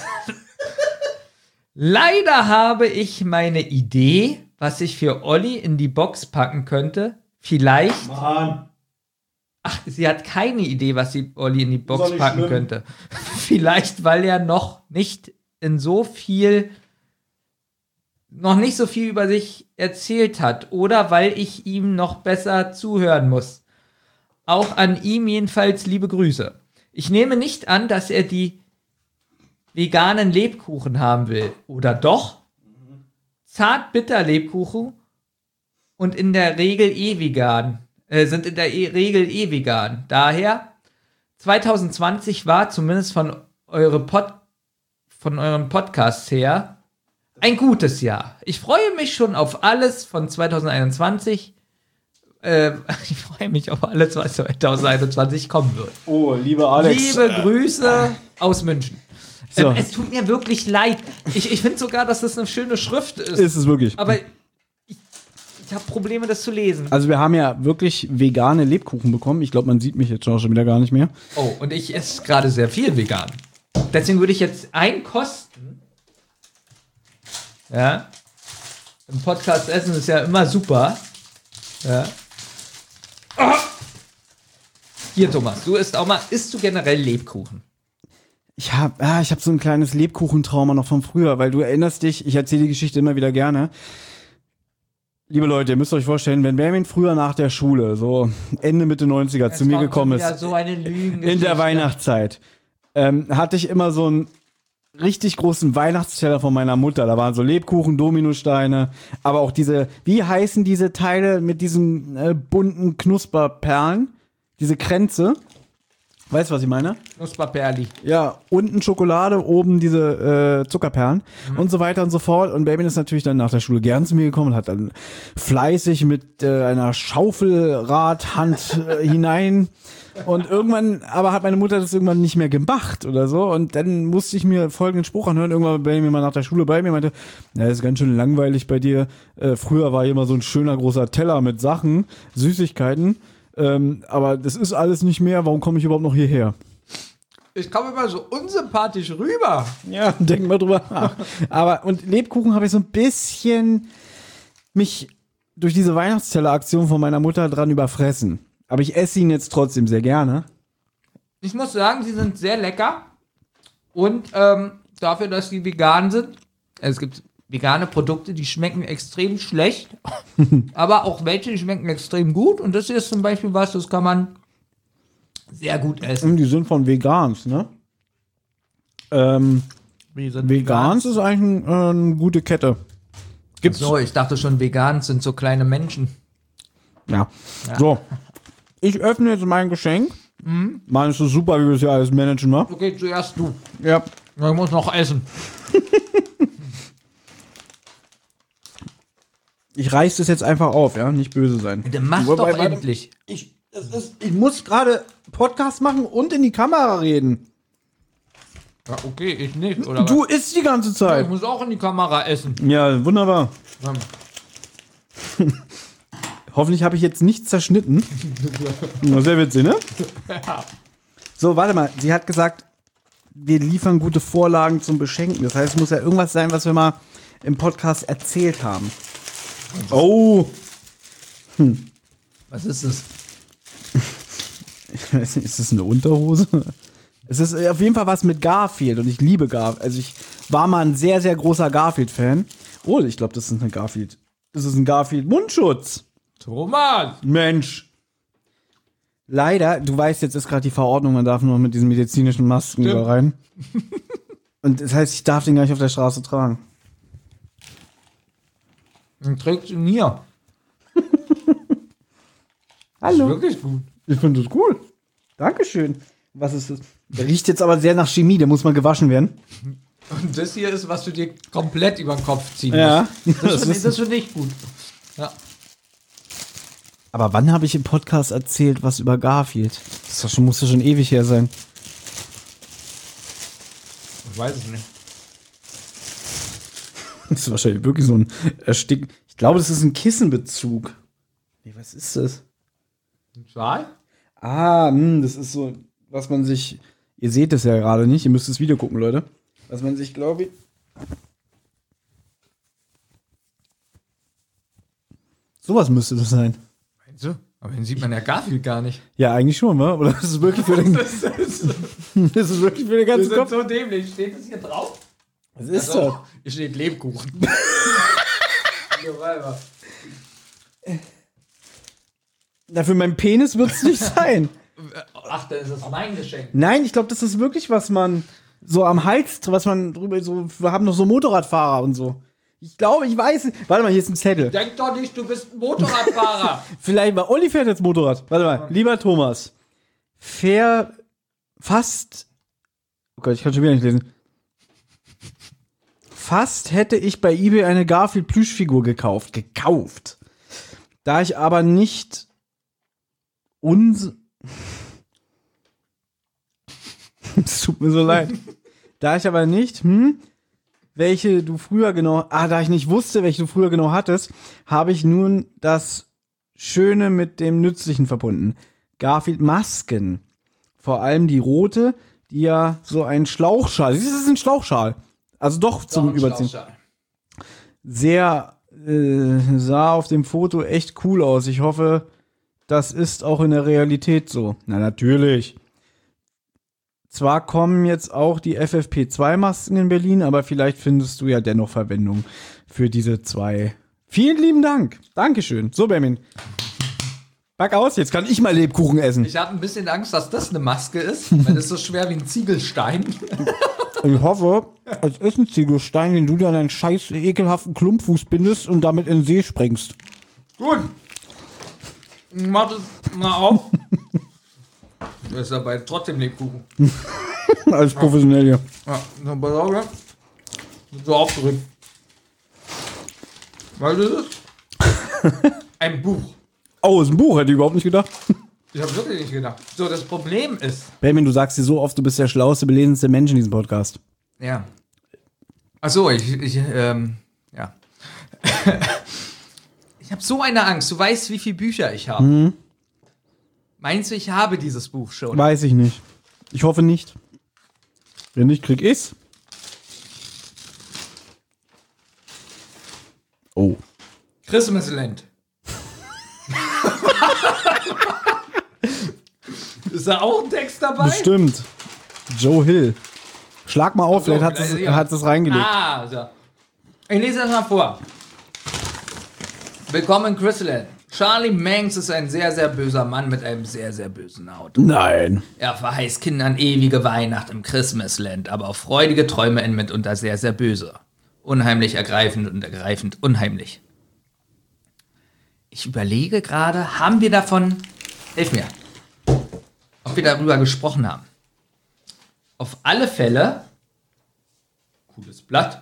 Leider habe ich meine Idee, was ich für Olli in die Box packen könnte. Vielleicht. Mann. Ach, sie hat keine Idee, was sie Olli in die Box packen schlimm. könnte. Vielleicht, weil er noch nicht in so viel, noch nicht so viel über sich erzählt hat. Oder weil ich ihm noch besser zuhören muss. Auch an ihm jedenfalls liebe Grüße. Ich nehme nicht an, dass er die veganen Lebkuchen haben will. Oder doch? Zart-bitter-Lebkuchen und in der Regel eh vegan. Äh, sind in der e- Regel eh vegan. Daher, zwanzig zwanzig war zumindest von, eure Pod- von euren Podcasts her ein gutes Jahr. Ich freue mich schon auf alles von zwanzig einundzwanzig. Äh, ich freue mich auf alles, was zwanzig einundzwanzig kommen wird. Oh, lieber Alex. Liebe Grüße aus München. So. Ähm, es tut mir wirklich leid. Ich, ich finde sogar, dass das eine schöne Schrift ist. Ist es wirklich. Aber ich, ich habe Probleme, das zu lesen. Also wir haben ja wirklich vegane Lebkuchen bekommen. Ich glaube, man sieht mich jetzt schon wieder gar nicht mehr. Oh, und ich esse gerade sehr viel vegan. Deswegen würde ich jetzt einen kosten. Ja. Im Podcast essen ist ja immer super. Ja. Oh. Hier, Thomas, du isst auch mal, isst du generell Lebkuchen? Ich habe ah, ich hab so ein kleines Lebkuchentrauma noch von früher, weil du erinnerst dich, ich erzähle die Geschichte immer wieder gerne. Liebe Leute, ihr müsst euch vorstellen, wenn Benjamin früher nach der Schule, so Ende, Mitte neunziger, Jetzt zu mir kommt gekommen schon wieder ist, so eine Lügengeschichte. in der Weihnachtszeit, ähm, hatte ich immer so einen richtig großen Weihnachtsteller von meiner Mutter. Da waren so Lebkuchen, Dominosteine, aber auch diese, wie heißen diese Teile mit diesen äh, bunten Knusperperlen? Diese Kränze. Weißt du, was ich meine? Knusperperli. Ja, unten Schokolade, oben diese äh, Zuckerperlen mhm. und so weiter und so fort. Und Baby ist natürlich dann nach der Schule gern zu mir gekommen und hat dann fleißig mit äh, einer Schaufelradhand äh, hinein. Und irgendwann, aber hat meine Mutter das irgendwann nicht mehr gemacht oder so. Und dann musste ich mir folgenden Spruch anhören. Irgendwann war Baby mal nach der Schule bei mir meinte, ja, das ist ganz schön langweilig bei dir. Äh, früher war hier immer so ein schöner großer Teller mit Sachen, Süßigkeiten. Ähm, aber das ist alles nicht mehr. Warum komme ich überhaupt noch hierher? Ich komme immer so unsympathisch rüber. Ja, denk mal drüber nach. Aber, und Lebkuchen habe ich so ein bisschen mich durch diese Weihnachtsteller-Aktion von meiner Mutter dran überfressen. Aber ich esse ihn jetzt trotzdem sehr gerne. Ich muss sagen, sie sind sehr lecker. Und ähm, dafür, dass die vegan sind, also es gibt vegane Produkte, die schmecken extrem schlecht, aber auch welche, die schmecken extrem gut. Und das hier ist zum Beispiel was, das kann man sehr gut essen. Die sind von Vegans, ne? Ähm, Vegans, Vegans ist eigentlich ein, äh, eine gute Kette. Gibt's? So, ich dachte schon, Vegans sind so kleine Menschen. Ja. ja. So, ich öffne jetzt mein Geschenk. Mhm. Mann, ist das super, wie wir das hier alles managen, ne? Okay, zuerst du. Ja. Ich muss noch essen. Ich reiß das jetzt einfach auf, ja? Nicht böse sein. Dann mach doch warte, endlich. Ich, das ist, ich muss gerade Podcast machen und in die Kamera reden. Ja, okay, ich nicht, oder Du was? isst die ganze Zeit. Ich muss auch in die Kamera essen. Ja, wunderbar. Hoffentlich habe ich jetzt nichts zerschnitten. Sehr witzig, ne? Ja. So, warte mal. Sie hat gesagt, wir liefern gute Vorlagen zum Beschenken. Das heißt, es muss ja irgendwas sein, was wir mal im Podcast erzählt haben. Oh. Hm. Was ist das? Ich weiß nicht, ist das eine Unterhose? Es ist auf jeden Fall was mit Garfield und ich liebe Garfield. Also ich war mal ein sehr, sehr großer Garfield-Fan. Oh, ich glaube, das ist eine Garfield. Das ist ein Garfield-Mundschutz. Thomas! Mensch. Leider, du weißt, jetzt ist gerade die Verordnung, man darf nur mit diesen medizinischen Masken da rein. Und das heißt, ich darf den gar nicht auf der Straße tragen. Dann trägst du ihn hier. Hallo. Das ist wirklich gut. Ich finde das cool. Dankeschön. Was ist das? Der riecht jetzt aber sehr nach Chemie, der muss mal gewaschen werden. Und das hier ist, was du dir komplett über den Kopf ziehen ja, musst. Das, das finde ich, find ich gut. Ja. Aber wann habe ich im Podcast erzählt, was über Garfield? Das doch schon, muss doch schon ewig her sein. Ich weiß es nicht. Das ist wahrscheinlich wirklich so ein Erstick. Ich glaube, das ist ein Kissenbezug. Nee, was ist das? Ein Schal? Ah, mh, das ist so, was man sich. Ihr seht es ja gerade nicht, ihr müsst das Video gucken, Leute. Was man sich, glaube ich. Sowas müsste das sein. Meinst du? Aber den sieht man ja Garfield gar nicht. Ja, eigentlich schon, wa? Oder ist es wirklich für den. das, ist, das ist wirklich für den ganzen Wir Kopf? sind so dämlich. Steht das hier drauf? Was ist also, das? Hier steht Lebkuchen. Na, für meinen Penis wird es nicht sein. Ach, dann ist das mein Geschenk. Nein, ich glaube, das ist wirklich, was man so am Hals, was man drüber so. Wir haben noch so Motorradfahrer und so. Ich glaube, ich weiß. Warte mal, hier ist ein Zettel. Denk doch nicht, du bist ein Motorradfahrer. Vielleicht mal. Olli fährt jetzt Motorrad. Warte mal, ja. Lieber Thomas. Fair. Fast. Oh Gott, ich kann schon wieder nicht lesen. Fast hätte ich bei eBay eine Garfield-Plüschfigur gekauft. Gekauft. Da ich aber nicht uns. Es tut mir so leid. Da ich aber nicht, hm, welche du früher genau, ah, da ich nicht wusste, welche du früher genau hattest, habe ich nun das Schöne mit dem Nützlichen verbunden. Garfield Masken. Vor allem die rote, die ja so ein Schlauchschal, das ist ein Schlauchschal. Also doch zum Überziehen. sehr, äh, sah auf dem Foto echt cool aus. Ich hoffe, das ist auch in der Realität so. Na, natürlich. Zwar kommen jetzt auch die F F P zwei Masken in Berlin, aber vielleicht findest du ja dennoch Verwendung für diese zwei. Vielen lieben Dank. Dankeschön. So, Benjamin. Pack aus, jetzt kann ich mal Lebkuchen essen. Ich habe ein bisschen Angst, dass das eine Maske ist, weil das ist so schwer wie ein Ziegelstein. Ich hoffe, es ist ein Ziegelstein, den du dir an einen scheiß ekelhaften Klumpfuß bindest und damit in den See springst. Gut. Ich mach das mal auf. Das ist dabei trotzdem Lebkuchen. Als professionell hier. Ja, dann pass auf, ja. So aufgedrückt. Weil das ist ein Buch. Oh, ist ein Buch, hätte ich überhaupt nicht gedacht. Ich habe wirklich nicht gedacht. So, das Problem ist. Benjamin, du sagst dir so oft, du bist der schlauste, belesenste Mensch in diesem Podcast. Ja. Ach so, ich, ich, ähm, ja. Ich habe so eine Angst. Du weißt, wie viele Bücher ich habe. Mhm. Meinst du, ich habe dieses Buch schon? Weiß ich nicht. Ich hoffe nicht. Wenn nicht, krieg ich's. Oh. Christmasland. Ist da auch ein Text dabei? Bestimmt. Joe Hill. Schlag mal auf, So, vielleicht hat es, ja. hat es reingelegt. Ah, so. Ich lese das mal vor. Willkommen in Christmasland. Charlie Manx ist ein sehr, sehr böser Mann mit einem sehr, sehr bösen Auto. Nein. Er verheißt Kindern ewige Weihnacht im Christmasland, aber auch freudige Träume enden mitunter sehr, sehr böse. Unheimlich ergreifend und ergreifend unheimlich. Ich überlege gerade, haben wir davon, hilf mir, ob wir darüber gesprochen haben. Auf alle Fälle, cooles Blatt,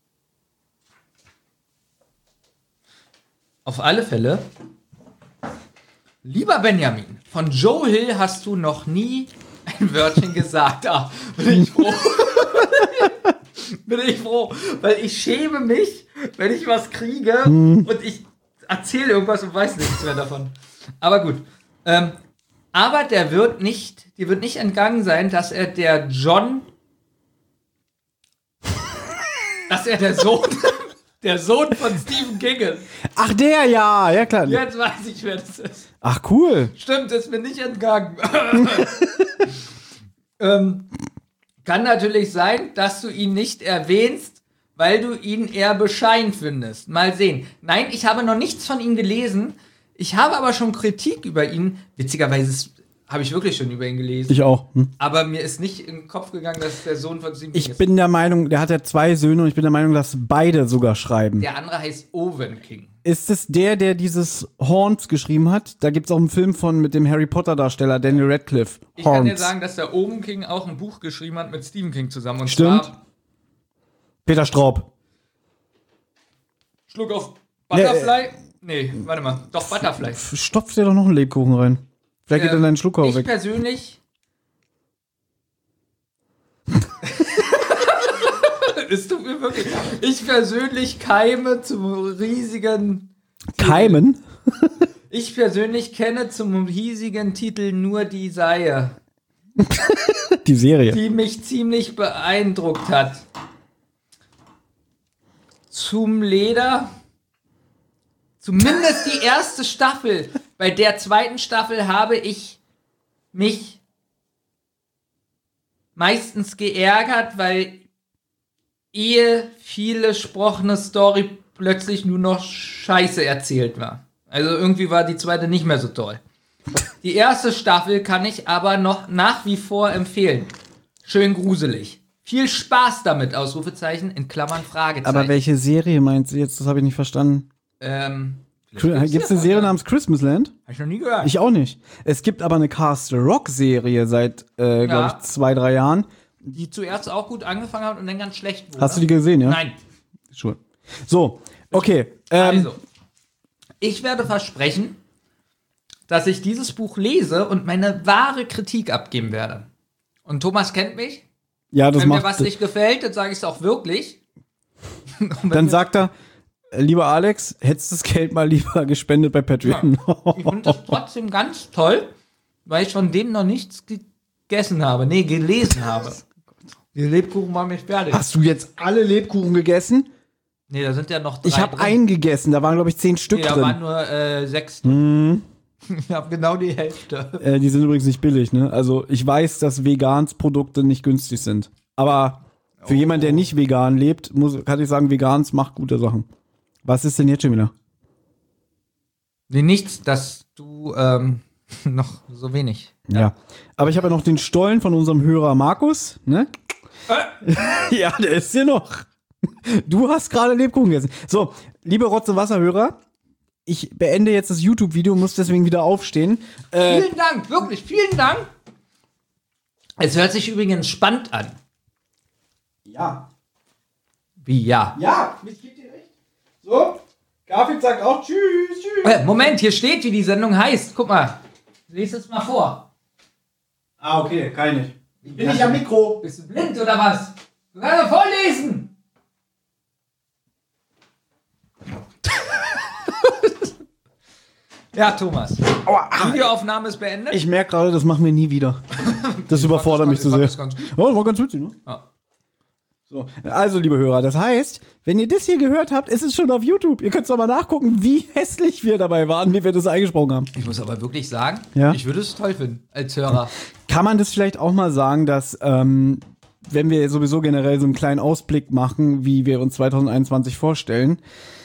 auf alle Fälle, lieber Benjamin, von Joe Hill hast du noch nie ein Wörtchen gesagt. Ah, bin ich froh. Bin ich froh, weil ich schäme mich, wenn ich was kriege hm. und ich erzähle irgendwas und weiß nichts mehr davon. Aber gut. Ähm, aber der wird nicht, dir wird nicht entgangen sein, dass er der John, dass er der Sohn, der Sohn von Stephen King ist. Ach, der, ja, ja klar. Jetzt weiß ich, wer das ist. Ach, cool. Stimmt, ist mir nicht entgangen. ähm, kann natürlich sein, dass du ihn nicht erwähnst, weil du ihn eher bescheiden findest. Mal sehen. Nein, ich habe noch nichts von ihm gelesen. Ich habe aber schon Kritik über ihn. Witzigerweise habe ich wirklich schon über ihn gelesen. Ich auch. Hm. Aber mir ist nicht in den Kopf gegangen, dass es der Sohn von Stephen King ist. Ich bin der Meinung, der hat ja zwei Söhne und ich bin der Meinung, dass beide sogar schreiben. Der andere heißt Owen King. Ist es der, der dieses Horns geschrieben hat? Da gibt es auch einen Film von mit dem Harry Potter Darsteller Daniel Radcliffe. Ich kann dir sagen, dass der Owen King auch ein Buch geschrieben hat mit Stephen King zusammen. Und Stimmt. Zwar Peter Straub. Schluck auf Butterfly. Nee, nee, warte mal. Doch, Butterfly. Stopf dir doch noch einen Lebkuchen rein. Vielleicht ähm, geht dann dein Schluck ich weg. Ich persönlich... Es tut mir wirklich... Ich persönlich keime zum riesigen... Keimen? Ich persönlich kenne zum hiesigen Titel nur die Serie. Die Serie. Die mich ziemlich beeindruckt hat. Zum Leder... Zumindest die erste Staffel. Bei der zweiten Staffel habe ich mich meistens geärgert, weil ehe viele gesprochene Story plötzlich nur noch Scheiße erzählt war. Also irgendwie war die zweite nicht mehr so toll. Die erste Staffel kann ich aber noch nach wie vor empfehlen. Schön gruselig. Viel Spaß damit, Ausrufezeichen, in Klammern Fragezeichen. Aber welche Serie meinst du jetzt? Das habe ich nicht verstanden. Ähm, Gibt es eine Serie namens Christmasland? Hab ich noch nie gehört. Ich auch nicht. Es gibt aber eine Castle Rock Serie seit, äh, glaube Ja. ich, zwei, drei Jahren. Die zuerst auch gut angefangen hat und dann ganz schlecht wurde. Hast du die gesehen, ja? Nein. Schon. So, okay. Ähm, Also, ich werde versprechen, dass ich dieses Buch lese und meine wahre Kritik abgeben werde. Und Thomas kennt mich. ja, das Wenn mir macht. was nicht gefällt, dann sage ich es auch wirklich. Und wenn Dann mir- sagt er, lieber Alex, hättest du das Geld mal lieber gespendet bei Patreon. Ich finde das trotzdem ganz toll, weil ich von dem noch nichts gegessen habe. Nee, gelesen habe. Die Lebkuchen waren nicht fertig. Hast du jetzt alle Lebkuchen gegessen? Nee, da sind ja noch drei Ich habe drin. einen gegessen, da waren, glaube ich, zehn Stück Nee, da drin. waren nur äh, sechs drin. Ich habe genau die Hälfte. Äh, die sind übrigens nicht billig, ne? Also ich weiß, dass Vegans-Produkte nicht günstig sind. Aber für Oh. jemanden, der nicht vegan lebt, muss, kann ich sagen, Vegans macht gute Sachen. Was ist denn jetzt schon wieder? Nee, nichts, dass du ähm, noch so wenig. Ja. Aber ich habe ja noch den Stollen von unserem Hörer Markus, ne? Äh. Ja, der ist hier noch. Du hast gerade Lebkuchen gegessen. So, liebe Rotze-Wasser-Hörer, ich beende jetzt das YouTube-Video, muss deswegen wieder aufstehen. Äh, Vielen Dank, wirklich, vielen Dank. Es hört sich übrigens spannend an. ja. Wie ja? Ja, ich gebe dir recht. So, Garfield sagt auch tschüss, tschüss. Äh, Moment, hier steht, wie die Sendung heißt. Guck mal, lies es mal vor. Ah, okay, kann ich nicht. Ich bin nicht am Mikro. Bist du blind oder was? Du kannst doch vorlesen. Ja, Thomas. Aua. Videoaufnahme ist beendet. Ich merke gerade, das machen wir nie wieder. Das überfordert mich Ich zu fand sehr. das ganz- Oh, das war ganz witzig, ne? Ja. So. Also, liebe Hörer, das heißt, wenn ihr das hier gehört habt, ist es schon auf YouTube. Ihr könnt doch mal nachgucken, wie hässlich wir dabei waren, wie wir das eingesprochen haben. Ich muss aber wirklich sagen, Ja? ich würde es toll finden als Hörer. Kann man das vielleicht auch mal sagen, dass, ähm, wenn wir sowieso generell so einen kleinen Ausblick machen, wie wir uns zwanzig einundzwanzig vorstellen,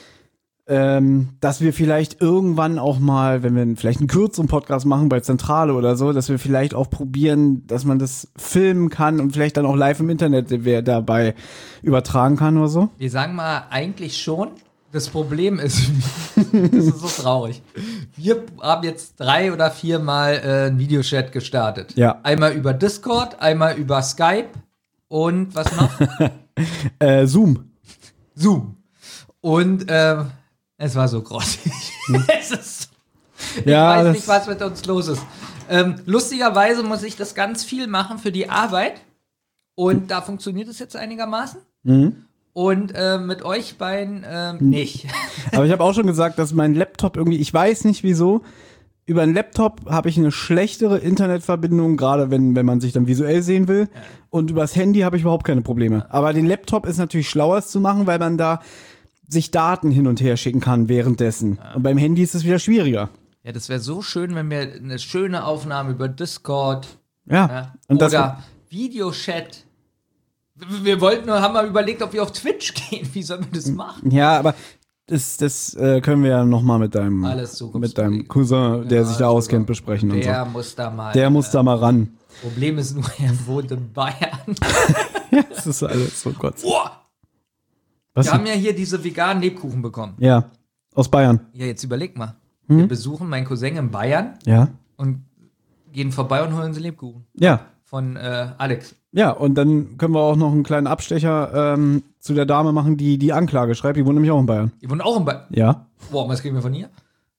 ähm, dass wir vielleicht irgendwann auch mal, wenn wir vielleicht einen kürzeren Podcast machen bei Zentrale oder so, dass wir vielleicht auch probieren, dass man das filmen kann und vielleicht dann auch live im Internet wer dabei übertragen kann oder so. Wir sagen mal eigentlich schon, das Problem ist, das ist so traurig. Wir haben jetzt drei oder vier Mal äh, einen Videochat gestartet. Ja. Einmal über Discord, einmal über Skype und was noch? Äh, Zoom. Zoom. Und äh, es war so grottig. es ist, ich Ja, weiß das- nicht, was mit uns los ist. Ähm, lustigerweise muss ich das ganz viel machen für die Arbeit. Und da funktioniert es jetzt einigermaßen. Mhm. Und äh, mit euch beiden ähm, nicht. Aber ich habe auch schon gesagt, dass mein Laptop irgendwie, ich weiß nicht wieso, über einen Laptop habe ich eine schlechtere Internetverbindung, gerade wenn, wenn man sich dann visuell sehen will. Und übers Handy habe ich überhaupt keine Probleme. Aber den Laptop ist natürlich schlauer es zu machen, weil man da sich Daten hin und her schicken kann währenddessen. Und beim Handy ist es wieder schwieriger. Ja, das wäre so schön, wenn wir eine schöne Aufnahme über Discord Ja. ja, Und das, oder Videochat. Wir wir wollten nur, haben mal überlegt, ob wir auf Twitch gehen. Wie sollen wir das machen? ja, aber das, das äh, können wir ja nochmal mit deinem, Alles Zukunftsmusik. mit deinem Cousin, der Ja, sich da also auskennt, besprechen und so. Der muss da mal. Der muss da mal ran. Problem ist nur, er wohnt in Bayern. Das ist alles so Gott. Boah, Was? wir haben ja hier diese veganen Lebkuchen bekommen. Ja, aus Bayern. Ja, jetzt überleg mal. Hm? Wir besuchen meinen Cousin in Bayern Ja. und gehen vorbei und holen sie Lebkuchen. Ja. Von äh, Alex. Ja, und dann können wir auch noch einen kleinen Abstecher ähm, zu der Dame machen, die die Anklage schreibt. Die wohnt nämlich auch in Bayern. Die wohnen auch in Bayern. Ja. Boah, was kriegen wir von ihr?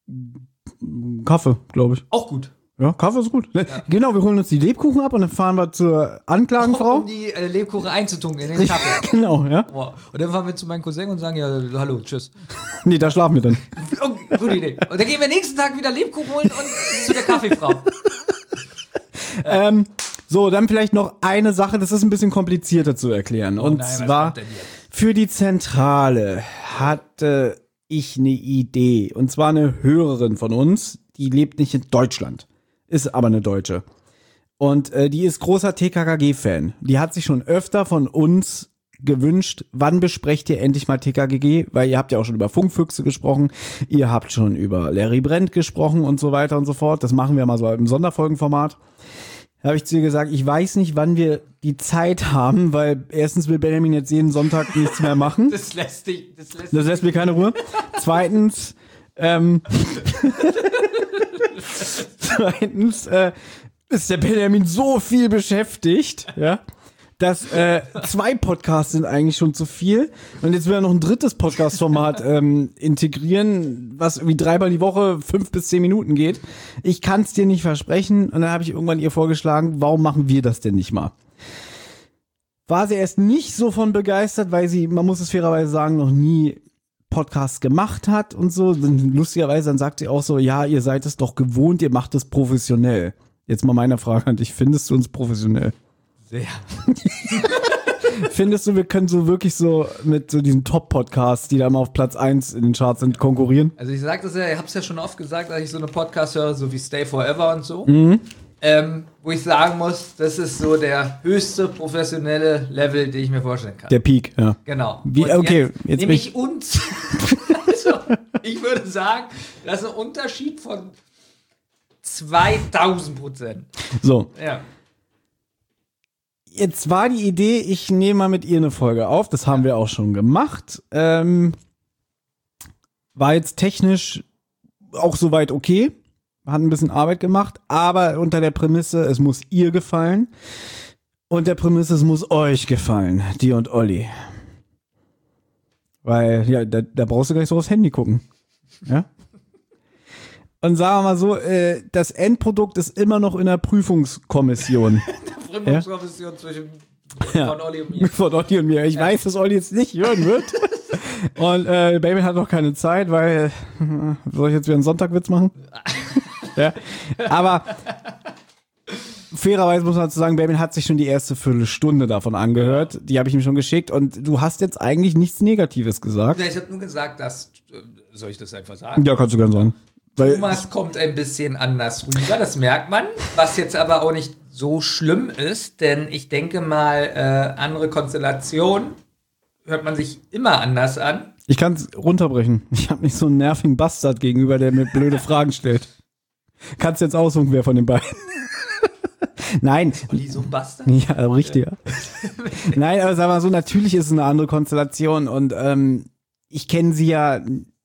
Kaffee, glaube ich. Auch gut. Ja, Kaffee ist gut. Genau, wir holen uns die Lebkuchen ab und dann fahren wir zur Anklagenfrau. Um die äh, Lebkuchen einzutunken in den Kaffee. Genau, ja. Boah. Und dann fahren wir zu meinem Cousin und sagen, ja, hallo, tschüss. Nee, da schlafen wir dann. Oh, gute Idee. Und dann gehen wir nächsten Tag wieder Lebkuchen holen und zu der Kaffeefrau. ähm, so, dann vielleicht noch eine Sache, das ist ein bisschen komplizierter zu erklären. und nein, was zwar, kommt denn jetzt? für die Zentrale hatte ich eine Idee. Und zwar eine Hörerin von uns, die lebt nicht in Deutschland, ist aber eine Deutsche. Und äh, die ist großer T K K G-Fan. Die hat sich schon öfter von uns gewünscht, wann besprecht ihr endlich mal T K K G? Weil ihr habt ja auch schon über Funkfüchse gesprochen, ihr habt schon über Larry Brent gesprochen und so weiter und so fort. Das machen wir mal so im Sonderfolgenformat. Da habe ich zu ihr gesagt, ich weiß nicht, wann wir die Zeit haben, weil erstens will Benjamin jetzt jeden Sonntag nichts mehr machen. Das lässt dich. Das lässt, Das lässt mir keine Ruhe. Zweitens, ähm, zweitens äh, ist der Benjamin so viel beschäftigt, ja, dass äh, zwei Podcasts sind eigentlich schon zu viel. Und jetzt will er noch ein drittes Podcast-Format ähm, integrieren, was irgendwie dreimal die Woche fünf bis zehn Minuten geht. Ich kann es dir nicht versprechen. Und dann habe ich irgendwann ihr vorgeschlagen, warum machen wir das denn nicht mal? War sie erst nicht so von begeistert, weil sie, man muss es fairerweise sagen, noch nie Podcasts gemacht hat und so. Lustigerweise, dann sagt sie auch so, ja, ihr seid es doch gewohnt, ihr macht es professionell. Jetzt mal meine Frage an dich, findest du uns professionell? Sehr. Findest du, wir können so wirklich so mit so diesen Top-Podcasts, die da immer auf Platz eins in den Charts sind, konkurrieren? Also ich sag das ja, ich hab's ja schon oft gesagt, dass ich so eine Podcast höre, so wie Stay Forever und so. Mhm. Ähm, wo ich sagen muss, das ist so der höchste professionelle Level, den ich mir vorstellen kann. Der Peak, ja. Genau. Wie, Und okay, jetzt, jetzt nehme bin ich uns. Also, ich würde sagen, das ist ein Unterschied von zweitausend Prozent. So. Ja. Jetzt war die Idee, ich nehme mal mit ihr eine Folge auf. Das haben wir auch schon gemacht. Ähm, war jetzt technisch auch soweit okay. Hat ein bisschen Arbeit gemacht, aber unter der Prämisse, es muss ihr gefallen. Und der Prämisse, es muss euch gefallen, dir und Olli. Weil, ja, da, da brauchst du gar nicht so aufs Handy gucken. Ja? Und sagen wir mal so, äh, das Endprodukt ist immer noch in der Prüfungskommission. Prüfungskommission ja? zwischen ja. von Olli und mir. Von Olli und mir. Ich ja. weiß, dass Olli jetzt nicht hören wird. Und äh, Baby hat noch keine Zeit, weil äh, soll ich jetzt wieder einen Sonntagwitz machen? Ja. Aber fairerweise muss man dazu sagen, Baby hat sich schon die erste Viertelstunde davon angehört. Die habe ich ihm schon geschickt und du hast jetzt eigentlich nichts Negatives gesagt. Ja, ich habe nur gesagt, dass, soll ich das einfach sagen? Ja, kannst du gerne sagen. Weil Thomas kommt ein bisschen anders rüber, das merkt man, was jetzt aber auch nicht so schlimm ist, denn ich denke mal, äh, andere Konstellationen hört man sich immer anders an. Ich kann es runterbrechen. Ich habe nicht so einen nervigen Bastard gegenüber, der mir blöde Fragen stellt. Kannst jetzt aussuchen, wer von den beiden. Nein. Olli, so ein Bastard? Ja, richtig. Ja. Nein, aber sag mal so, natürlich ist es eine andere Konstellation und ähm, ich kenne sie ja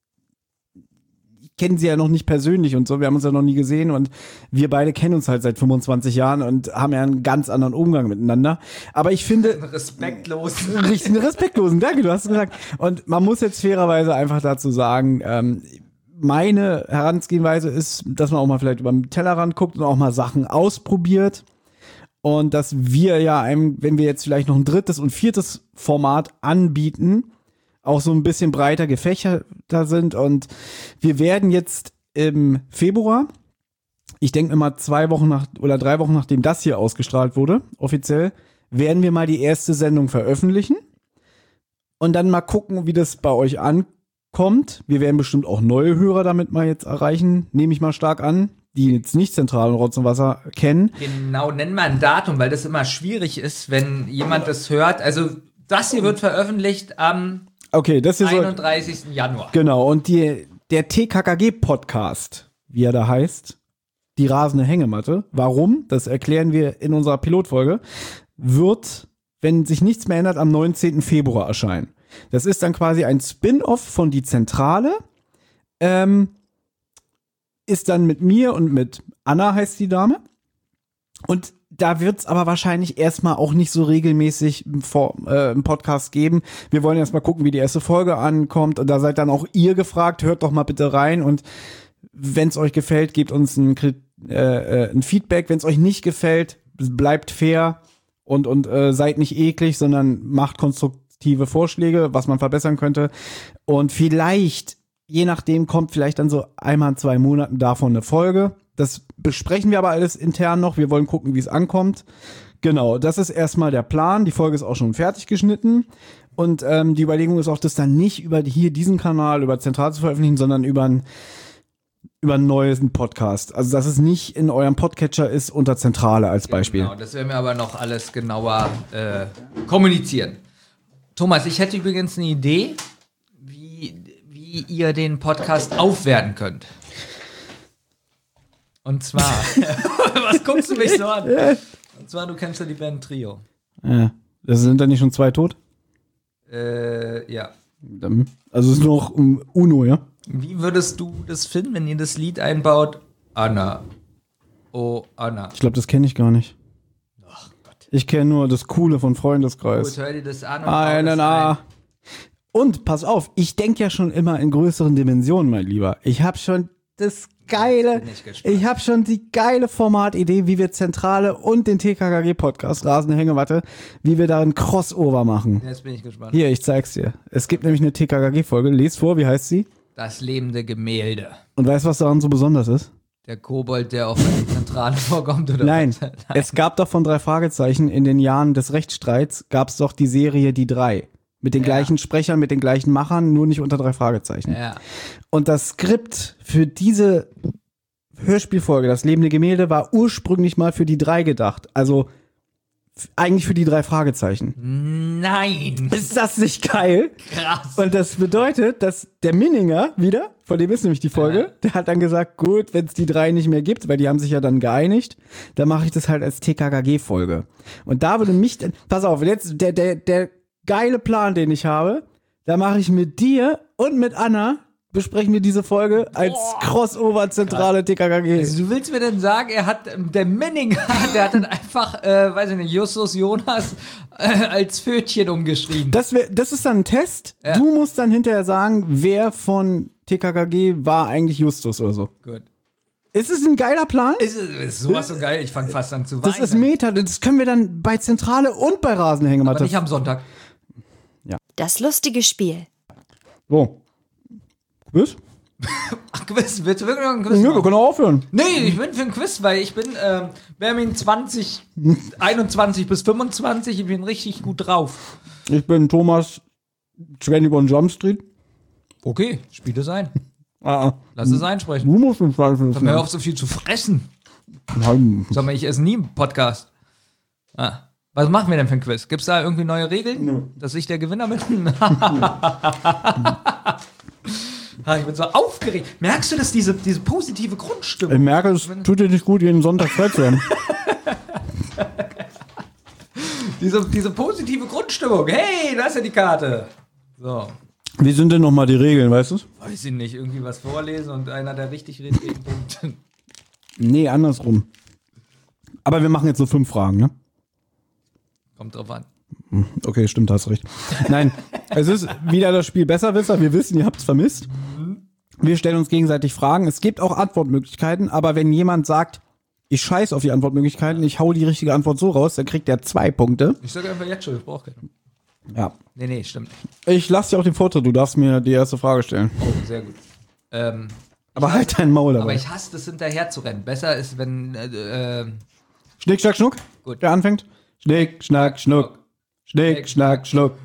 kennen sie ja noch nicht persönlich und so, wir haben uns ja noch nie gesehen und wir beide kennen uns halt seit fünfundzwanzig Jahren und haben ja einen ganz anderen Umgang miteinander. Aber ich finde... Respektlosen. Richtig, respektlosen, danke, du hast es gesagt. Und man muss jetzt fairerweise einfach dazu sagen, ähm, meine Herangehensweise ist, dass man auch mal vielleicht über den Tellerrand guckt und auch mal Sachen ausprobiert. Und dass wir ja einem, wenn wir jetzt vielleicht noch ein drittes und viertes Format anbieten, auch so ein bisschen breiter gefächerter sind. Und wir werden jetzt im Februar, ich denke immer zwei Wochen nach oder drei Wochen nachdem das hier ausgestrahlt wurde, offiziell, werden wir mal die erste Sendung veröffentlichen und dann mal gucken, wie das bei euch ankommt. Wir werden bestimmt auch neue Hörer damit mal jetzt erreichen, nehme ich mal stark an, die jetzt nicht Zentral und Rotz und Wasser kennen. Genau, nenn mal ein Datum, weil das immer schwierig ist, wenn jemand das hört. Also das hier wird veröffentlicht am Okay, das ist einunddreißigsten Januar. Genau, und die, der T K K G-Podcast, wie er da heißt, die rasende Hängematte, warum, das erklären wir in unserer Pilotfolge, wird, wenn sich nichts mehr ändert, am neunzehnten Februar erscheinen. Das ist dann quasi ein Spin-off von Die Zentrale, ähm, ist dann mit mir und mit Anna, heißt die Dame, und da wird es aber wahrscheinlich erstmal auch nicht so regelmäßig im, Vor- äh, im Podcast geben. Wir wollen erstmal gucken, wie die erste Folge ankommt. Und da seid dann auch ihr gefragt. Hört doch mal bitte rein. Und wenn es euch gefällt, gebt uns ein, äh, ein Feedback. Wenn es euch nicht gefällt, bleibt fair und, und äh, seid nicht eklig, sondern macht konstruktive Vorschläge, was man verbessern könnte. Und vielleicht, je nachdem, kommt vielleicht dann so einmal in zwei Monaten davon eine Folge. Das besprechen wir aber alles intern noch. Wir wollen gucken, wie es ankommt. Genau, das ist erstmal der Plan. Die Folge ist auch schon fertig geschnitten. Und ähm, die Überlegung ist auch, das dann nicht über hier diesen Kanal, über Zentral zu veröffentlichen, sondern über einen über einen neuen Podcast. Also, dass es nicht in eurem Podcatcher ist unter Zentrale als Beispiel. Genau, das werden wir aber noch alles genauer äh, kommunizieren. Thomas, ich hätte übrigens eine Idee, wie, wie ihr den Podcast aufwerten könnt. Und zwar, was guckst du mich so an? Und zwar, du kennst ja die Band Trio. Ja, das sind dann nicht schon zwei tot? Äh, ja. Also es ist noch um Uno, ja? Wie würdest du das finden, wenn ihr das Lied einbaut? Anna. Oh, Anna. Ich glaube, das kenne ich gar nicht. Ach Gott. Ich kenne nur das Coole von Freundeskreis. Gut, hör dir das an und Einen A. Und pass auf, ich denke ja schon immer in größeren Dimensionen, mein Lieber. Ich habe schon das geile, ich, ich habe schon die geile Formatidee, wie wir Zentrale und den T K K G-Podcast, Rasende Hängematte, wie wir da ein Crossover machen. Jetzt bin ich gespannt. Hier, ich zeig's dir. Es gibt nämlich eine T K K G-Folge. Lies vor, wie heißt sie? Das lebende Gemälde. Und weißt du, was daran so besonders ist? Der Kobold, der auf der Zentrale vorkommt, oder Nein, was? es gab doch von drei Fragezeichen in den Jahren des Rechtsstreits, gab es doch die Serie Die Drei. Mit den Ja. gleichen Sprechern, mit den gleichen Machern, nur nicht unter drei Fragezeichen. Ja. Und das Skript für diese Hörspielfolge, das lebende Gemälde, war ursprünglich mal für die drei gedacht. Also f- eigentlich für die drei Fragezeichen. Nein! Ist das nicht geil? Krass! Und das bedeutet, dass der Minninger wieder, von dem ist nämlich die Folge, Ja. der hat dann gesagt, gut, wenn es die drei nicht mehr gibt, weil die haben sich ja dann geeinigt, dann mache ich das halt als T K K G-Folge. Und da würde mich, pass auf, jetzt der, der, der geile Plan, den ich habe, da mache ich mit dir und mit Anna, besprechen wir diese Folge als Boah. Crossover-Zentrale T K K G. Also du willst mir denn sagen, er hat, ähm, der Minninger, der hat dann einfach, äh, weiß ich nicht, Justus Jonas äh, als Pfötchen umgeschrieben. Das, wär, das ist dann ein Test. Ja. Du musst dann hinterher sagen, wer von T K K G war eigentlich Justus oder so. Gut. Ist es ein geiler Plan? Ist, ist sowas so geil, ich fange fast an zu weinen. Das ist Meta, das können wir dann bei Zentrale und bei Aber Rasenhängematte. nicht am Sonntag. Das lustige Spiel. So. Quiz? Ach, Quiz, willst du wirklich noch ein Quiz Ja, wir machen? können auch aufhören. Nee, ich bin für ein Quiz, weil ich bin, ähm, Bermin zwanzig, einundzwanzig bis fünfundzwanzig, ich bin richtig gut drauf. Ich bin Thomas einundzwanzig Jump Street. Okay, spiel es ein. Ah, ah. Lass es einsprechen. Du musst uns Zweifel Hör auf, so viel zu fressen. Nein. Sag mal, ich esse nie im Podcast. Ah. Was machen wir denn für ein Quiz? Gibt's da irgendwie neue Regeln? Nö. Dass ich der Gewinner bin? Ah, ich bin so aufgeregt. Merkst du, dass diese, diese positive Ich Grundstimmung? merke, es tut dir nicht gut, jeden Sonntag frei zu haben. Diese, diese positive Grundstimmung. Hey, da ist ja die Karte. So. Wie sind denn nochmal die Regeln, weißt du? Weiß ich nicht, irgendwie was vorlesen und einer, der richtig redet, kriegt einen Punkt. Nee, andersrum. Aber wir machen jetzt so fünf Fragen, ne? Kommt drauf an. Okay, stimmt, hast recht. Nein, es ist wieder das Spiel Besserwisser. Wir wissen, ihr habt es vermisst. Wir stellen uns gegenseitig Fragen. Es gibt auch Antwortmöglichkeiten, aber wenn jemand sagt, ich scheiß auf die Antwortmöglichkeiten, ich hau die richtige Antwort so raus, dann kriegt er zwei Punkte. Ich sage einfach jetzt schon, ich brauche keine. Ja. Nee, nee, stimmt nicht. Ich lasse dir auch den Vortritt, du darfst mir die erste Frage stellen. Oh, sehr gut. Ähm, Aber halt dein Maul aber dabei. ich hasse es, hinterher zu rennen. Besser ist, wenn. Äh, äh, Schnick, schnack, schnuck. Gut. Wer anfängt? Schnick, schnack, schnuck. Schnick, schnack, schnuck.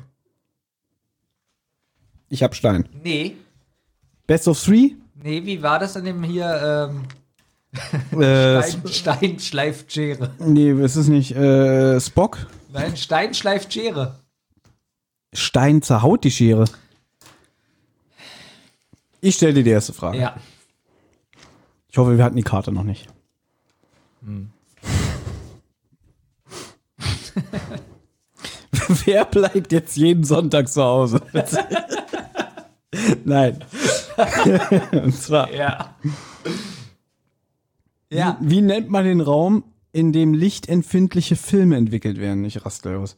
Ich hab Stein. nee. Best of three? Nee, wie war das an dem hier? Ähm, Äh, Stein, Stein schleift Schere. nee, es ist nicht äh, Spock. Nein, Stein schleift Schere. Stein zerhaut die Schere. Ich stelle dir die erste Frage. Ja. Ich hoffe, wir hatten die Karte noch nicht. Wer bleibt jetzt jeden Sonntag zu Hause? Nein. Und zwar, Ja. Ja. wie nennt man den Raum, in dem lichtempfindliche Filme entwickelt werden? Ich raste aus.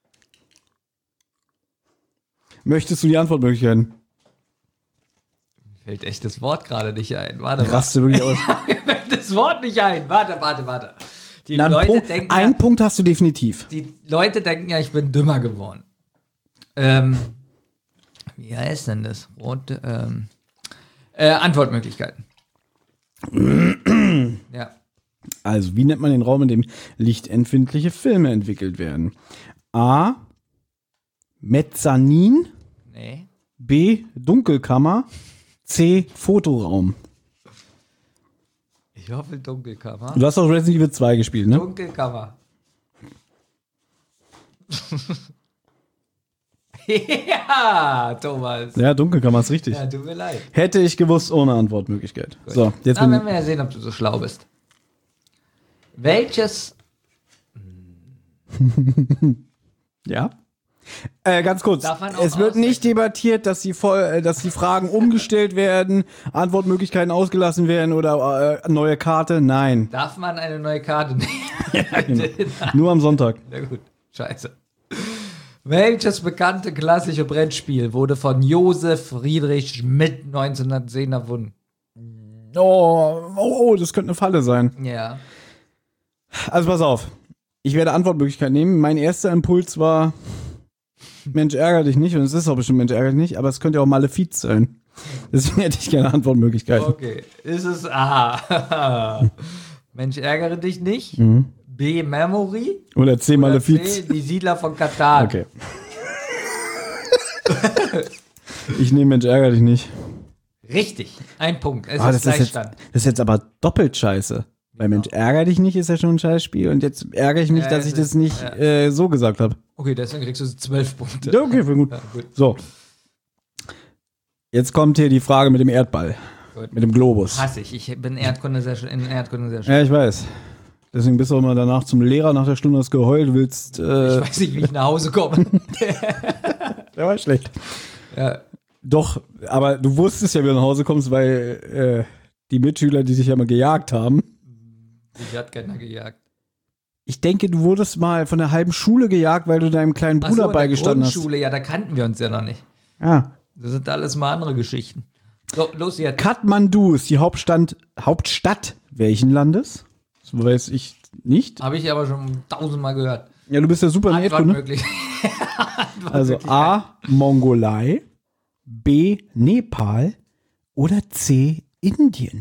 Möchtest du die Antwortmöglichkeiten? Fällt echt das Wort gerade nicht ein. Warte mal. Raste wirklich aus. Mir fällt das Wort nicht ein. Warte, warte, warte. Die Na, einen Leute Punkt, denken. einen ja, Punkt hast du definitiv. die Leute denken ja, ich bin dümmer geworden. Ähm, wie heißt denn das? Rote, ähm, äh, Antwortmöglichkeiten. Ja. Also, wie nennt man den Raum, in dem lichtempfindliche Filme entwickelt werden? A. Mezzanin. Nee. B. Dunkelkammer. C. Fotoraum. Ich hoffe Dunkelkammer. Du hast doch Resident Evil zwei gespielt, ne? Dunkelkammer. Ja, Thomas. Ja, Dunkelkammer ist richtig. Ja, tut mir leid. Hätte ich gewusst, ohne Antwortmöglichkeit. So, jetzt Na, bin werden wir ja sehen, ob du so schlau bist. Welches Ja? Äh, ganz kurz. Darf man auch Es wird nicht ausrechnen? debattiert, dass die, Voll äh, dass die Fragen umgestellt werden, Antwortmöglichkeiten ausgelassen werden oder äh, neue Karte. Nein. darf man eine neue Karte nehmen? Nur am Sonntag. Na gut, scheiße. Welches bekannte klassische Brettspiel wurde von Josef Friedrich Schmidt neunzehnhundertzehn erfunden? Oh, oh, oh, das könnte eine Falle sein. Ja. Also pass auf. Ich werde Antwortmöglichkeiten nehmen. Mein erster Impuls war Mensch, ärgere dich nicht. Und es ist auch bestimmt Mensch, ärgere dich nicht. Aber es könnte ja auch Malefiz sein. Deswegen hätte ich gerne Antwortmöglichkeiten. Okay. Ist es A. Mensch, ärgere dich nicht. Mhm. B. Memory. Oder C. Oder Malefiz. C. Die Siedler von Katar. Okay. Ich nehme Mensch, ärgere dich nicht. Richtig. Ein Punkt. Es Ah, ist das, ist jetzt, Gleichstand. das ist jetzt aber doppelt scheiße. Weil Mensch, ärgere dich nicht ist ja schon ein Scheißspiel. Und jetzt ärgere ich mich, Ja, dass ich es das ist- nicht ja. äh, so gesagt habe. Okay, deswegen kriegst du zwölf Punkte. Ja, okay, voll gut. Ja, gut. So. Jetzt kommt hier die Frage mit dem Erdball. Gut. Mit dem Globus. Hasse ich. Ich bin Erdkunde sehr, sch- in Erdkunde sehr schön. Ja, ich weiß. Deswegen bist du auch immer danach zum Lehrer nach der Stunde hast geheult, willst. Äh, Ich weiß nicht, wie ich nach Hause komme. der war schlecht. Ja. Doch, aber du wusstest ja, wie du nach Hause kommst, weil äh, die Mitschüler, die sich ja mal gejagt haben. Ich hat keiner gejagt. Ich denke, du wurdest mal von der halben Schule gejagt, weil du deinem kleinen Ach so, Bruder in der beigestanden hast. Grundschule, ja, da kannten wir uns ja noch nicht. Ja. Das sind alles mal andere Geschichten. So, los jetzt. Kathmandu ist die Hauptstadt, Hauptstadt welchen Landes? Das weiß ich nicht. Habe ich aber schon tausendmal gehört. Ja, du bist ja super in Erdkunde. Antwortmöglich. Also A, Mongolei, B, Nepal oder C, Indien.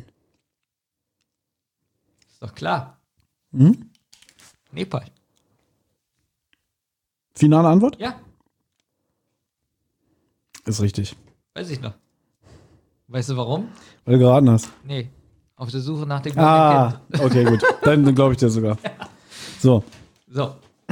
Ist doch klar. Hm? Nepal. Finale Antwort? Ja, Ist richtig. weiß ich noch. Weißt du warum? Weil du geraten hast. Nee. Auf der Suche nach dem Ah, Kind. okay, gut. Dann, dann glaube ich dir sogar. So, So.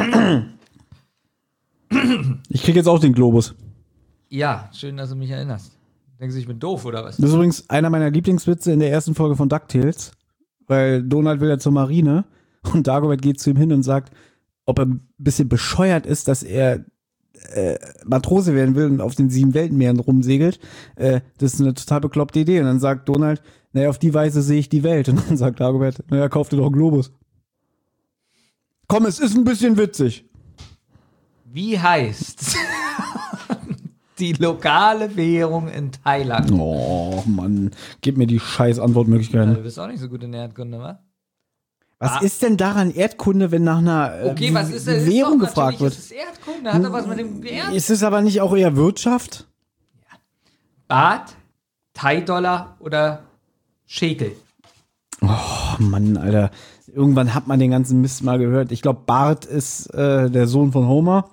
ich kriege jetzt auch den Globus. Ja, schön, dass du mich erinnerst. Denkst du, ich bin doof oder was? Das ist übrigens einer meiner Lieblingswitze in der ersten Folge von DuckTales, weil Donald will ja zur Marine und Dagobert geht zu ihm hin und sagt, ob er ein bisschen bescheuert ist, dass er äh, Matrose werden will und auf den sieben Weltenmeeren rumsegelt. Äh, das ist eine total bekloppte Idee. Und dann sagt Donald, naja, auf die Weise sehe ich die Welt. Und dann sagt Dagobert, naja, kauf dir doch einen Globus. Komm, es ist ein bisschen witzig. Wie heißt die lokale Währung in Thailand? Oh, Mann, gib mir die scheiß Ja, Antwortmöglichkeiten. du bist auch nicht so gut in der Erdkunde, wa? Was Ah. ist denn daran Erdkunde, wenn nach einer äh, Okay, was ist denn? Währung ist doch, gefragt wird? natürlich ist es Erdkunde, hat doch was mit dem Erd. Ist es aber nicht auch eher Wirtschaft? Baht, Thai-Dollar oder Schekel? Oh Mann, Alter. Irgendwann hat man den ganzen Mist mal gehört. Ich glaube, Bart ist äh, der Sohn von Homer.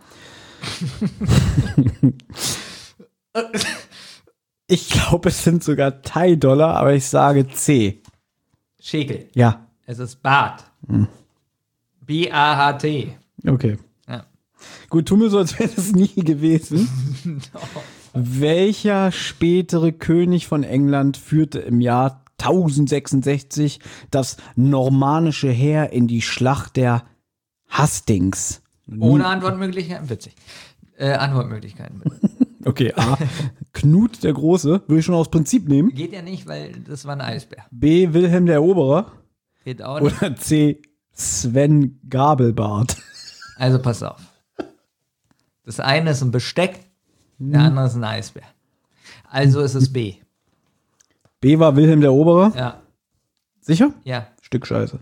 Ich glaube, es sind sogar Thai-Dollar, aber ich sage C. Schekel. Ja, Es ist Baht. B A H T. okay. Ja. Gut, tu mir so, als wäre das nie gewesen. Welcher spätere König von England führte im Jahr tausendsechsundsechzig das normannische Heer in die Schlacht der Hastings? Ohne Antwortmöglichkeiten? Witzig. Äh, Antwortmöglichkeiten bitte. Okay, A. Knut der Große, würde ich schon aus Prinzip nehmen. Geht ja nicht, weil das war ein Eisbär. B. Wilhelm der Eroberer. Geht auch nicht. Oder C. Sven Gabelbart. Also pass auf. Das eine ist ein Besteck, der andere ist ein Eisbär. Also ist es B. B war Wilhelm der Eroberer. Ja, Sicher? ja, Stück Scheiße.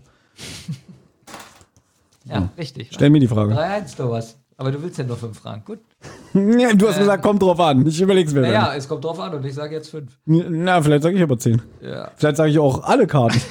ja, richtig. Stell mir die Frage. drei eins du was. Aber du willst ja nur fünf Fragen. Gut. Ja, du hast gesagt, kommt drauf an. Ich überleg's mir Naja, es kommt drauf an und ich sage jetzt fünf. dann. Na, vielleicht sage ich aber zehn. Ja. Vielleicht sage ich auch alle Karten.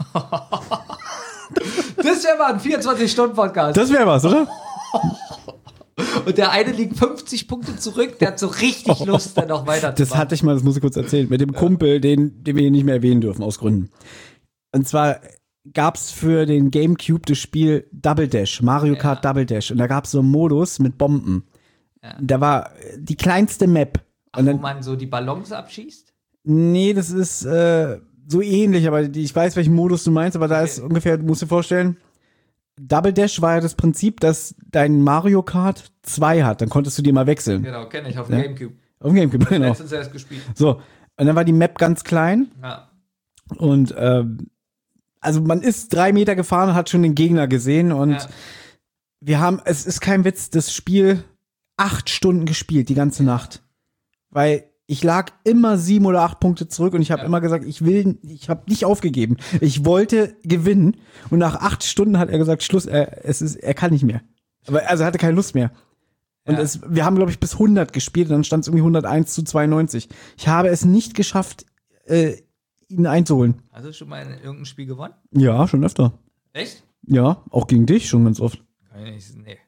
Das wäre mal ein vierundzwanzig-Stunden-Podcast. Das wäre was, oder? Und der eine liegt fünfzig Punkte zurück, der hat so richtig Lust, dann noch weiter zu Das hatte ich mal, das muss ich kurz erzählen, mit dem Kumpel, den, den wir hier nicht mehr erwähnen dürfen, aus Gründen. Und zwar gab's für den Gamecube das Spiel Double Dash, Mario Kart Double Dash. Und da gab's so einen Modus mit Bomben. Ja. Da war die kleinste Map. Ach, Und wo dann, man so die Ballons abschießt? nee, das ist äh, so ähnlich, aber die, ich weiß, welchen Modus du meinst, aber da Okay. ist ungefähr, du musst dir vorstellen, Double Dash war ja das Prinzip, dass dein Mario Kart zwei hat. Dann konntest du die mal wechseln. Genau, kenne ich auf dem Ja. Gamecube. Auf dem Gamecube, genau. Letztens erst gespielt. So, und dann war die Map ganz klein. Ja. Und ähm, also man ist drei Meter gefahren und hat schon den Gegner gesehen und Ja. wir haben, es ist kein Witz, das Spiel acht Stunden gespielt, die ganze Nacht. Weil ich lag immer sieben oder acht Punkte zurück und ich habe Ja. immer gesagt, ich will, ich habe nicht aufgegeben. Ich wollte gewinnen und nach acht Stunden hat er gesagt, Schluss, er, es ist, er kann nicht mehr. Aber also er hatte keine Lust mehr. Und Ja. es, wir haben, glaube ich, bis hundert gespielt und dann stand es irgendwie hunderteins zu zweiundneunzig. Ich habe es nicht geschafft, äh, ihn einzuholen. Hast du schon mal in irgendeinem Spiel gewonnen? Ja, schon öfter. Echt? Ja, auch gegen dich schon ganz oft. Kann ich nicht, nee.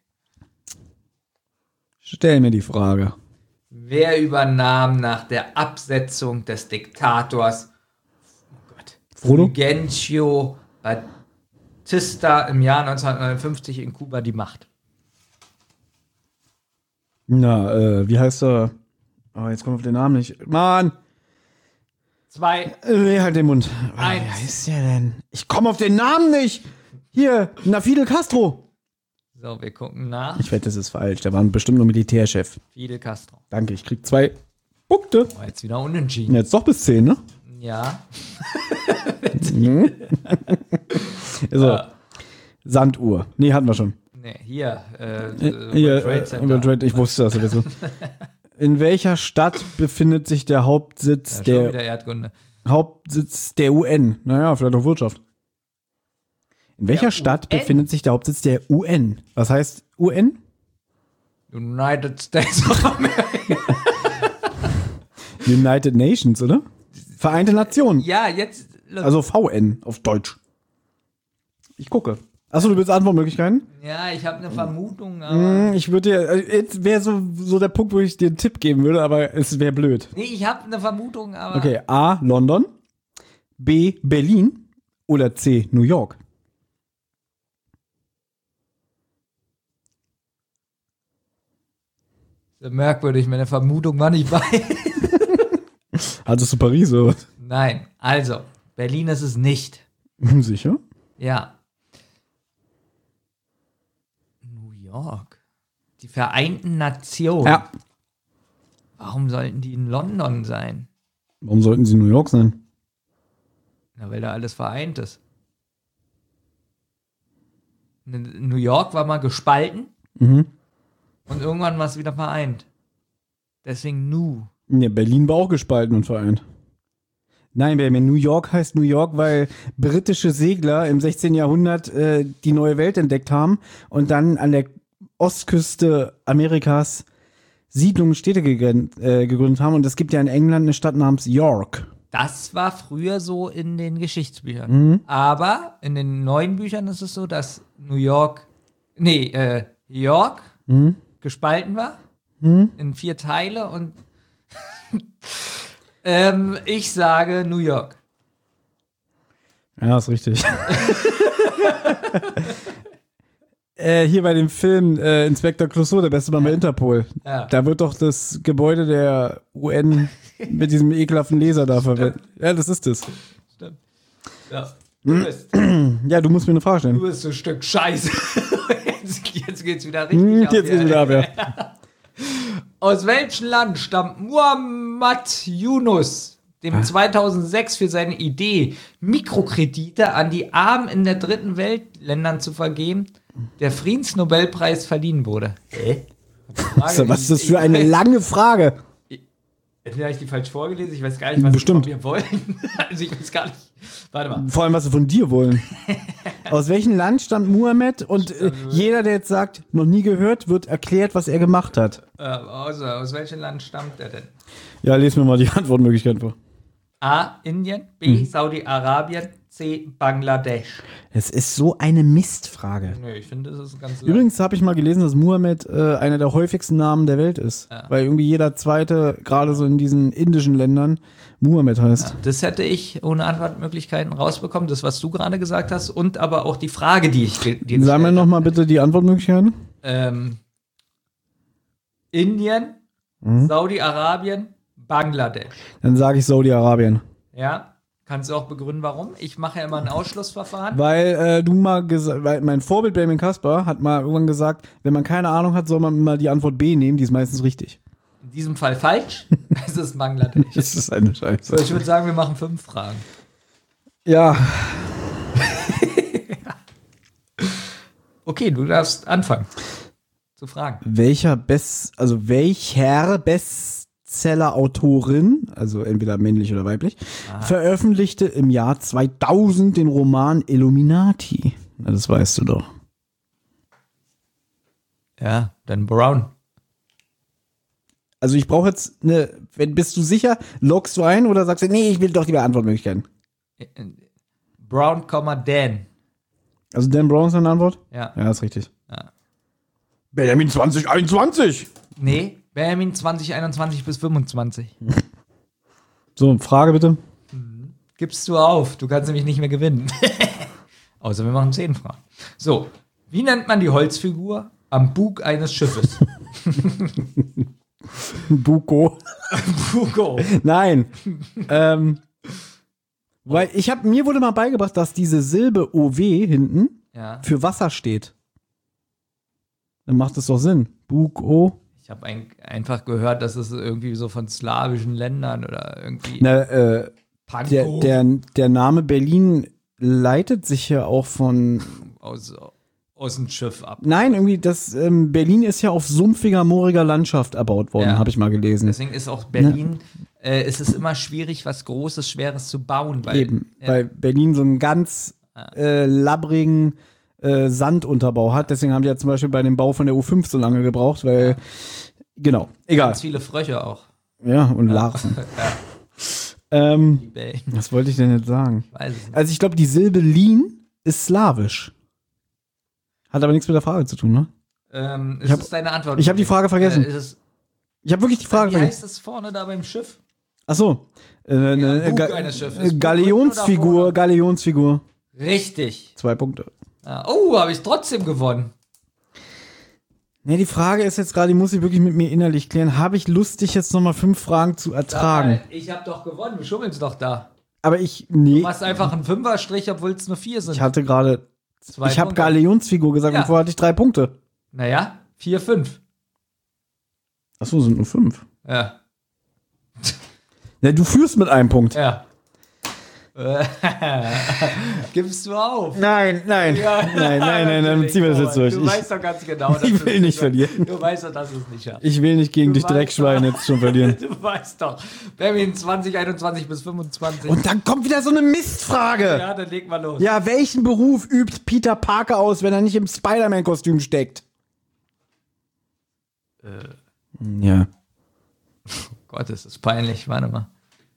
Stell mir die Frage. Wer übernahm nach der Absetzung des Diktators oh Gott, Frodo? Fulgencio Batista im Jahr neunzehnhundertneunundfünfzig in Kuba die Macht? Na, äh, wie heißt er? Oh, jetzt kommt auf den Namen nicht. Mann! Zwei, Äh, halt den Mund. Eins. Wie heißt der denn? Ich komme auf den Namen nicht! Hier, na, Fidel Castro! so, wir gucken nach. Ich wette, das ist falsch. Der war bestimmt nur Militärchef. Fidel Castro. Danke, ich krieg zwei Punkte. Oh, jetzt wieder unentschieden. Jetzt doch bis zehn, ne? Ja. So. Ja. Sanduhr. Nee, hatten wir schon. Nee, hier. Äh, Äh, äh, Hier, World Trade äh, Center. World Trade, ich wusste das sowieso. In welcher Stadt befindet sich der Hauptsitz Ja, schon der wieder Erdkunde. Hauptsitz der U N? Naja, vielleicht auch Wirtschaft. In welcher Der Stadt U N? befindet sich der Hauptsitz der U N? Was heißt U N? United States of America. United Nations, oder? Vereinte Nationen. Ja, jetzt. Also V N auf Deutsch. Ich gucke. Achso, du willst Antwortmöglichkeiten? Ja, ich habe eine Vermutung, aber. Hm, Ich würde dir, also jetzt wäre so, so der Punkt, wo ich dir einen Tipp geben würde, aber es wäre blöd. Nee, ich habe eine Vermutung, aber. Okay, A, London, B, Berlin oder C, New York? So merkwürdig, meine Vermutung war nicht bei. Hattest du Paris oder was? Nein, also, Berlin ist es nicht. Sicher? Ja. New York. Die Vereinten Nationen. Ja. Warum sollten die in London sein? Warum sollten sie in New York sein? Na, weil da alles vereint ist. N- New York war mal gespalten Mhm. und irgendwann war es wieder vereint. Deswegen New. Ja, Berlin war auch gespalten und vereint. Nein, Benjamin, New York heißt New York, weil britische Segler im sechzehnten Jahrhundert äh, die neue Welt entdeckt haben und dann an der Ostküste Amerikas Siedlungen, Städte gegren- äh, gegründet haben. Und es gibt ja in England eine Stadt namens York. Das war früher so in den Geschichtsbüchern. Mhm. Aber in den neuen Büchern ist es so, dass New York, nee, äh, York Mhm. gespalten war Mhm. in vier Teile und ähm, ich sage New York. Ja, ist richtig. äh, hier bei dem Film äh, Inspektor Clouseau, der beste Mann bei Interpol. Ja. Da wird doch das Gebäude der U N mit diesem ekelhaften Laser da verwendet. Ja, das ist es. Stimmt. Ja. Du bist, Ja, du musst mir eine Frage du stellen. bist so ein Stück Scheiße. Jetzt, jetzt geht's wieder richtig Hm, ab. jetzt hier. geht's wieder ab, ja. Aus welchem Land stammt Muhammad Yunus, dem zweitausendsechs für seine Idee, Mikrokredite an die Armen in der dritten Welt Ländern zu vergeben, der Friedensnobelpreis verliehen wurde? Hä? So, was ist das für eine lange Frage? Entweder habe ich die falsch vorgelesen, ich weiß gar nicht, was Bestimmt. sie von mir wollen. Also ich weiß gar nicht. Warte mal. Vor allem, was sie von dir wollen. Aus welchem Land stammt Muhammad? Und äh, jeder, der jetzt sagt, noch nie gehört, wird erklärt, was er gemacht hat. Äh, also, aus welchem Land stammt er denn? Ja, lesen wir mal die Antwortmöglichkeiten vor. A. Indien, B. Mhm. Saudi-Arabien, C. Bangladesch. Es ist so eine Mistfrage. Nö, ich finde, das ist ganz Übrigens habe ich mal gelesen, dass Muhammad äh, einer der häufigsten Namen der Welt ist. Ja. Weil irgendwie jeder Zweite, gerade so in diesen indischen Ländern, Muhammad heißt. Das hätte ich ohne Antwortmöglichkeiten rausbekommen, das, was du gerade gesagt hast, und aber auch die Frage, die ich ge- dir Sammel noch mal bitte die Antwortmöglichkeiten. ähm, Indien, Mhm. Saudi-Arabien, Bangladesch. Dann sage ich Saudi-Arabien. Ja, kannst du auch begründen, warum? Ich mache ja immer ein Ausschlussverfahren. Weil äh, du mal gesagt, weil mein Vorbild Benjamin Kasper hat mal irgendwann gesagt, wenn man keine Ahnung hat, soll man mal die Antwort B nehmen, die ist meistens richtig. In diesem Fall falsch. Es ist Bangladesch. Das ist eine Scheiße. So, ich würde sagen, wir machen fünf Fragen. Ja, Okay, du darfst anfangen zu fragen. welcher Best, also welcher Bestseller-Autorin, also entweder männlich oder weiblich, veröffentlichte im Jahr zweitausend den Roman Illuminati? Na, das weißt du doch. Ja, Dan Brown. Also ich brauche jetzt eine, wenn, bist du sicher, loggst du ein oder sagst du, nee, ich will doch lieber Antwortmöglichkeiten? Brown, Dan. Also Dan Brown ist eine Antwort? Ja. Ja, ist richtig. Ja. Benjamin zwanzig einundzwanzig. Nee, Benjamin zwanzig einundzwanzig bis fünfundzwanzig. So, Frage bitte. Gibst du auf, du kannst nämlich nicht mehr gewinnen. Außer wir machen zehn Fragen. So, wie nennt man die Holzfigur am Bug eines Schiffes? Buko. Buko. Nein. ähm, weil ich habe mir wurde mal beigebracht, dass diese Silbe O W hinten Ja. für Wasser steht. Dann macht es doch Sinn. Buko. Ich habe ein, einfach gehört, dass es irgendwie so von slawischen Ländern oder irgendwie. Na, äh, Pankow der, der, der Name Berlin leitet sich ja auch von. aus, aus dem Schiff ab. Nein, irgendwie, das ähm, Berlin ist ja auf sumpfiger, mooriger Landschaft erbaut worden, Ja. habe ich mal gelesen. Deswegen ist auch Berlin, äh, es ist immer schwierig, was Großes, Schweres zu bauen. Weil, Eben, ja, weil Berlin so einen ganz äh, labbrigen äh, Sandunterbau hat. Deswegen haben die ja zum Beispiel bei dem Bau von der U fünf so lange gebraucht, weil, genau, egal. ganz viele Frösche auch. Ja, und Larven. Ja, Ähm, die Bellen. was wollte ich denn jetzt sagen? Ich weiß es nicht. Also ich glaube, die Silbe Lin ist slawisch. Hat aber nichts mit der Frage zu tun, ne? Ähm, ist ich hab- es deine Antwort? ich hab die Frage vergessen. Äh, ist es, Ich habe wirklich die Frage wie vergessen. heißt es vorne da beim Schiff? Ach so. Äh, eine Bug Ga- eines Schiffes. äh, Bug Galionsfigur, hinten oder vorne? Galionsfigur. Richtig. Zwei Punkte. Ah, oh, habe ich trotzdem gewonnen. Ne, die Frage ist jetzt gerade, die muss ich wirklich mit mir innerlich klären. Habe ich Lust, dich jetzt nochmal fünf Fragen zu ertragen? Sag mal, Ich habe doch gewonnen, du schummelst doch da. Aber ich, nee, Du machst einfach einen Fünferstrich, obwohl es nur vier sind. ich hatte gerade, Zwei ich habe Punkte. Galionsfigur gesagt Ja. und vorher hatte ich drei Punkte. Naja, vier, fünf. Achso, sind nur fünf. Ja. Ja, du führst mit einem Punkt. Ja. Gibst du auf? Nein, nein. Ja, nein, nein, nein, dann natürlich, ziehen wir das jetzt durch. Du Ich, weißt doch ganz genau, dass ich du will es nicht verlieren. Du weißt doch, dass du es nicht schaffst. ich will nicht gegen Du dich weißt Dreckschwein doch. jetzt schon verlieren. Du weißt doch. Berlin zwanzig einundzwanzig bis fünfundzwanzig. Und dann kommt wieder so eine Mistfrage. Ja, dann leg mal los. Ja, welchen Beruf übt Peter Parker aus, wenn er nicht im Spider-Man-Kostüm steckt? Ja. Gott, das ist peinlich. Warte mal.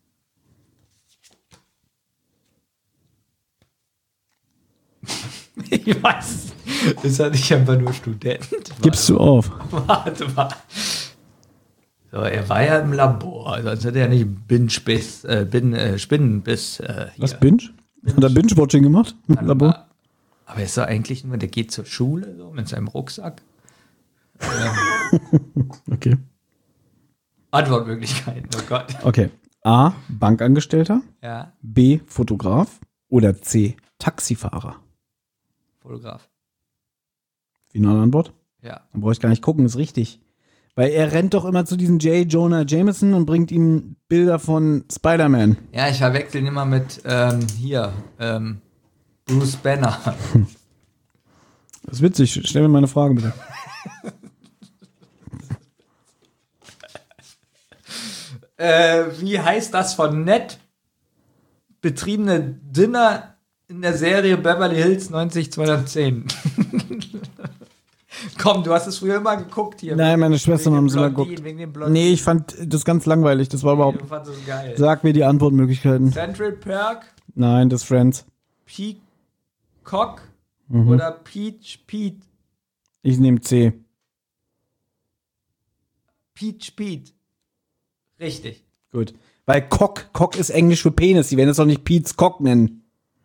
Ich weiß. Ist er nicht einfach nur Student? Gibst du auf? Warte mal. So, er war ja im Labor, sonst hätte er nicht Binge-Biss, äh, Bin, äh, Spinnenbiss äh, hier. Was, Binge? Hat er Binge-Watching gemacht? Im Labor? Aber er ist doch eigentlich nur, der geht zur Schule so mit seinem Rucksack. Okay. Antwortmöglichkeiten, oh Gott. Okay. A. Bankangestellter. Ja, B. Fotograf. Oder C. Taxifahrer. Fotograf. Finale Antwort? Ja. Dann brauche ich gar nicht gucken, ist richtig. Weil er rennt doch immer zu diesem J. Jonah Jameson und bringt ihm Bilder von Spider-Man. Ja, ich verwechsel ihn immer mit, ähm, hier, ähm, Bruce Banner. Das ist witzig. Stell mir mal eine Frage, bitte. äh, wie heißt das von Ned betriebene Dinner in der Serie Beverly Hills neunzig zweihundertzehn? Komm, du hast es früher immer geguckt hier. Nein, meine Schwestern Wegen haben dem es immer Blondin, geguckt. Wegen dem Blondin. Nee, ich fand das ganz langweilig. Das war überhaupt. Du fandest es geil. Sag mir die Antwortmöglichkeiten. Central Perk, Nein, das ist Friends. Peacock Mhm. oder Peach Pete? Ich nehme C. Peach Pete. Richtig. Gut. Weil Cock, Cock ist Englisch für Penis. Die werden es doch nicht Pete's Cock nennen.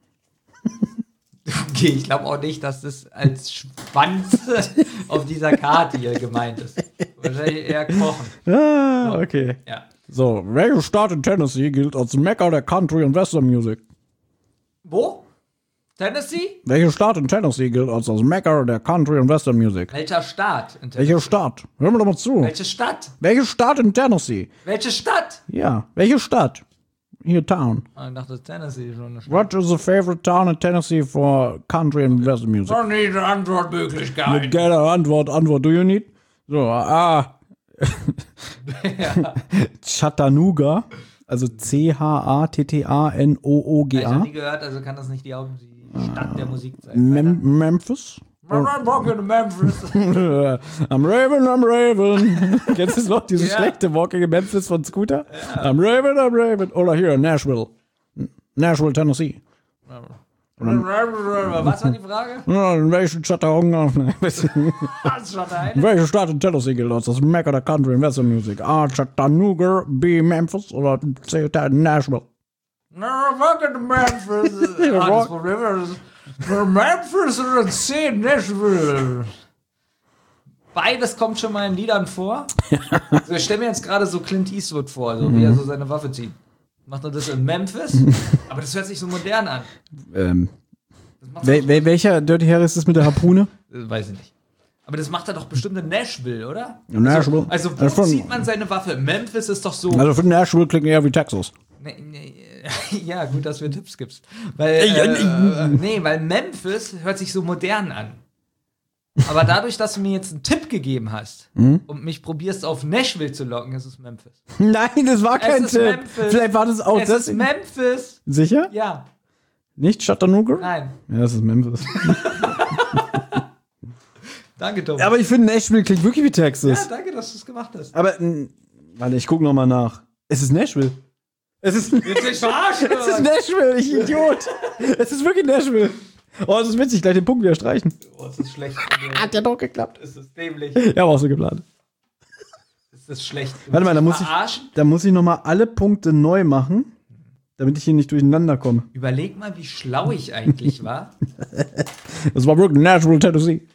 Okay, ich glaube auch nicht, dass das als Schwanz auf dieser Karte hier gemeint ist. Wahrscheinlich eher kochen. Ah, okay. Ja. So, welche Stadt in Tennessee gilt als Mekka der Country und Western Music? Wo? Tennessee? Welche Stadt in Tennessee gilt als das Mekka der Country und Western Music? Welcher Staat? in Welche Tennessee? Stadt? Hör mir doch mal zu. Welche Stadt? Welche Stadt in Tennessee? Welche Stadt? Ja, welche Stadt? Hier, Town. Ah, ich dachte, Tennessee ist schon eine Stadt. What is the favorite town in Tennessee for country and western music? Noch nie eine Antwortmöglichkeit. Geile Antwort, Antwort, do you need? So, ah. Chattanooga, also C H A T T A N O O G Ich habe A. nie gehört, also kann das nicht die, Haupt- die Stadt der Musik sein. Mem Memphis, I'm walking to Memphis. I'm Raven, I'm Raven. Kennst du noch dieses Ja. schlechte Walking in Memphis von Scooter? Ja. I'm Raven, I'm Raven. Oder hier, Nashville. Nashville, Tennessee. Was war die Frage? Ja, in welchen Stadt der Hunger? Was war da In welche Stadt in Tennessee gilt das? Das ist Mecca der Country and Western Music. A, Chattanooga, B, Memphis oder C, Nashville. No, walking to Memphis. Ah, das Problem ist, Memphis oder C, Nashville. Beides kommt schon mal in Liedern vor. Also ich stelle mir jetzt gerade so Clint Eastwood vor, so wie er so seine Waffe zieht. Macht er das in Memphis? Aber das hört sich so modern an. Ähm, Das macht wel, er wel, welcher Dirty Harry ist das mit der Harpune? doch, weiß ich nicht. Aber das macht er doch bestimmt in Nashville, oder? In Nashville. Also, also Das wo ist schon- zieht man seine Waffe? Memphis ist doch so... Also für Nashville klingt eher wie Texas. Nee, nee, ja, gut, dass du mir Tipps gibst. Weil, äh, nee, weil Memphis hört sich so modern an. Aber dadurch, dass du mir jetzt einen Tipp gegeben hast und mich probierst auf Nashville zu locken, ist es Memphis. Nein, das war kein Es ist Tipp. Memphis. Vielleicht war das auch Es das. ist Memphis. Sicher? Ja, Nicht Chattanooga? nein. Ja, das ist Memphis. Danke, Tom. Aber ich finde, Nashville klingt wirklich wie ja, Texas. danke, dass du es gemacht hast. Aber, mh, warte, ich guck noch mal nach. Es ist Nashville. Es ist, es Willst du dich verarschen? ist oder? Nashville, ich Idiot. Es ist wirklich Nashville. Oh, das ist witzig, gleich den Punkt wieder streichen. Oh, das ist schlecht. Hat ja doch geklappt. Das ist dämlich. Ja, aber auch so geplant. Das ist schlecht. Du Warte mal, willst da mich muss ich, verarschen? da muss ich noch mal alle Punkte neu machen, damit ich hier nicht durcheinander komme. Überleg mal, wie schlau ich eigentlich war. Das war wirklich Nashville, Tennessee.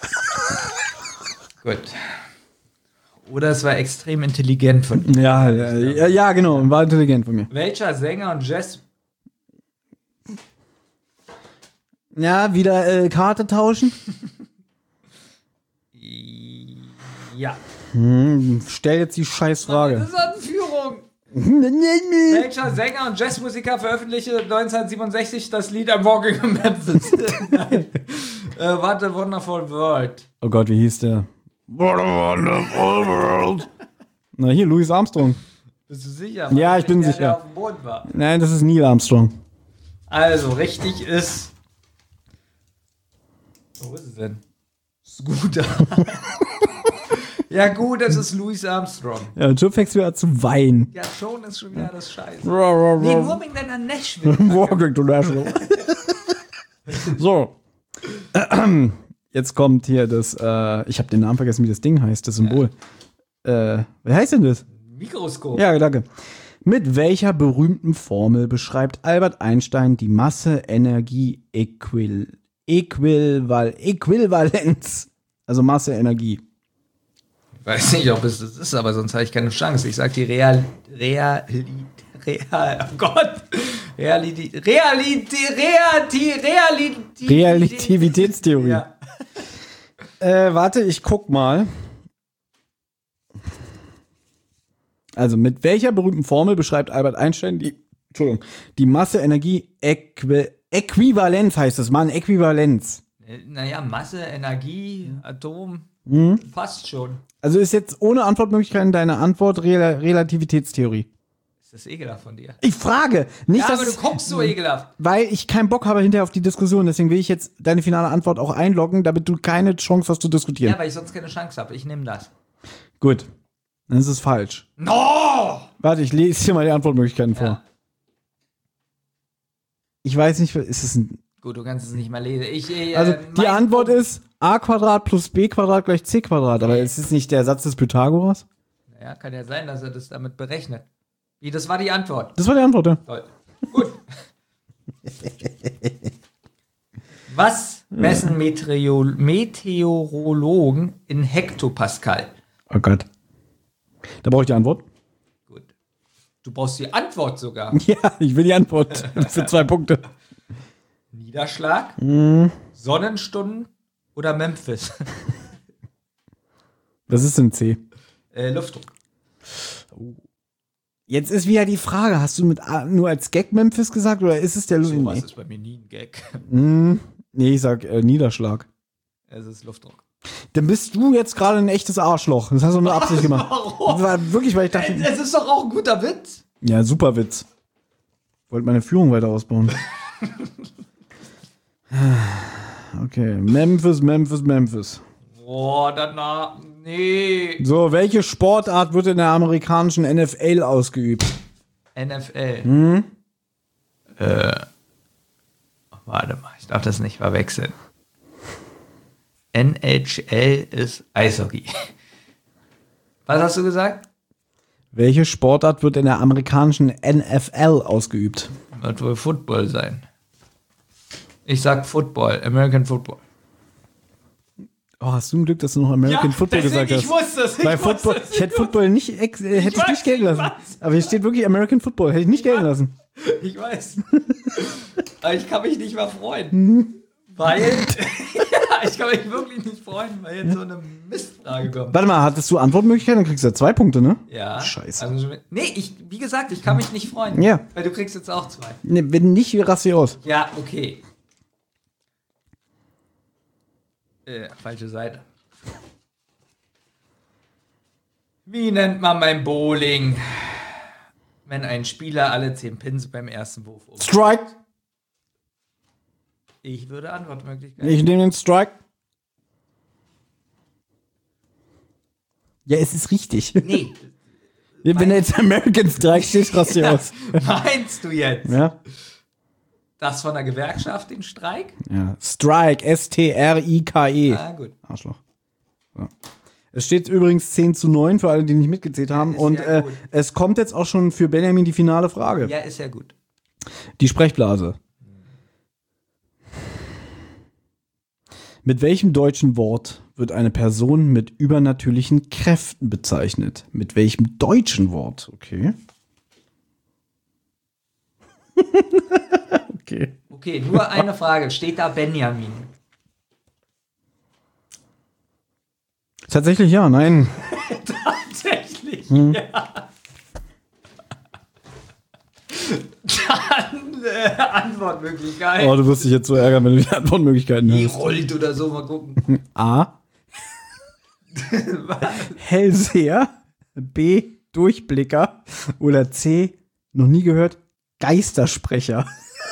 Gut. Oder es war extrem intelligent von ihm. Ja, ja, ja, ja, genau, war intelligent von mir. Welcher Sänger und Jazz... Ja, wieder äh, Karte tauschen. Ja. Hm, stell jetzt die scheiß Das Frage. ist Anführung. Welcher Sänger und Jazzmusiker veröffentlichte neunzehnhundertsiebenundsechzig das Lied I'm Walking in Memphis? Nein. Äh, warte, Wonderful World. Oh Gott, wie hieß der? What a wonderful world. Na hier, Louis Armstrong. Bist du sicher? Ja, ich bin der, sicher. Der auf dem Boden war. Nein, das ist Neil Armstrong. Also, richtig ist... Wo ist es denn? Scooter. Ja gut, es ist Louis Armstrong. Ja, und schon fängst du wieder zu weinen. Ja, schon ist schon wieder das Scheiße. Nee, Walking nur wegen deiner Nashville. to Nashville. So. Jetzt kommt hier das, äh, ich habe den Namen vergessen, wie das Ding heißt, das Symbol. Äh, wie heißt denn das? Mikroskop. Ja, danke. Mit welcher berühmten Formel beschreibt Albert Einstein die Masse-Energie-Äquil Äquival Äquivalenz? Also Masse-Energie. Ich weiß nicht, ob es das ist, aber sonst habe ich keine Chance. Ich sag die Real... Real... Real... Oh Gott! Realität... Realität... Realität... Realität... Relativitätstheorie. Ja. Äh, warte, ich guck mal. Also, mit welcher berühmten Formel beschreibt Albert Einstein die, Entschuldigung, die Masse-Energie-Äquivalenz heißt es, Mann, Äquivalenz. Naja, Masse, Energie, Atom, Mhm. passt schon. Also ist jetzt ohne Antwortmöglichkeiten deine Antwort Rel Relativitätstheorie. Ist das ekelhaft von dir? Ich frage, nicht, Ja, dass aber du es- guckst so ekelhaft. weil ich keinen Bock habe hinterher auf die Diskussion, deswegen will ich jetzt deine finale Antwort auch einloggen, damit du keine Chance hast zu diskutieren. Ja, weil ich sonst keine Chance habe. Ich nehme das. Gut, dann ist es falsch. No! Warte, ich lese dir mal die Antwortmöglichkeiten vor. Ja. Ich weiß nicht, ist es ein Gut, du kannst es nicht mal lesen. Ich, äh, Also die mein Antwort Punkt- ist a Quadrat plus b Quadrat gleich c Quadrat. Aber ist es nicht der Satz des Pythagoras? Ja, kann ja sein, dass er das damit berechnet. Wie, das war die Antwort. Das war die Antwort, ja. Toll. Gut. Was messen Meteoro Meteorologen in Hektopascal? Oh Gott. Da brauche ich die Antwort. Gut. Du brauchst die Antwort sogar. Ja, ich will die Antwort für zwei Punkte. Niederschlag, Sonnenstunden oder Memphis? Was ist denn C? äh, Luftdruck. Jetzt ist wieder die Frage, hast du mit A nur als Gag Memphis gesagt oder ist es der... So was nee. ist bei mir nie ein Gag. Hm, nee, ich sag äh, Niederschlag. Es ist Luftdruck. Dann bist du jetzt gerade ein echtes Arschloch. Das hast du nur Absicht gemacht. Warum? Das war wirklich, weil ich dachte... Es ist doch auch ein guter Witz. Ja, super Witz. Wollte meine Führung weiter ausbauen. Okay, Memphis, Memphis, Memphis. Boah, danach. Nee. So, welche Sportart wird in der amerikanischen N F L ausgeübt? N F L. Hm? Äh. Warte mal, ich darf das nicht verwechseln. N H L ist Eishockey. Was hast du gesagt? Welche Sportart wird in der amerikanischen N F L ausgeübt? Wird wohl Football sein. Ich sag Football, American Football. Oh, hast du ein Glück, dass du noch American Ja, Football deswegen, gesagt hast. ich wusste es, ich Weil wusste Football, es. ich hätte Football nicht, ex, äh, hätte ich, weiß, nicht gelten ich lassen. weiß. Aber hier steht wirklich American Football, hätte ich nicht gelten lassen. Ich weiß. Aber ich kann mich nicht mal freuen. Weil, ja, ich kann mich wirklich nicht freuen, weil jetzt so eine Mistfrage kommt. Warte mal, hattest du Antwortmöglichkeiten? Dann kriegst du ja zwei Punkte, ne? Ja. Scheiße. Also, nee, ich, wie gesagt, ich kann mich nicht freuen. Ja. Weil du kriegst jetzt auch zwei. Ne, wenn nicht, raste ich aus. Ja, okay. Äh, falsche Seite. Wie nennt man beim Bowling, wenn ein Spieler alle zehn Pins beim ersten Wurf um? Strike. Ich würde Antwortmöglichkeiten. Ich nehme den Strike. Ja, es ist richtig. Nee. Wenn da jetzt American Strike steht, raste ich aus. Meinst du jetzt? Ja? Das von der Gewerkschaft, den Streik? Ja. Strike, S T R I K E. Ah, gut. Arschloch. So. Es steht übrigens zehn zu neun für alle, die nicht mitgezählt haben. ist Und ja äh, gut. es kommt jetzt auch schon für Benjamin die finale Frage. Ja, ist ja gut. Die Sprechblase. Mit welchem deutschen Wort wird eine Person mit übernatürlichen Kräften bezeichnet? Mit welchem deutschen Wort? Okay. okay. Okay, nur eine Frage. Steht da Benjamin? Tatsächlich ja, nein. Tatsächlich, Hm. ja. Dann äh, Antwortmöglichkeit. Oh, du wirst dich jetzt so ärgern, wenn du die Antwortmöglichkeiten Die hast. rollt oder so, mal gucken. A. Hellseher. B. Durchblicker. Oder C. Noch nie gehört. Geistersprecher.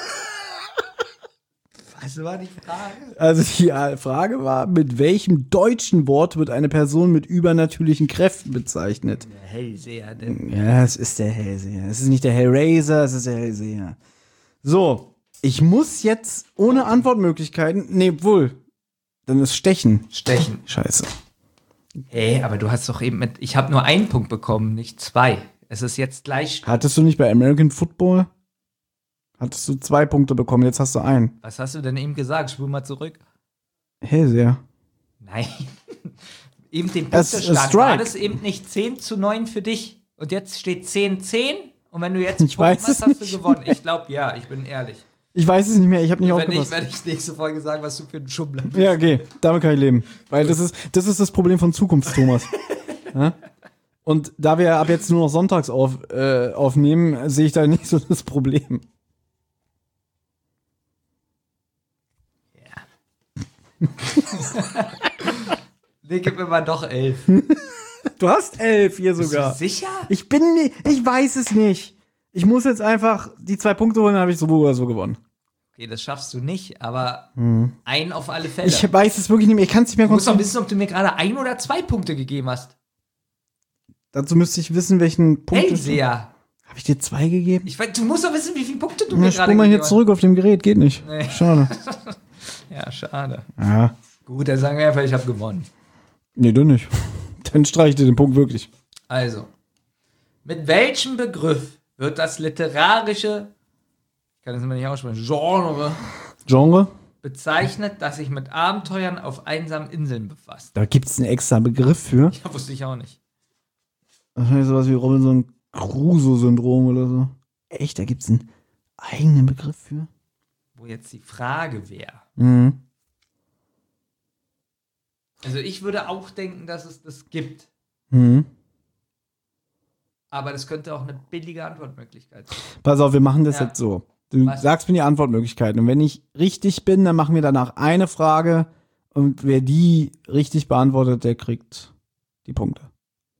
Was war die Frage? Also die Frage war, mit welchem deutschen Wort wird eine Person mit übernatürlichen Kräften bezeichnet? Der Hellseher, denn. Ja, es ist der Hellseher. Es ist nicht der Hellraiser, es ist der Hellseher. So, ich muss jetzt ohne Antwortmöglichkeiten, nee, wohl, dann ist Stechen. Stechen. Scheiße. Hey, aber du hast doch eben mit. Ich habe nur einen Punkt bekommen, nicht zwei. Es ist jetzt gleich. Hattest du nicht bei American Football? Hattest du zwei Punkte bekommen, jetzt hast du einen. Was hast du denn eben gesagt? Spul mal zurück. Hellseher. Nein. Eben den Es- Punktestand. es Strike. War das eben nicht zehn zu neun für dich? Und jetzt steht zehn zehn? Und wenn du jetzt Ich weiß hast, es hast du nicht. gewonnen. Ich glaube, ja, ich bin ehrlich. Ich weiß es nicht mehr, ich habe nicht Wenn nicht, aufgepasst. werde ich nächste Folge sagen, was du für ein Schummler bist. Ja, okay, damit kann ich leben. Weil das ist, das ist das Problem von Zukunftstomas. Ja? Und da wir ab jetzt nur noch sonntags auf, äh, aufnehmen, sehe ich da nicht so das Problem. Nee, gib mir mal doch elf. Du hast elf hier Bist sogar. du sicher? Ich bin nicht, ich weiß es nicht. Ich muss jetzt einfach die zwei Punkte holen, dann habe ich so oder so gewonnen. Okay, das schaffst du nicht, aber ein auf alle Fälle. Ich weiß es wirklich nicht mehr. Ich kann es nicht mehr du musst doch konzentrieren. wissen, ob du mir gerade ein oder zwei Punkte gegeben hast. Dazu müsste ich wissen, welchen Punkt. Hellseher. Habe ich dir zwei gegeben? Ich weiß, du musst doch wissen, wie viele Punkte du Ja, mir gerade spul mal gegeben hier zurück auf dem Gerät, geht nicht. Nee. Schade. hast. Ja, schade. Ja. Gut, dann sagen wir einfach, ich habe gewonnen. Nee, du nicht. Dann streich ich dir den Punkt wirklich. Also, mit welchem Begriff wird das literarische, ich kann das immer nicht aussprechen, Genre Genre? bezeichnet, das sich mit Abenteuern auf einsamen Inseln befasst? Da gibt es einen extra Begriff für. Ja, wusste ich auch nicht. Wahrscheinlich sowas wie Robinson Crusoe-Syndrom oder so. Echt, da gibt es einen eigenen Begriff für? Wo jetzt die Frage wäre. Mhm. Also ich würde auch denken, dass es das gibt. Mhm. Aber das könnte auch eine billige Antwortmöglichkeit sein. Pass auf, wir machen das Ja. jetzt so. Du Was? sagst mir die Antwortmöglichkeiten. Und wenn ich richtig bin, dann machen wir danach eine Frage. Und wer die richtig beantwortet, der kriegt die Punkte.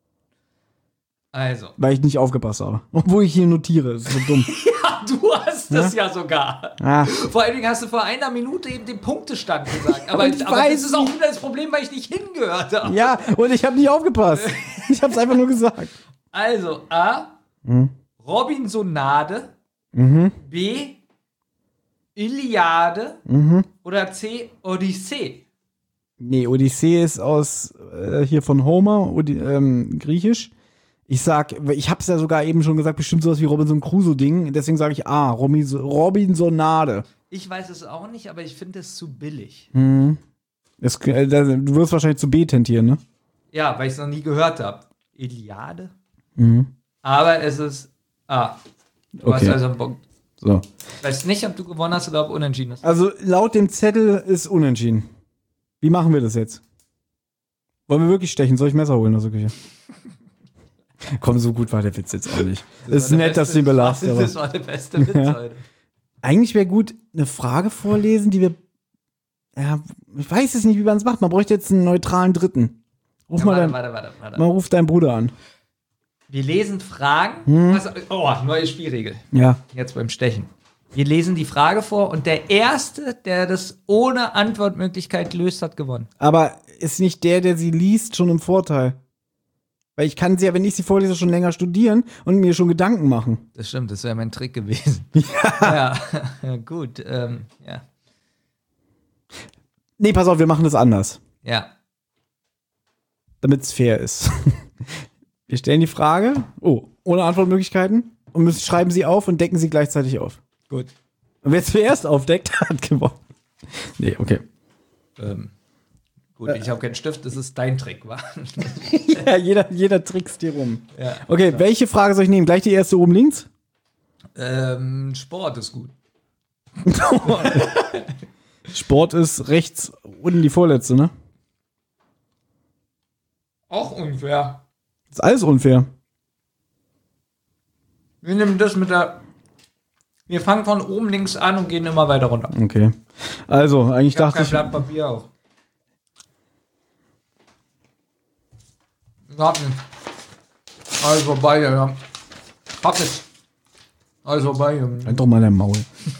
Also. Weil ich nicht aufgepasst habe. Obwohl ich hier notiere. Das ist so dumm. Ja, du hast wusste es ja, ja sogar. Ah. Vor allen Dingen hast du vor einer Minute eben den Punktestand gesagt. Aber, Und ich aber weiß das ist auch wieder das Problem, weil ich nicht hingehört habe. Ja, und ich habe nicht aufgepasst. Ich habe es einfach nur gesagt. Also, A, Mhm. Robinsonade, Mhm. B, Iliade Mhm. oder C, Odyssee. Nee, Odyssee ist aus äh, hier von Homer, Odi ähm, griechisch. Ich sag, ich hab's ja sogar eben schon gesagt, bestimmt sowas wie Robinson Crusoe-Ding. Deswegen sage ich A, Robins Robinsonade. Ich weiß es auch nicht, aber ich finde es zu billig. Mhm. Das, äh, das, du wirst wahrscheinlich zu B tentieren, ne? Ja, weil ich es noch nie gehört habe. Iliade? Mhm. Aber es ist A. Du Okay. hast also einen Punkt. So. Ich weiß nicht, ob du gewonnen hast oder ob unentschieden ist. Also laut dem Zettel ist unentschieden. Wie machen wir das jetzt? Wollen wir wirklich stechen? Soll ich Messer holen aus der Küche? Komm, so gut war der Witz jetzt auch nicht. Es ist nett, dass du ihn belachst. Das, Aber das war der beste Witz Ja. heute. eigentlich wäre gut, eine Frage vorlesen, die wir. Ja, ich weiß es nicht, wie man es macht. Man bräuchte jetzt einen neutralen Dritten. Ruf Ja, mal warte, dein, warte, warte, warte. mal ruf deinen Bruder an. Wir lesen Fragen. Hm. Was, oh, neue Spielregel. Ja. Jetzt beim Stechen. Wir lesen die Frage vor und der Erste, der das ohne Antwortmöglichkeit löst, hat gewonnen. Aber ist nicht der, der sie liest, schon im Vorteil? Weil ich kann sie ja, wenn ich sie vorlese, schon länger studieren und mir schon Gedanken machen. Das stimmt, das wäre mein Trick gewesen. Ja, ja gut. Ähm, ja. Nee, pass auf, wir machen das anders. Ja. Damit es fair ist. Wir stellen die Frage, oh, ohne Antwortmöglichkeiten und müssen, schreiben sie auf und decken sie gleichzeitig auf. Gut. Und wer zuerst aufdeckt, hat gewonnen. Nee, okay. Ähm, gut, ich habe keinen Stift, das ist dein Trick, wa? Ja, jeder, jeder trickst dir rum. Ja. Okay, welche Frage soll ich nehmen? Gleich die erste oben links? Ähm, Sport ist gut. Sport ist rechts unten die vorletzte, ne? Auch unfair. Ist alles unfair. Wir nehmen das mit der. Wir fangen von oben links an und gehen immer weiter runter. Okay. Also, eigentlich Ich habe dachte kein ich. Blatt Papier auch. Ich hab nicht. Alles vorbei, ja. Hab nicht. Alles vorbei. Ja. Halt doch mal dein Maul.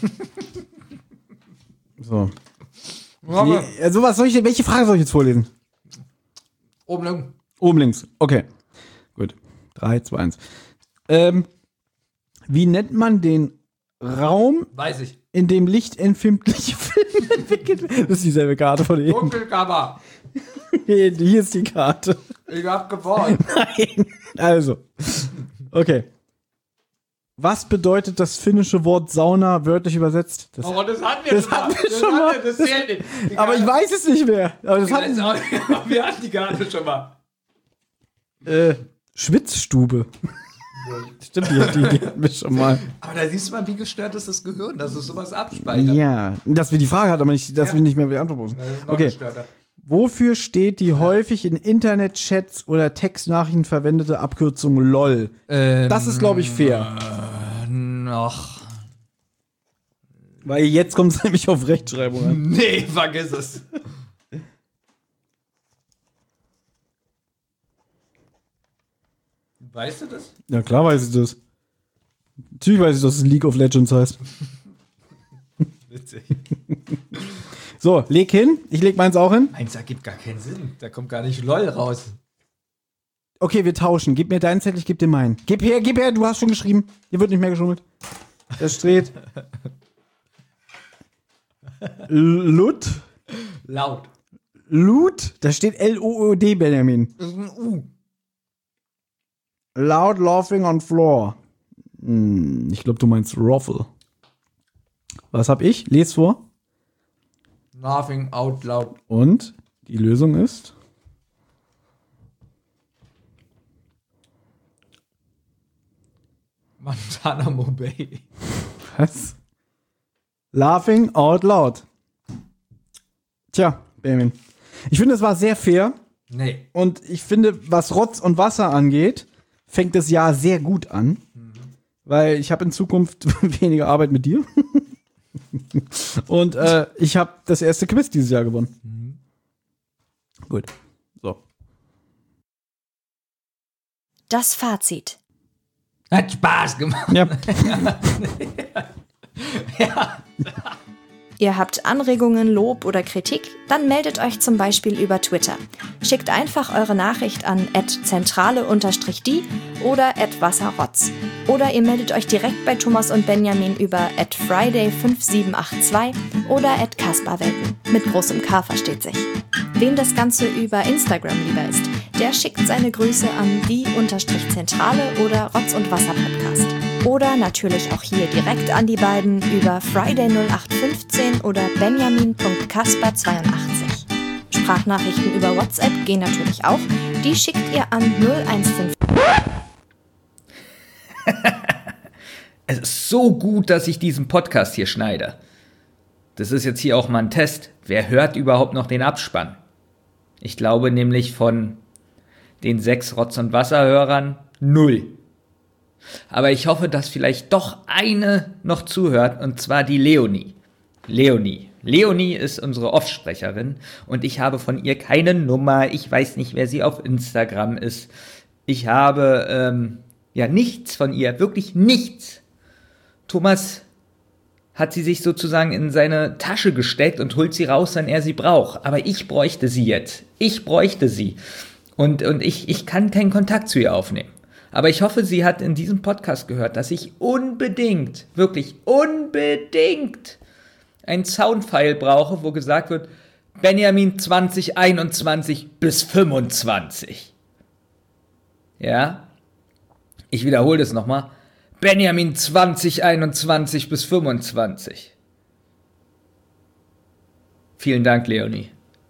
So. Ja, Die, also was soll ich, welche Frage soll ich jetzt vorlesen? oben links. Oben links. Okay. Gut. drei, zwei, eins. Ähm, wie nennt man den Raum, Weiß ich. in dem lichtempfindliche Filme entwickelt werden? Das ist dieselbe Karte von eben. Dunkelkammer. Hier, hier ist die Karte. Ich hab gewonnen. Nein. Also. Okay. Was bedeutet das finnische Wort Sauna wörtlich übersetzt? Das, Oh, das hatten wir Das schon mal. hatten wir das schon hatten mal. wir, Das zählt nicht. Die aber ich Karte- weiß es nicht mehr. Aber das Ich hat, weiß auch nicht, aber wir hatten die Karte schon mal. äh, Schwitzstube. Stimmt, die, die, die hatten wir schon mal. Aber da siehst du mal, wie gestört ist das Gehirn, dass es sowas abspeichert. Ja, dass wir die Frage hatten, aber nicht, dass Ja. wir nicht mehr beantworten mussten. Das ist noch Okay. gestörter. Wofür steht die häufig in Internetchats oder Textnachrichten verwendete Abkürzung LOL? Ähm, Das ist, glaube ich, fair. Noch. Weil jetzt kommt es nämlich auf Rechtschreibung an. Nee, vergiss es. Weißt du das? Ja, klar weiß ich das. Natürlich weiß ich, dass es League of Legends heißt. Witzig. So, leg hin. Ich leg meins auch hin. Eins ergibt gar keinen Sinn. Da kommt gar nicht LOL raus. Okay, wir tauschen. Gib mir deinen Zettel, ich geb dir meinen. Gib her, gib her, du hast schon geschrieben. Hier wird nicht mehr geschummelt. Das steht. Lut. Laut. Lut. Da steht L O O D, Benjamin. Das ist ein U. Loud laughing on floor. Hm, ich glaube, du meinst Ruffle. Was hab ich? Les vor. Laughing out loud. Und die Lösung ist? Guantanamo Bay. Was? Laughing out loud. Tja, Benjamin. Ich finde, es war sehr fair. Nee. Und ich finde, was Rotz und Wasser angeht, fängt das Jahr sehr gut an. Mhm. Weil ich habe in Zukunft weniger Arbeit mit dir. Und äh, ich habe das erste Quiz dieses Jahr gewonnen. Mhm. Gut. So. Das Fazit. Hat Spaß gemacht. Ja. Ja. Ihr habt Anregungen, Lob oder Kritik? Dann meldet euch zum Beispiel über Twitter. Schickt einfach eure Nachricht an at zentrale die oder at wasserrotz. Oder ihr meldet euch direkt bei Thomas und Benjamin über at friday fünf sieben acht zwei oder at kasperwelten. Mit großem K versteht sich. Wem das Ganze über Instagram lieber ist, der schickt seine Grüße an die-zentrale oder Rotz und Wasser Podcast. Oder natürlich auch hier direkt an die beiden über friday null acht fünfzehn oder benjamin punkt kasper zweiundachtzig. Sprachnachrichten über WhatsApp gehen natürlich auch. Die schickt ihr an null eins fünf. Es ist so gut, dass ich diesen Podcast hier schneide. Das ist jetzt hier auch mal ein Test. Wer hört überhaupt noch den Abspann? Ich glaube nämlich von den sechs Rotz- und Wasserhörern null. Aber ich hoffe, dass vielleicht doch eine noch zuhört, und zwar die Leonie. Leonie. Leonie ist unsere Offsprecherin und ich habe von ihr keine Nummer. Ich weiß nicht, wer sie auf Instagram ist. Ich habe ähm, ja nichts von ihr, wirklich nichts. Thomas hat sie sich sozusagen in seine Tasche gesteckt und holt sie raus, wenn er sie braucht. Aber ich bräuchte sie jetzt. Ich bräuchte sie. Und, und ich, ich kann keinen Kontakt zu ihr aufnehmen. Aber ich hoffe, sie hat in diesem Podcast gehört, dass ich unbedingt, wirklich unbedingt ein Soundfile brauche, wo gesagt wird, Benjamin zwanzig einundzwanzig bis fünfundzwanzig. Ja? Ich wiederhole das nochmal. Benjamin zwanzig einundzwanzig bis fünfundzwanzig. Vielen Dank, Leonie.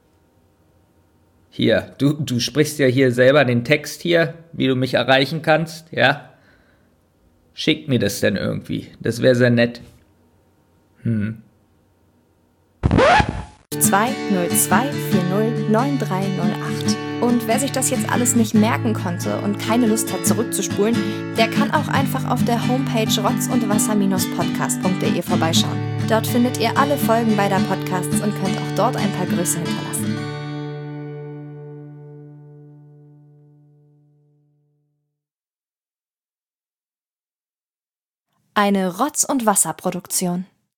Hier, du, du sprichst ja hier selber den Text hier, wie du mich erreichen kannst, ja? Schick mir das denn irgendwie. Das wäre sehr nett. Hm. zwei null zwei vier null neun drei null acht. Und wer sich das jetzt alles nicht merken konnte und keine Lust hat zurückzuspulen, der kann auch einfach auf der Homepage rotz und wasser podcast punkt de vorbeischauen. Dort findet ihr alle Folgen beider Podcasts und könnt auch dort ein paar Grüße hinterlassen. Eine Rotz- und Wasser-Produktion.